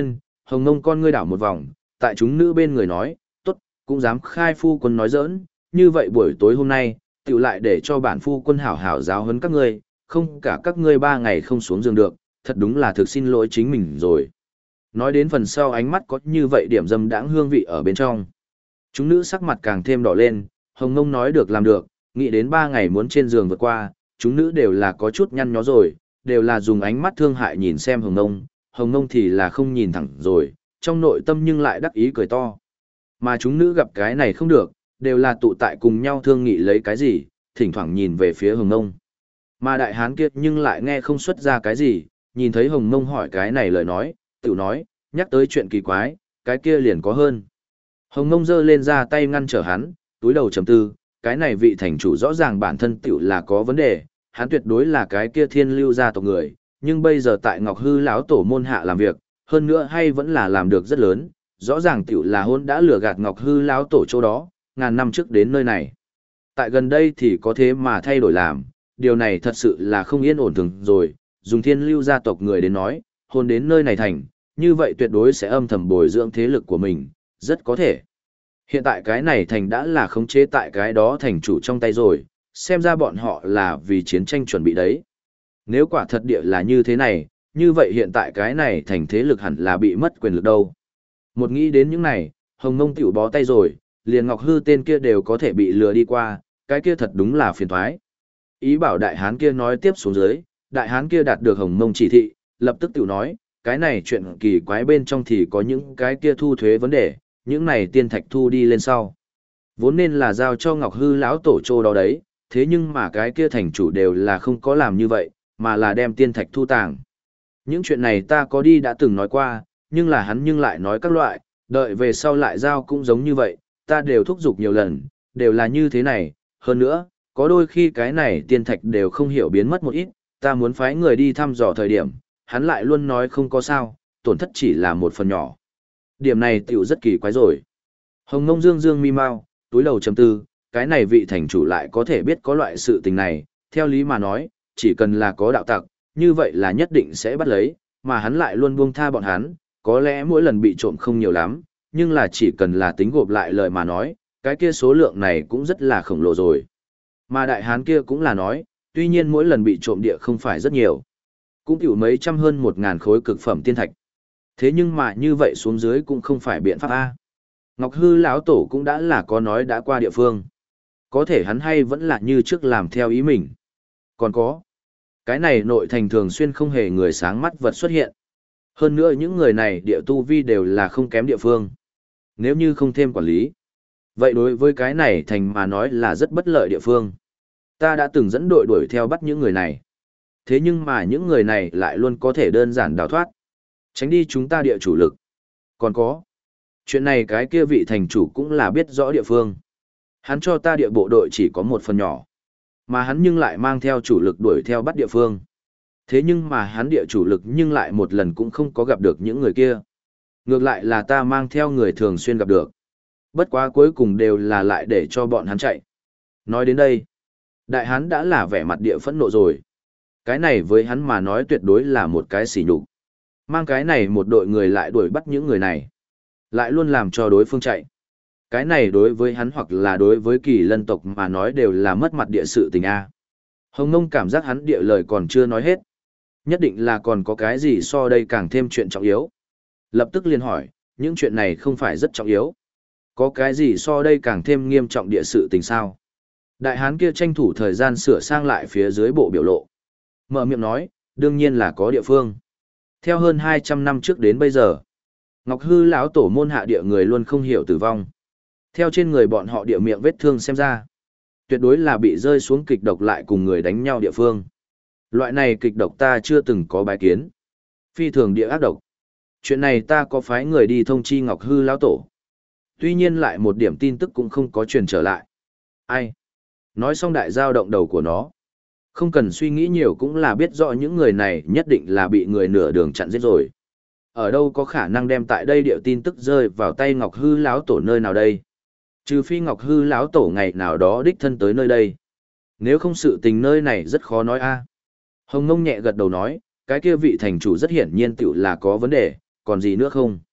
S1: Hồng Ngông con ngươi đảo một vòng, tại chúng nữ bên người nói, tốt, cũng dám khai phu quân nói giỡn, như vậy buổi tối hôm nay, tiểu lại để cho bản phu quân hảo hảo giáo huấn các ngươi, không cả các ngươi ba ngày không xuống giường được, thật đúng là thực xin lỗi chính mình rồi. Nói đến phần sau ánh mắt có như vậy điểm dâm đãng hương vị ở bên trong. Chúng nữ sắc mặt càng thêm đỏ lên, Hồng Ngông nói được làm được, nghĩ đến ba ngày muốn trên giường vượt qua, chúng nữ đều là có chút nhăn nhó rồi, đều là dùng ánh mắt thương hại nhìn xem Hồng Ngông, Hồng Ngông thì là không nhìn thẳng rồi, trong nội tâm nhưng lại đắc ý cười to. Mà chúng nữ gặp cái này không được, đều là tụ tại cùng nhau thương nghị lấy cái gì, thỉnh thoảng nhìn về phía Hồng Ngông. Mà đại hán kia nhưng lại nghe không xuất ra cái gì, nhìn thấy Hồng Ngông hỏi cái này lời nói, tự nói, nhắc tới chuyện kỳ quái, cái kia liền có hơn. Hồng Ngông giơ lên ra tay ngăn trở hắn, túi đầu trầm tư, cái này vị thành chủ rõ ràng bản thân tiểu là có vấn đề, hắn tuyệt đối là cái kia thiên lưu gia tộc người, nhưng bây giờ tại Ngọc Hư lão tổ môn hạ làm việc, hơn nữa hay vẫn là làm được rất lớn, rõ ràng tiểu là hôn đã lừa gạt Ngọc Hư lão tổ chỗ đó, ngàn năm trước đến nơi này. Tại gần đây thì có thế mà thay đổi làm, điều này thật sự là không yên ổn thường rồi, dùng thiên lưu gia tộc người đến nói, hôn đến nơi này thành, như vậy tuyệt đối sẽ âm thầm bồi dưỡng thế lực của mình, rất có thể. Hiện tại cái này thành đã là khống chế tại cái đó thành chủ trong tay rồi, xem ra bọn họ là vì chiến tranh chuẩn bị đấy. Nếu quả thật địa là như thế này, như vậy hiện tại cái này thành thế lực hẳn là bị mất quyền lực đâu. Một nghĩ đến những này, Hồng Ngông tiểu bó tay rồi, liền Ngọc Hư tên kia đều có thể bị lừa đi qua, cái kia thật đúng là phiền toái. Ý bảo đại hán kia nói tiếp xuống dưới, đại hán kia đạt được Hồng Mông chỉ thị, lập tức tiểu nói, cái này chuyện kỳ quái bên trong thì có những cái kia thu thuế vấn đề, những này tiên thạch thu đi lên sau. Vốn nên là giao cho Ngọc Hư lão tổ trô đó đấy, thế nhưng mà cái kia thành chủ đều là không có làm như vậy, mà là đem tiên thạch thu tàng. Những chuyện này ta có đi đã từng nói qua, nhưng là hắn nhưng lại nói các loại, đợi về sau lại giao cũng giống như vậy, ta đều thúc giục nhiều lần, đều là như thế này, hơn nữa, có đôi khi cái này tiên thạch đều không hiểu biến mất một ít, ta muốn phái người đi thăm dò thời điểm, hắn lại luôn nói không có sao, tổn thất chỉ là một phần nhỏ. Điểm này tiểu rất kỳ quái rồi. Hồng Ngông dương dương mi mau, túi đầu chấm tư, cái này vị thành chủ lại có thể biết có loại sự tình này, theo lý mà nói, chỉ cần là có đạo tặc, như vậy là nhất định sẽ bắt lấy, mà hắn lại luôn buông tha bọn hắn, có lẽ mỗi lần bị trộm không nhiều lắm, nhưng là chỉ cần là tính gộp lại lời mà nói, cái kia số lượng này cũng rất là khổng lồ rồi. Mà đại hán kia cũng là nói, tuy nhiên mỗi lần bị trộm địa không phải rất nhiều, cũng tiểu mấy trăm hơn một ngàn khối cực phẩm tiên thạch. Thế nhưng mà như vậy xuống dưới cũng không phải biện pháp A. Ngọc Hư lão tổ cũng đã là có nói đã qua địa phương. Có thể hắn hay vẫn là như trước làm theo ý mình. Còn có, cái này nội thành thường xuyên không hề người sáng mắt vật xuất hiện. Hơn nữa những người này địa tu vi đều là không kém địa phương. Nếu như không thêm quản lý, vậy đối với cái này thành mà nói là rất bất lợi địa phương. Ta đã từng dẫn đội đuổi theo bắt những người này. Thế nhưng mà những người này lại luôn có thể đơn giản đào thoát. Tránh đi chúng ta địa chủ lực. Còn có, chuyện này cái kia vị thành chủ cũng là biết rõ địa phương. Hắn cho ta địa bộ đội chỉ có một phần nhỏ. Mà hắn nhưng lại mang theo chủ lực đuổi theo bắt địa phương. Thế nhưng mà hắn địa chủ lực nhưng lại một lần cũng không có gặp được những người kia. Ngược lại là ta mang theo người thường xuyên gặp được. Bất quá cuối cùng đều là lại để cho bọn hắn chạy. Nói đến đây, đại hán đã là vẻ mặt địa phẫn nộ rồi. Cái này với hắn mà nói tuyệt đối là một cái sỉ nhục. Mang cái này một đội người lại đuổi bắt những người này. Lại luôn làm cho đối phương chạy. Cái này đối với hắn hoặc là đối với kỳ lân tộc mà nói đều là mất mặt địa sự tình A. Hồng Ngông cảm giác hắn địa lời còn chưa nói hết. Nhất định là còn có cái gì so đây càng thêm chuyện trọng yếu. Lập tức liền hỏi, những chuyện này không phải rất trọng yếu. Có cái gì so đây càng thêm nghiêm trọng địa sự tình sao? Đại hán kia tranh thủ thời gian sửa sang lại phía dưới bộ biểu lộ. Mở miệng nói, đương nhiên là có địa phương. Theo hơn hai trăm năm trước đến bây giờ, Ngọc Hư lão tổ môn hạ địa người luôn không hiểu tử vong. Theo trên người bọn họ địa miệng vết thương xem ra, tuyệt đối là bị rơi xuống kịch độc lại cùng người đánh nhau địa phương. Loại này kịch độc ta chưa từng có bái kiến. Phi thường địa ác độc. Chuyện này ta có phái người đi thông chi Ngọc Hư lão tổ. Tuy nhiên lại một điểm tin tức cũng không có truyền trở lại. Ai? Nói xong đại giao động đầu của nó. Không cần suy nghĩ nhiều cũng là biết rõ những người này nhất định là bị người nửa đường chặn giết rồi. Ở đâu có khả năng đem tại đây điệu tin tức rơi vào tay Ngọc Hư lão tổ nơi nào đây? Trừ phi Ngọc Hư lão tổ ngày nào đó đích thân tới nơi đây. Nếu không sự tình nơi này rất khó nói a. Hồng Ngông nhẹ gật đầu nói, cái kia vị thành chủ rất hiển nhiên tiểu là có vấn đề, còn gì nữa không?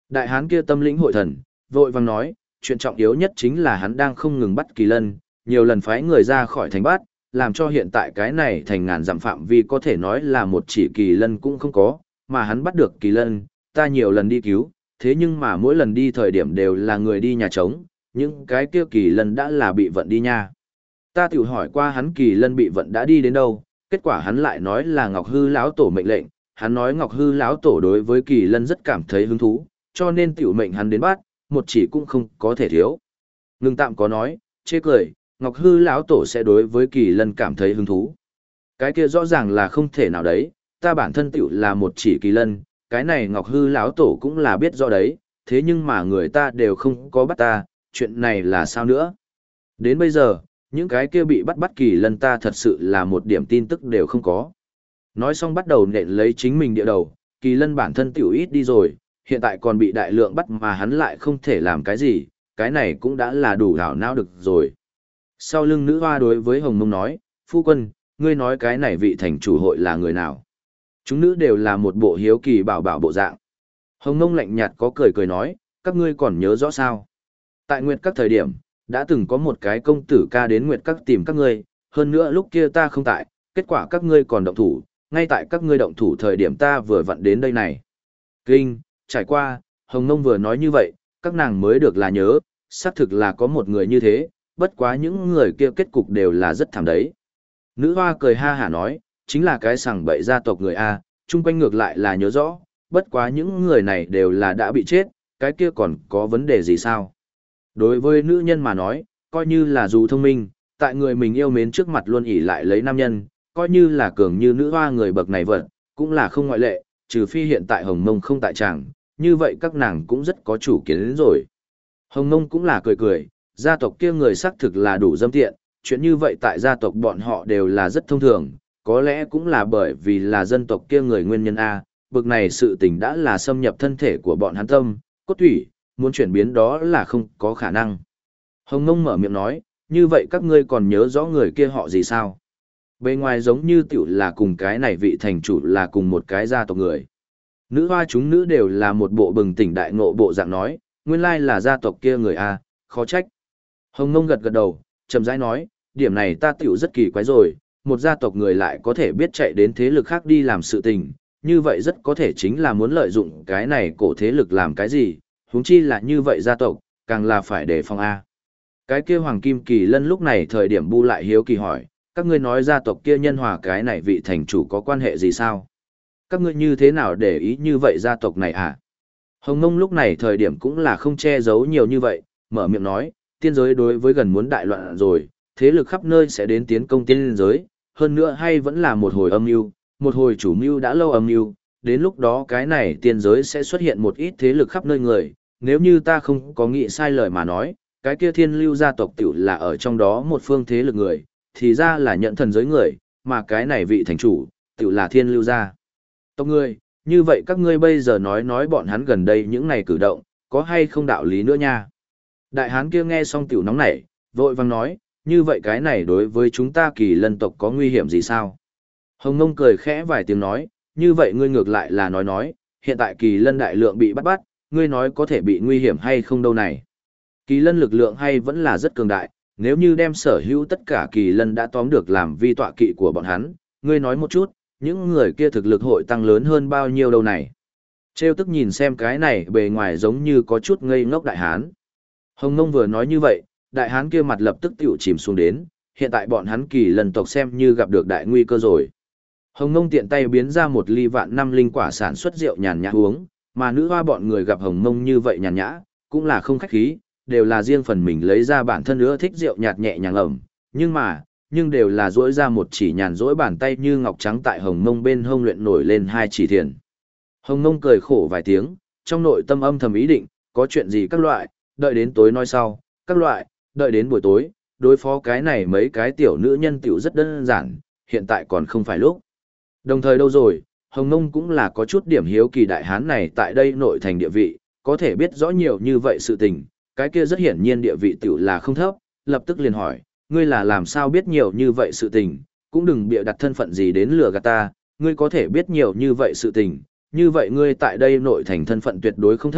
S1: Đại hán kia tâm lĩnh hội thần, vội vàng nói, chuyện trọng yếu nhất chính là hắn đang không ngừng bắt kỳ lân, nhiều lần phái người ra khỏi thành bắt, làm cho hiện tại cái này thành ngàn dặm phạm vi có thể nói là một chỉ kỳ lân cũng không có, mà hắn bắt được kỳ lân, ta nhiều lần đi cứu, thế nhưng mà mỗi lần đi thời điểm đều là người đi nhà trống, những cái kia kỳ lân đã là bị vận đi nha. Ta tự hỏi qua hắn kỳ lân bị vận đã đi đến đâu, kết quả hắn lại nói là Ngọc Hư lão tổ mệnh lệnh, hắn nói Ngọc Hư lão tổ đối với kỳ lân rất cảm thấy hứng thú, cho nên tiểu mệnh hắn đến bắt, một chỉ cũng không có thể thiếu. Ngưng tạm có nói, chê cười, Ngọc Hư lão tổ sẽ đối với kỳ lân cảm thấy hứng thú. Cái kia rõ ràng là không thể nào đấy, ta bản thân tiểu là một chỉ kỳ lân, cái này Ngọc Hư lão tổ cũng là biết rõ đấy, thế nhưng mà người ta đều không có bắt ta, chuyện này là sao nữa? Đến bây giờ, những cái kia bị bắt bắt kỳ lân ta thật sự là một điểm tin tức đều không có. Nói xong bắt đầu nện lấy chính mình địa đầu, kỳ lân bản thân tiểu ít đi rồi, hiện tại còn bị đại lượng bắt mà hắn lại không thể làm cái gì, cái này cũng đã là đủ đảo não được rồi. Sau lưng nữ hoa đối với Hồng Mông nói, phu quân, ngươi nói cái này vị thành chủ hội là người nào? Chúng nữ đều là một bộ hiếu kỳ bảo bảo bộ dạng. Hồng Mông lạnh nhạt có cười cười nói, các ngươi còn nhớ rõ sao? Tại Nguyệt các thời điểm, đã từng có một cái công tử ca đến Nguyệt các tìm các ngươi, hơn nữa lúc kia ta không tại, kết quả các ngươi còn động thủ, ngay tại các ngươi động thủ thời điểm ta vừa vặn đến đây này. Kinh, trải qua, Hồng Mông vừa nói như vậy, các nàng mới được là nhớ, xác thực là có một người như thế, bất quá những người kia kết cục đều là rất thảm đấy. Nữ hoa cười ha hả nói, chính là cái sằng bậy gia tộc người A, chung quanh ngược lại là nhớ rõ, bất quá những người này đều là đã bị chết, cái kia còn có vấn đề gì sao? Đối với nữ nhân mà nói, coi như là dù thông minh, tại người mình yêu mến trước mặt luôn ỉ lại lấy nam nhân, coi như là cường như nữ hoa người bậc này vật, cũng là không ngoại lệ, trừ phi hiện tại Hồng Mông không tại tràng, như vậy các nàng cũng rất có chủ kiến đến rồi. Hồng Mông cũng là cười cười, gia tộc kia người xác thực là đủ dâm tiện, chuyện như vậy tại gia tộc bọn họ đều là rất thông thường, có lẽ cũng là bởi vì là dân tộc kia người nguyên nhân A, bực này sự tình đã là xâm nhập thân thể của bọn hắn tâm, cốt thủy, muốn chuyển biến đó là không có khả năng. Hồng Mông mở miệng nói, như vậy các ngươi còn nhớ rõ người kia họ gì sao? Bề ngoài giống như tiểu là cùng cái này vị thành chủ là cùng một cái gia tộc người. Nữ hoa chúng nữ đều là một bộ bừng tỉnh đại ngộ bộ dạng nói, nguyên lai là gia tộc kia người A, khó trách. Hồng Mông gật gật đầu, chậm rãi nói, điểm này ta tiểu rất kỳ quái rồi, một gia tộc người lại có thể biết chạy đến thế lực khác đi làm sự tình, như vậy rất có thể chính là muốn lợi dụng cái này cổ thế lực làm cái gì, huống chi là như vậy gia tộc, càng là phải đề phòng A. Cái kia Hoàng Kim Kỳ Lân lúc này thời điểm bu lại hiếu kỳ hỏi, các ngươi nói gia tộc kia nhân hòa cái này vị thành chủ có quan hệ gì sao? Các ngươi như thế nào để ý như vậy gia tộc này à? Hồng Mông lúc này thời điểm cũng là không che giấu nhiều như vậy, mở miệng nói, tiên giới đối với gần muốn đại loạn rồi, thế lực khắp nơi sẽ đến tiến công tiên giới, hơn nữa hay vẫn là một hồi âm mưu, một hồi chủ mưu đã lâu âm mưu, đến lúc đó cái này tiên giới sẽ xuất hiện một ít thế lực khắp nơi người, nếu như ta không có nghĩ sai lời mà nói, cái kia thiên lưu gia tộc tiểu là ở trong đó một phương thế lực người, thì ra là nhận thần giới người, mà cái này vị thành chủ, tiểu là thiên lưu gia tộc người, như vậy các ngươi bây giờ nói nói bọn hắn gần đây những này cử động, có hay không đạo lý nữa nha. Đại hán kia nghe xong tiểu nóng nảy, vội vàng nói, như vậy cái này đối với chúng ta Kỳ Lân tộc có nguy hiểm gì sao? Hồng Mông cười khẽ vài tiếng nói, như vậy ngươi ngược lại là nói nói, hiện tại Kỳ Lân đại lượng bị bắt bắt, ngươi nói có thể bị nguy hiểm hay không đâu này. Kỳ Lân lực lượng hay vẫn là rất cường đại, nếu như đem sở hữu tất cả Kỳ Lân đã tóm được làm vi tọa kỵ của bọn hắn, ngươi nói một chút, những người kia thực lực hội tăng lớn hơn bao nhiêu đâu này. Trêu tức nhìn xem cái này bề ngoài giống như có chút ngây ngốc đại hán. Hồng Mông vừa nói như vậy, đại hán kia mặt lập tức tiểu chìm xuống đến, hiện tại bọn hắn Kỳ Lân tộc xem như gặp được đại nguy cơ rồi. Hồng Mông tiện tay biến ra một ly vạn năm linh quả sản xuất rượu nhàn nhã uống, mà nữ hoa bọn người gặp Hồng Mông như vậy nhàn nhã, cũng là không khách khí, đều là riêng phần mình lấy ra bản thân nữa thích rượu nhạt nhẹ nhàng ẩm, nhưng mà, nhưng đều là duỗi ra một chỉ nhàn rỗi bàn tay như ngọc trắng tại Hồng Mông bên hông luyện nổi lên hai chỉ thiền. Hồng Mông cười khổ vài tiếng, trong nội tâm âm thầm ý định, có chuyện gì các loại, đợi đến tối nói sau, các loại, đợi đến buổi tối, đối phó cái này mấy cái tiểu nữ nhân tiểu rất đơn giản, hiện tại còn không phải lúc. Đồng thời đâu rồi, Hồng Mông cũng là có chút điểm hiếu kỳ đại hán này tại đây nội thành địa vị, có thể biết rõ nhiều như vậy sự tình, cái kia rất hiển nhiên địa vị tiểu là không thấp, lập tức liền hỏi, ngươi là làm sao biết nhiều như vậy sự tình, cũng đừng bịa đặt thân phận gì đến lừa gạt ta, ngươi có thể biết nhiều như vậy sự tình, như vậy ngươi tại đây nội thành thân phận tuyệt đối không thấp,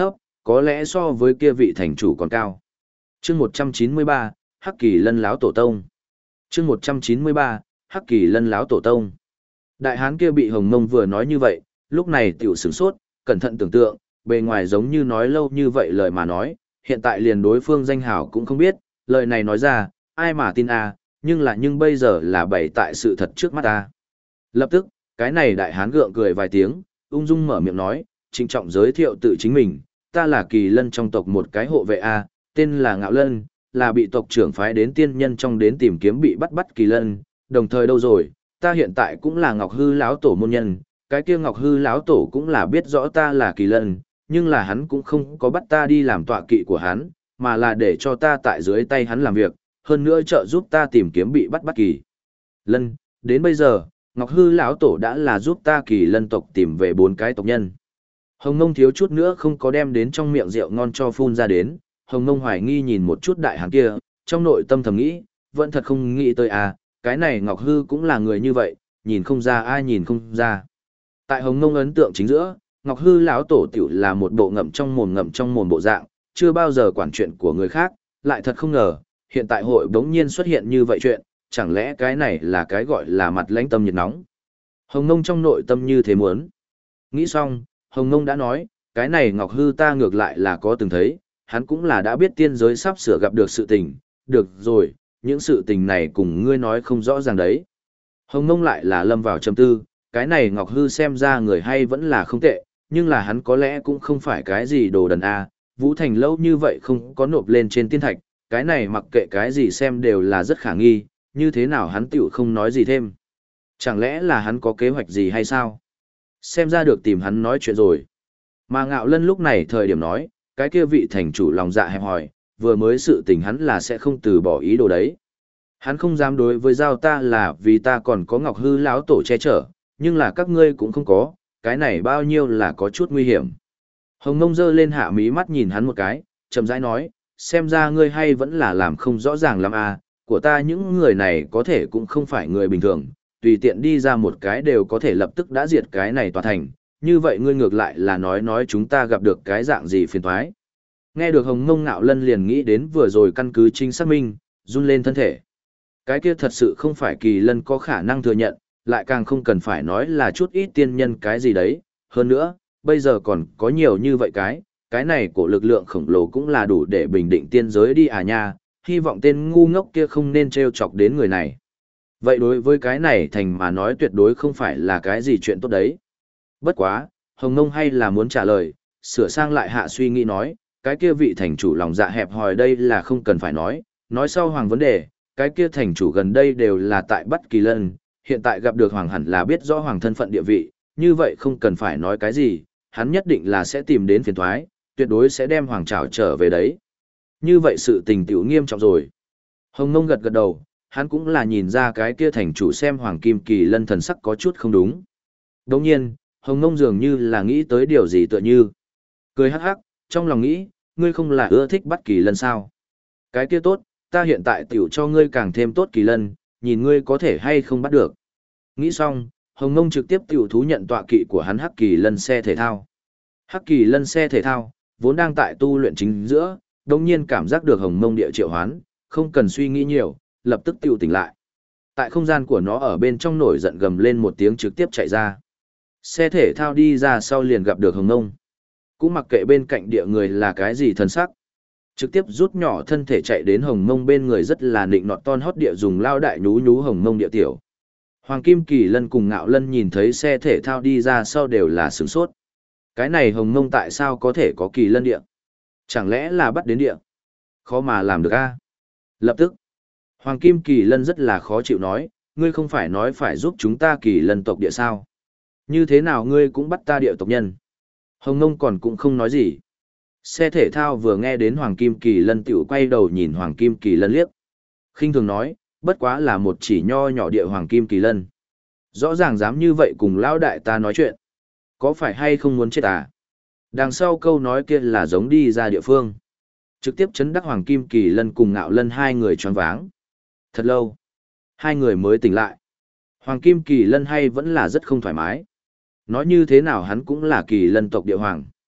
S1: có lẽ so với kia vị thành chủ còn cao. Chương một trăm chín mươi ba, Hắc Kỳ Lân lão tổ tông. Chương một trăm chín mươi ba, Hắc Kỳ Lân lão tổ tông. Đại hán kia bị Hồng Mông vừa nói như vậy, lúc này tiểu sửng sốt, cẩn thận tưởng tượng, bề ngoài giống như nói lâu như vậy lời mà nói, hiện tại liền đối phương danh hảo cũng không biết, lời này nói ra, ai mà tin a, nhưng là nhưng bây giờ là bày tại sự thật trước mắt ta. Lập tức, cái này đại hán gượng cười vài tiếng, ung dung mở miệng nói, trịnh trọng giới thiệu tự chính mình, ta là Kỳ Lân trong tộc một cái hộ vệ a, tên là Ngạo Lân, là bị tộc trưởng phái đến tiên nhân trong đến tìm kiếm bị bắt bắt Kỳ Lân, đồng thời đâu rồi, ta hiện tại cũng là Ngọc Hư lão tổ môn nhân, cái kia Ngọc Hư lão tổ cũng là biết rõ ta là Kỳ Lân, nhưng là hắn cũng không có bắt ta đi làm tọa kỵ của hắn, mà là để cho ta tại dưới tay hắn làm việc, hơn nữa trợ giúp ta tìm kiếm bị bắt bắt Kỳ Lân, đến bây giờ, Ngọc Hư lão tổ đã là giúp ta Kỳ Lân tộc tìm về bốn cái tộc nhân. Hồng Mông thiếu chút nữa không có đem đến trong miệng rượu ngon cho phun ra đến, Hồng Mông hoài nghi nhìn một chút đại hán kia, trong nội tâm thầm nghĩ, vẫn thật không nghĩ tới à, cái này Ngọc Hư cũng là người như vậy, nhìn không ra ai nhìn không ra. Tại Hồng Mông ấn tượng chính giữa, Ngọc Hư lão tổ tiểu là một bộ ngậm trong mồm ngậm trong mồm bộ dạng, chưa bao giờ quản chuyện của người khác, lại thật không ngờ, hiện tại hội bỗng nhiên xuất hiện như vậy chuyện, chẳng lẽ cái này là cái gọi là mặt lãnh tâm nhiệt nóng. Hồng Mông trong nội tâm như thế muốn. Nghĩ xong, Hồng Mông đã nói, cái này Ngọc Hư ta ngược lại là có từng thấy, hắn cũng là đã biết tiên giới sắp sửa gặp được sự tình, được rồi, những sự tình này cùng ngươi nói không rõ ràng đấy. Hồng Mông lại là lâm vào trầm tư, cái này Ngọc Hư xem ra người hay vẫn là không tệ, nhưng là hắn có lẽ cũng không phải cái gì đồ đần a. Vũ Thành lâu như vậy không có nộp lên trên tiên thạch, cái này mặc kệ cái gì xem đều là rất khả nghi, như thế nào hắn tiểu không nói gì thêm. Chẳng lẽ là hắn có kế hoạch gì hay sao? Xem ra được tìm hắn nói chuyện rồi. Mà Ngạo Lân lúc này thời điểm nói, cái kia vị thành chủ lòng dạ hẹp hòi, vừa mới sự tình hắn là sẽ không từ bỏ ý đồ đấy. Hắn không dám đối với giao ta là vì ta còn có Ngọc Hư lão tổ che chở, nhưng là các ngươi cũng không có, cái này bao nhiêu là có chút nguy hiểm. Hồng Mông giơ lên hạ mí mắt nhìn hắn một cái, chậm rãi nói, xem ra ngươi hay vẫn là làm không rõ ràng lắm à, của ta những người này có thể cũng không phải người bình thường, tùy tiện đi ra một cái đều có thể lập tức đã diệt cái này tòa thành, như vậy ngươi ngược lại là nói nói chúng ta gặp được cái dạng gì phiền toái. Nghe được Hồng Mông Ngạo Lân liền nghĩ đến vừa rồi căn cứ chính xác minh, run lên thân thể. Cái kia thật sự không phải Kỳ Lân có khả năng thừa nhận, lại càng không cần phải nói là chút ít tiên nhân cái gì đấy, hơn nữa, bây giờ còn có nhiều như vậy cái, cái này của lực lượng khổng lồ cũng là đủ để bình định tiên giới đi à nha, hy vọng tên ngu ngốc kia không nên trêu chọc đến người này. Vậy đối với cái này thành mà nói tuyệt đối không phải là cái gì chuyện tốt đấy. Bất quá, Hồng Nông hay là muốn trả lời, sửa sang lại hạ suy nghĩ nói, cái kia vị thành chủ lòng dạ hẹp hòi đây là không cần phải nói, nói sau hoàng vấn đề, cái kia thành chủ gần đây đều là tại Bắt Kỳ Lân, hiện tại gặp được hoàng hẳn là biết rõ hoàng thân phận địa vị, như vậy không cần phải nói cái gì, hắn nhất định là sẽ tìm đến phiền thoái, tuyệt đối sẽ đem hoàng trảo trở về đấy. Như vậy sự tình tiểu nghiêm trọng rồi. Hồng Nông gật gật đầu, hắn cũng là nhìn ra cái kia thành chủ xem Hoàng Kim Kỳ Lân thần sắc có chút không đúng. Đồng nhiên, Hồng Nông dường như là nghĩ tới điều gì tựa như. Cười hắc hắc, trong lòng nghĩ, ngươi không là ưa thích bắt Kỳ Lân sao? Cái kia tốt, ta hiện tại tiểu cho ngươi càng thêm tốt Kỳ Lân, nhìn ngươi có thể hay không bắt được. Nghĩ xong, Hồng Nông trực tiếp tiểu thú nhận tọa kỵ của hắn Hắc Kỳ Lân xe thể thao. Hắc Kỳ Lân xe thể thao, vốn đang tại tu luyện chính giữa, đồng nhiên cảm giác được Hồng Mông địa triệu hoán, không cần suy nghĩ nhiều, lập tức tiêu tỉnh lại. Tại không gian của nó ở bên trong nổi giận gầm lên một tiếng trực tiếp chạy ra. Xe thể thao đi ra sau liền gặp được Hồng Mông. Cũng mặc kệ bên cạnh địa người là cái gì thần sắc. Trực tiếp rút nhỏ thân thể chạy đến Hồng Mông bên người rất là nịnh nọt ton hót địa dùng lao đại nhú nhú Hồng Mông địa tiểu. Hoàng Kim Kỳ Lân cùng Ngạo Lân nhìn thấy xe thể thao đi ra sau đều là sửng sốt. Cái này Hồng Mông tại sao có thể có Kỳ Lân địa? Chẳng lẽ là bắt đến địa? Khó mà làm được a. Lập tức, Hoàng Kim Kỳ Lân rất là khó chịu nói, ngươi không phải nói phải giúp chúng ta Kỳ Lân tộc địa sao? Như thế nào ngươi cũng bắt ta địa tộc nhân? Hồng Mông còn cũng không nói gì. Xe thể thao vừa nghe đến Hoàng Kim Kỳ Lân tiểu quay đầu nhìn Hoàng Kim Kỳ Lân liếc. Khinh thường nói, bất quá là một chỉ nho nhỏ địa Hoàng Kim Kỳ Lân. Rõ ràng dám như vậy cùng lão đại ta nói chuyện. Có phải hay không muốn chết à? Đằng sau câu nói kia là giống đi ra địa phương. Trực tiếp chấn đắc Hoàng Kim Kỳ Lân cùng Ngạo Lân hai người choáng váng. Thật lâu, hai người mới tỉnh lại. Hoàng Kim Kỳ Lân hay vẫn là rất không thoải mái. Nói như thế nào hắn cũng là Kỳ Lân tộc địa hoàng.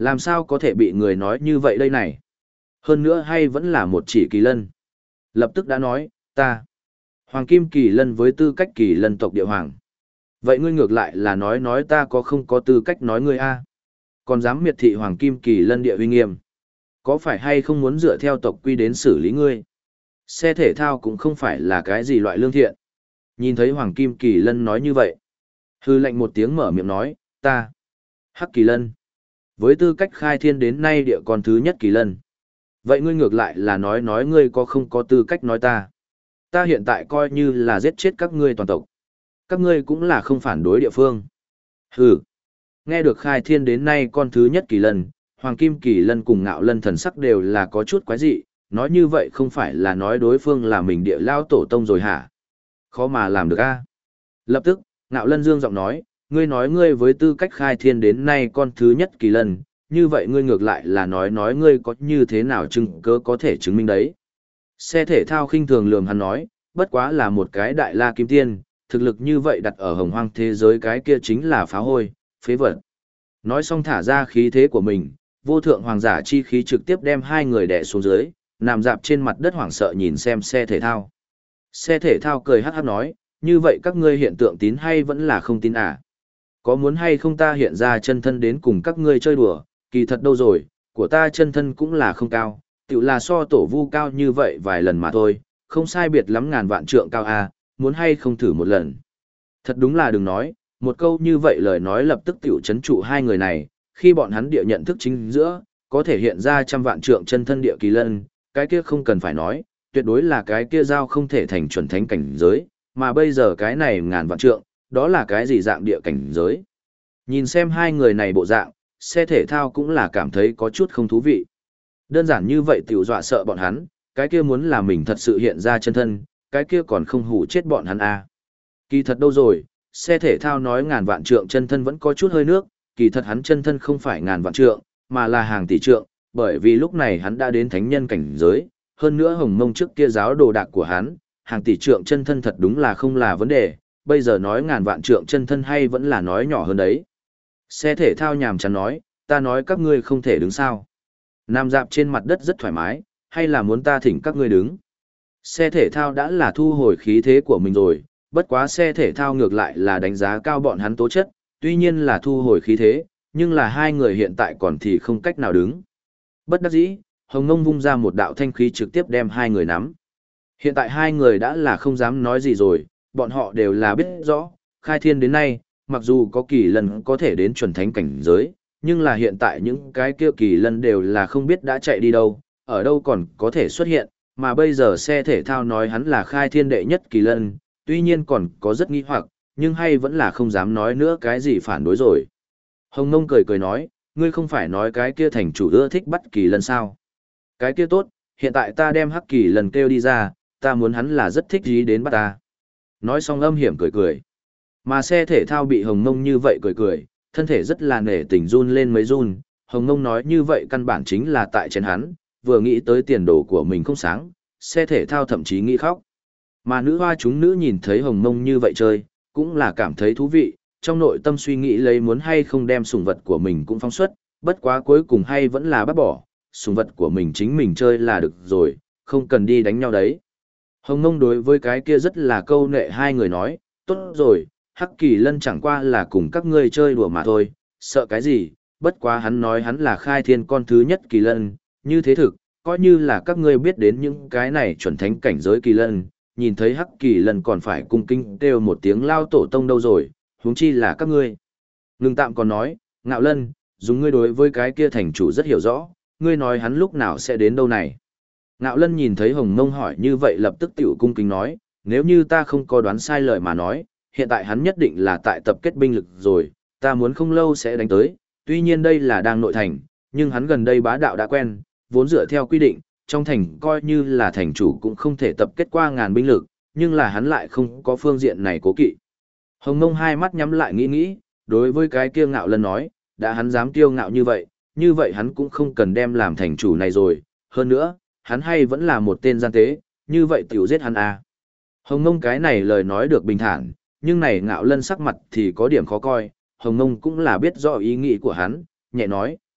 S1: Làm sao có thể bị người nói như vậy đây này? Hơn nữa hay vẫn là một chỉ kỳ lân. Lập tức đã nói, ta. Hoàng kim kỳ lân với tư cách kỳ lân tộc địa hoàng. Vậy ngươi ngược lại là nói nói ta có không có tư cách nói ngươi a? Còn dám miệt thị hoàng kim kỳ lân địa uy nghiêm. Có phải hay không muốn dựa theo tộc quy đến xử lý ngươi? Xe thể thao cũng không phải là cái gì loại lương thiện. Nhìn thấy hoàng kim kỳ lân nói như vậy. Hư lệnh một tiếng mở miệng nói, ta. Hắc kỳ lân. Với tư cách khai thiên đến nay địa con thứ nhất kỳ lân. Vậy ngươi ngược lại là nói nói ngươi có không có tư cách nói ta. Ta hiện tại coi như là giết chết các ngươi toàn tộc. Các ngươi cũng là không phản đối địa phương. Hừ. Nghe được khai thiên đến nay con thứ nhất kỳ lân, hoàng kim kỳ lân cùng ngạo lân thần sắc đều là có chút quái dị, nói như vậy không phải là nói đối phương là mình địa lao tổ tông rồi hả? Khó mà làm được a. Lập tức, ngạo lân dương giọng nói, ngươi nói ngươi với tư cách khai thiên đến nay con thứ nhất kỳ lân, như vậy ngươi ngược lại là nói nói ngươi có như thế nào chứng cớ có thể chứng minh đấy. Xe thể thao khinh thường lườm hắn nói, bất quá là một cái đại la kim tiên, thực lực như vậy đặt ở hồng hoang thế giới cái kia chính là phá hôi, phế vật. Nói xong thả ra khí thế của mình, vô thượng hoàng giả chi khí trực tiếp đem hai người đè xuống dưới, nằm dạp trên mặt đất hoảng sợ nhìn xem xe thể thao. Xe thể thao cười hắc hắc nói, như vậy các ngươi hiện tượng tín hay vẫn là không tín à? Có muốn hay không ta hiện ra chân thân đến cùng các ngươi chơi đùa, kỳ thật đâu rồi, của ta chân thân cũng là không cao, tự là so tổ vu cao như vậy vài lần mà thôi, không sai biệt lắm ngàn vạn trượng cao à, muốn hay không thử một lần. Thật đúng là đừng nói, một câu như vậy lời nói lập tức tiểu chấn trụ hai người này, khi bọn hắn địa nhận thức chính giữa, có thể hiện ra trăm vạn trượng chân thân địa kỳ lân, cái kia không cần phải nói, tuyệt đối là cái kia giao không thể thành chuẩn thánh cảnh giới, mà bây giờ cái này ngàn vạn trượng, đó là cái gì dạng địa cảnh giới. Nhìn xem hai người này bộ dạng, xe thể thao cũng là cảm thấy có chút không thú vị. Đơn giản như vậy tiểu dọa sợ bọn hắn, cái kia muốn là mình thật sự hiện ra chân thân, cái kia còn không hủ chết bọn hắn à. Kỳ thật đâu rồi, xe thể thao nói ngàn vạn trượng chân thân vẫn có chút hơi nước, kỳ thật hắn chân thân không phải ngàn vạn trượng, mà là hàng tỷ trượng, bởi vì lúc này hắn đã đến thánh nhân cảnh giới, hơn nữa hồng mông trước kia giáo đồ đạc của hắn, hàng tỷ trượng chân thân thật đúng là không là vấn đề, bây giờ nói ngàn vạn trượng chân thân hay vẫn là nói nhỏ hơn đấy. Xe thể thao nhàm chán nói, ta nói các ngươi không thể đứng sao. Nằm dạp trên mặt đất rất thoải mái, hay là muốn ta thỉnh các ngươi đứng. Xe thể thao đã là thu hồi khí thế của mình rồi, bất quá xe thể thao ngược lại là đánh giá cao bọn hắn tố chất, tuy nhiên là thu hồi khí thế, nhưng là hai người hiện tại còn thì không cách nào đứng. Bất đắc dĩ, Hồng Ngông vung ra một đạo thanh khí trực tiếp đem hai người nắm. Hiện tại hai người đã là không dám nói gì rồi, bọn họ đều là biết rõ, khai thiên đến nay, mặc dù có kỳ lân có thể đến chuẩn thánh cảnh giới, nhưng là hiện tại những cái kia kỳ lân đều là không biết đã chạy đi đâu, ở đâu còn có thể xuất hiện, mà bây giờ xe thể thao nói hắn là khai thiên đệ nhất kỳ lân, tuy nhiên còn có rất nghi hoặc, nhưng hay vẫn là không dám nói nữa cái gì phản đối rồi. Hồng Nông cười cười nói, ngươi không phải nói cái kia thành chủ ưa thích bắt kỳ lân sao? Cái kia tốt, hiện tại ta đem hắc kỳ lân kêu đi ra, ta muốn hắn là rất thích ý đến bắt ta. Nói xong âm hiểm cười cười. Mà xe thể thao bị Hồng Nông như vậy cười cười, thân thể rất là nể tình run lên mấy run. Hồng Nông nói như vậy căn bản chính là tại trên hắn, vừa nghĩ tới tiền đồ của mình không sáng, xe thể thao thậm chí nghĩ khóc. Mà nữ hoa chúng nữ nhìn thấy Hồng Nông như vậy chơi, cũng là cảm thấy thú vị, trong nội tâm suy nghĩ lấy muốn hay không đem sủng vật của mình cũng phóng xuất, bất quá cuối cùng hay vẫn là bắt bỏ, sủng vật của mình chính mình chơi là được rồi, không cần đi đánh nhau đấy. Hồng Nông đối với cái kia rất là câu nệ hai người nói, tốt rồi, Hắc Kỳ Lân chẳng qua là cùng các ngươi chơi đùa mà thôi, sợ cái gì, bất quá hắn nói hắn là khai thiên con thứ nhất Kỳ Lân, như thế thực, coi như là các ngươi biết đến những cái này chuẩn thánh cảnh giới Kỳ Lân, nhìn thấy Hắc Kỳ Lân còn phải cung kinh kêu một tiếng lao tổ tông đâu rồi, huống chi là các ngươi. Ngưng tạm còn nói, Ngạo Lân, dùng ngươi đối với cái kia thành chủ rất hiểu rõ, ngươi nói hắn lúc nào sẽ đến đâu này. Ngạo Lân nhìn thấy Hồng Mông hỏi như vậy lập tức tiểu cung kính nói, nếu như ta không có đoán sai lời mà nói, hiện tại hắn nhất định là tại tập kết binh lực rồi, ta muốn không lâu sẽ đánh tới, tuy nhiên đây là đang nội thành, nhưng hắn gần đây bá đạo đã quen, vốn dựa theo quy định, trong thành coi như là thành chủ cũng không thể tập kết qua ngàn binh lực, nhưng là hắn lại không có phương diện này cố kỵ. Hồng Mông hai mắt nhắm lại nghĩ nghĩ, đối với cái kia Ngạo Lân nói, đã hắn dám kiêu ngạo như vậy, như vậy hắn cũng không cần đem làm thành chủ này rồi, hơn nữa, hắn hay vẫn là một tên gian tế, như vậy tiểu giết hắn à. Hồng Mông cái này lời nói được bình thản, nhưng này Ngạo Lân sắc mặt thì có điểm khó coi, Hồng Mông cũng là biết rõ ý nghĩ của hắn, nhẹ nói,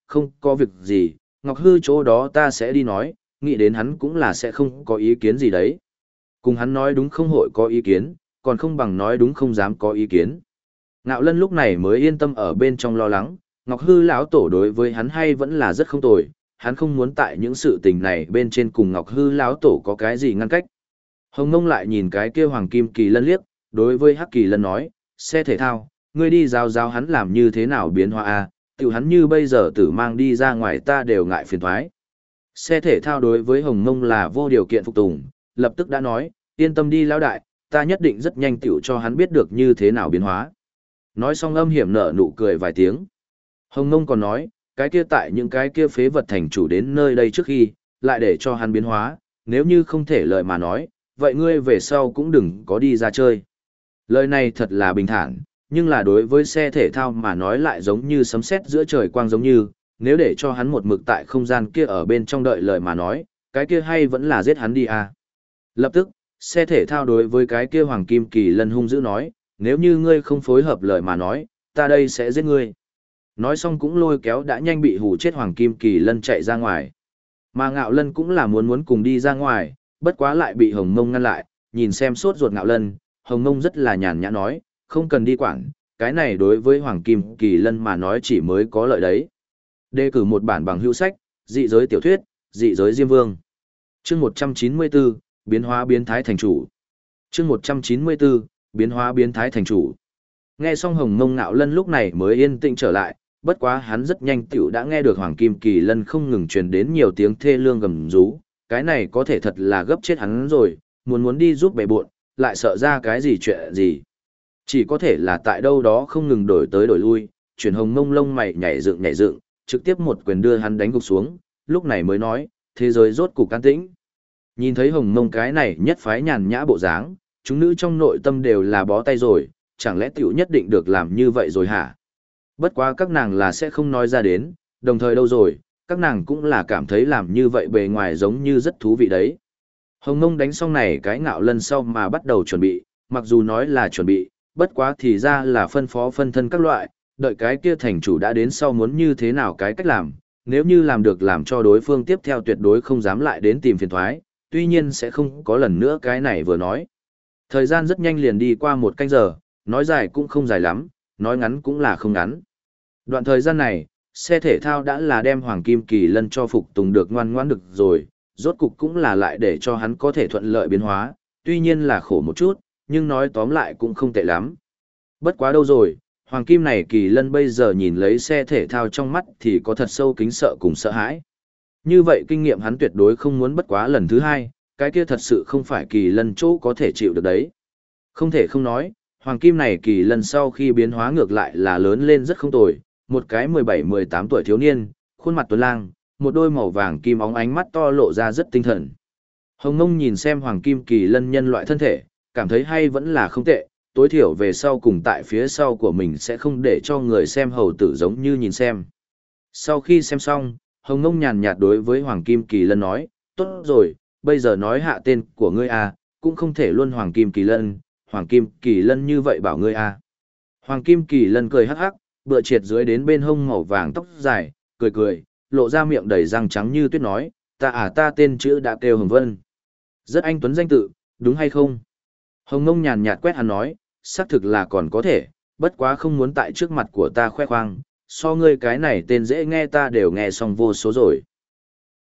S1: không có việc gì, Ngọc Hư chỗ đó ta sẽ đi nói, nghĩ đến hắn cũng là sẽ không có ý kiến gì đấy. Cùng hắn nói đúng không hội có ý kiến, còn không bằng nói đúng không dám có ý kiến. Ngạo Lân lúc này mới yên tâm ở bên trong lo lắng, Ngọc Hư lão tổ đối với hắn hay vẫn là rất không tồi, hắn không muốn tại những sự tình này bên trên cùng Ngọc Hư lão tổ có cái gì ngăn cách. Hồng Ngông lại nhìn cái kia Hoàng Kim Kỳ Lân liếc, đối với Hắc Kỳ Lân nói, xe thể thao, ngươi đi giáo giáo hắn làm như thế nào biến hóa a, tiểu hắn như bây giờ tử mang đi ra ngoài ta đều ngại phiền thoái. Xe thể thao đối với Hồng Ngông là vô điều kiện phục tùng, lập tức đã nói, yên tâm đi lão đại, ta nhất định rất nhanh tiểu cho hắn biết được như thế nào biến hóa. Nói xong âm hiểm nở nụ cười vài tiếng. Hồng Ngông còn nói, cái kia tại những cái kia phế vật thành chủ đến nơi đây trước khi, lại để cho hắn biến hóa, nếu như không thể lời mà nói, vậy ngươi về sau cũng đừng có đi ra chơi. Lời này thật là bình thản, nhưng là đối với xe thể thao mà nói lại giống như sấm sét giữa trời quang giống như, nếu để cho hắn một mực tại không gian kia ở bên trong đợi lời mà nói, cái kia hay vẫn là giết hắn đi à. Lập tức, xe thể thao đối với cái kia Hoàng Kim Kỳ Lân hung dữ nói, nếu như ngươi không phối hợp lời mà nói, ta đây sẽ giết ngươi. Nói xong cũng lôi kéo đã nhanh bị hù chết Hoàng Kim Kỳ Lân chạy ra ngoài. Mà Ngạo Lân cũng là muốn muốn cùng đi ra ngoài, bất quá lại bị Hồng Mông ngăn lại, nhìn xem sốt ruột Ngạo Lân, Hồng Mông rất là nhàn nhã nói, không cần đi quản, cái này đối với Hoàng Kim Kỳ Lân mà nói chỉ mới có lợi đấy. Đề cử một bản bằng hữu sách, dị giới tiểu thuyết, dị giới Diêm Vương. Chương một trăm chín mươi bốn, biến hóa biến thái thành chủ. Chương một trăm chín mươi bốn, biến hóa biến thái thành chủ. Nghe xong Hồng Mông Ngạo Lân lúc này mới yên tĩnh trở lại, bất quá hắn rất nhanh tiểu đã nghe được Hoàng Kim Kỳ Lân không ngừng truyền đến nhiều tiếng thê lương gầm rú, cái này có thể thật là gấp chết hắn rồi, muốn muốn đi giúp bệ buộn, lại sợ ra cái gì chuyện gì. Chỉ có thể là tại đâu đó không ngừng đổi tới đổi lui, chuyển Hồng Mông lông mày nhảy dựng nhảy dựng, trực tiếp một quyền đưa hắn đánh gục xuống, lúc này mới nói, thế giới rốt cục an tĩnh. Nhìn thấy Hồng Mông cái này nhất phái nhàn nhã bộ dáng, chúng nữ trong nội tâm đều là bó tay rồi, chẳng lẽ tiểu nhất định được làm như vậy rồi hả? Bất quá các nàng là sẽ không nói ra đến, đồng thời đâu rồi, các nàng cũng là cảm thấy làm như vậy bề ngoài giống như rất thú vị đấy. Hồng Mông đánh xong này cái Ngạo Lân sau mà bắt đầu chuẩn bị, mặc dù nói là chuẩn bị, bất quá thì ra là phân phó phân thân các loại, đợi cái kia thành chủ đã đến sau muốn như thế nào cái cách làm, nếu như làm được làm cho đối phương tiếp theo tuyệt đối không dám lại đến tìm phiền thoái, tuy nhiên sẽ không có lần nữa cái này vừa nói. Thời gian rất nhanh liền đi qua một canh giờ, nói dài cũng không dài lắm, nói ngắn cũng là không ngắn. Đoạn thời gian này, xe thể thao đã là đem Hoàng Kim Kỳ Lân cho phục tùng được ngoan ngoãn được rồi, rốt cục cũng là lại để cho hắn có thể thuận lợi biến hóa, tuy nhiên là khổ một chút, nhưng nói tóm lại cũng không tệ lắm. Bất quá đâu rồi, Hoàng Kim này Kỳ Lân bây giờ nhìn lấy xe thể thao trong mắt thì có thật sâu kính sợ cùng sợ hãi. Như vậy kinh nghiệm hắn tuyệt đối không muốn bất quá lần thứ hai, cái kia thật sự không phải Kỳ Lân chỗ có thể chịu được đấy. Không thể không nói, Hoàng Kim này Kỳ Lân sau khi biến hóa ngược lại là lớn lên rất không tồi, một cái mười bảy mười tám tuổi thiếu niên, khuôn mặt tuấn lang, một đôi màu vàng kim óng ánh mắt to lộ ra rất tinh thần. Hồng Ngông nhìn xem Hoàng Kim Kỳ Lân nhân loại thân thể, cảm thấy hay vẫn là không tệ, tối thiểu về sau cùng tại phía sau của mình sẽ không để cho người xem hầu tử giống như nhìn xem. Sau khi xem xong, Hồng Ngông nhàn nhạt đối với Hoàng Kim Kỳ Lân nói, tốt rồi, bây giờ nói hạ tên của ngươi à, cũng không thể luôn Hoàng Kim Kỳ Lân, Hoàng Kim Kỳ Lân như vậy bảo ngươi à. Hoàng Kim Kỳ Lân cười hắc hắc, bựa triệt dưới đến bên hông màu vàng tóc dài, cười cười, lộ ra miệng đầy răng trắng như tuyết nói, ta à ta tên chữ đã kêu Hồng Vân. Rất anh tuấn danh tự, đúng hay không? Hồng Ngông nhàn nhạt quét hắn nói, xác thực là còn có thể, bất quá không muốn tại trước mặt của ta khoe khoang, so ngươi cái này tên dễ nghe ta đều nghe xong vô số rồi.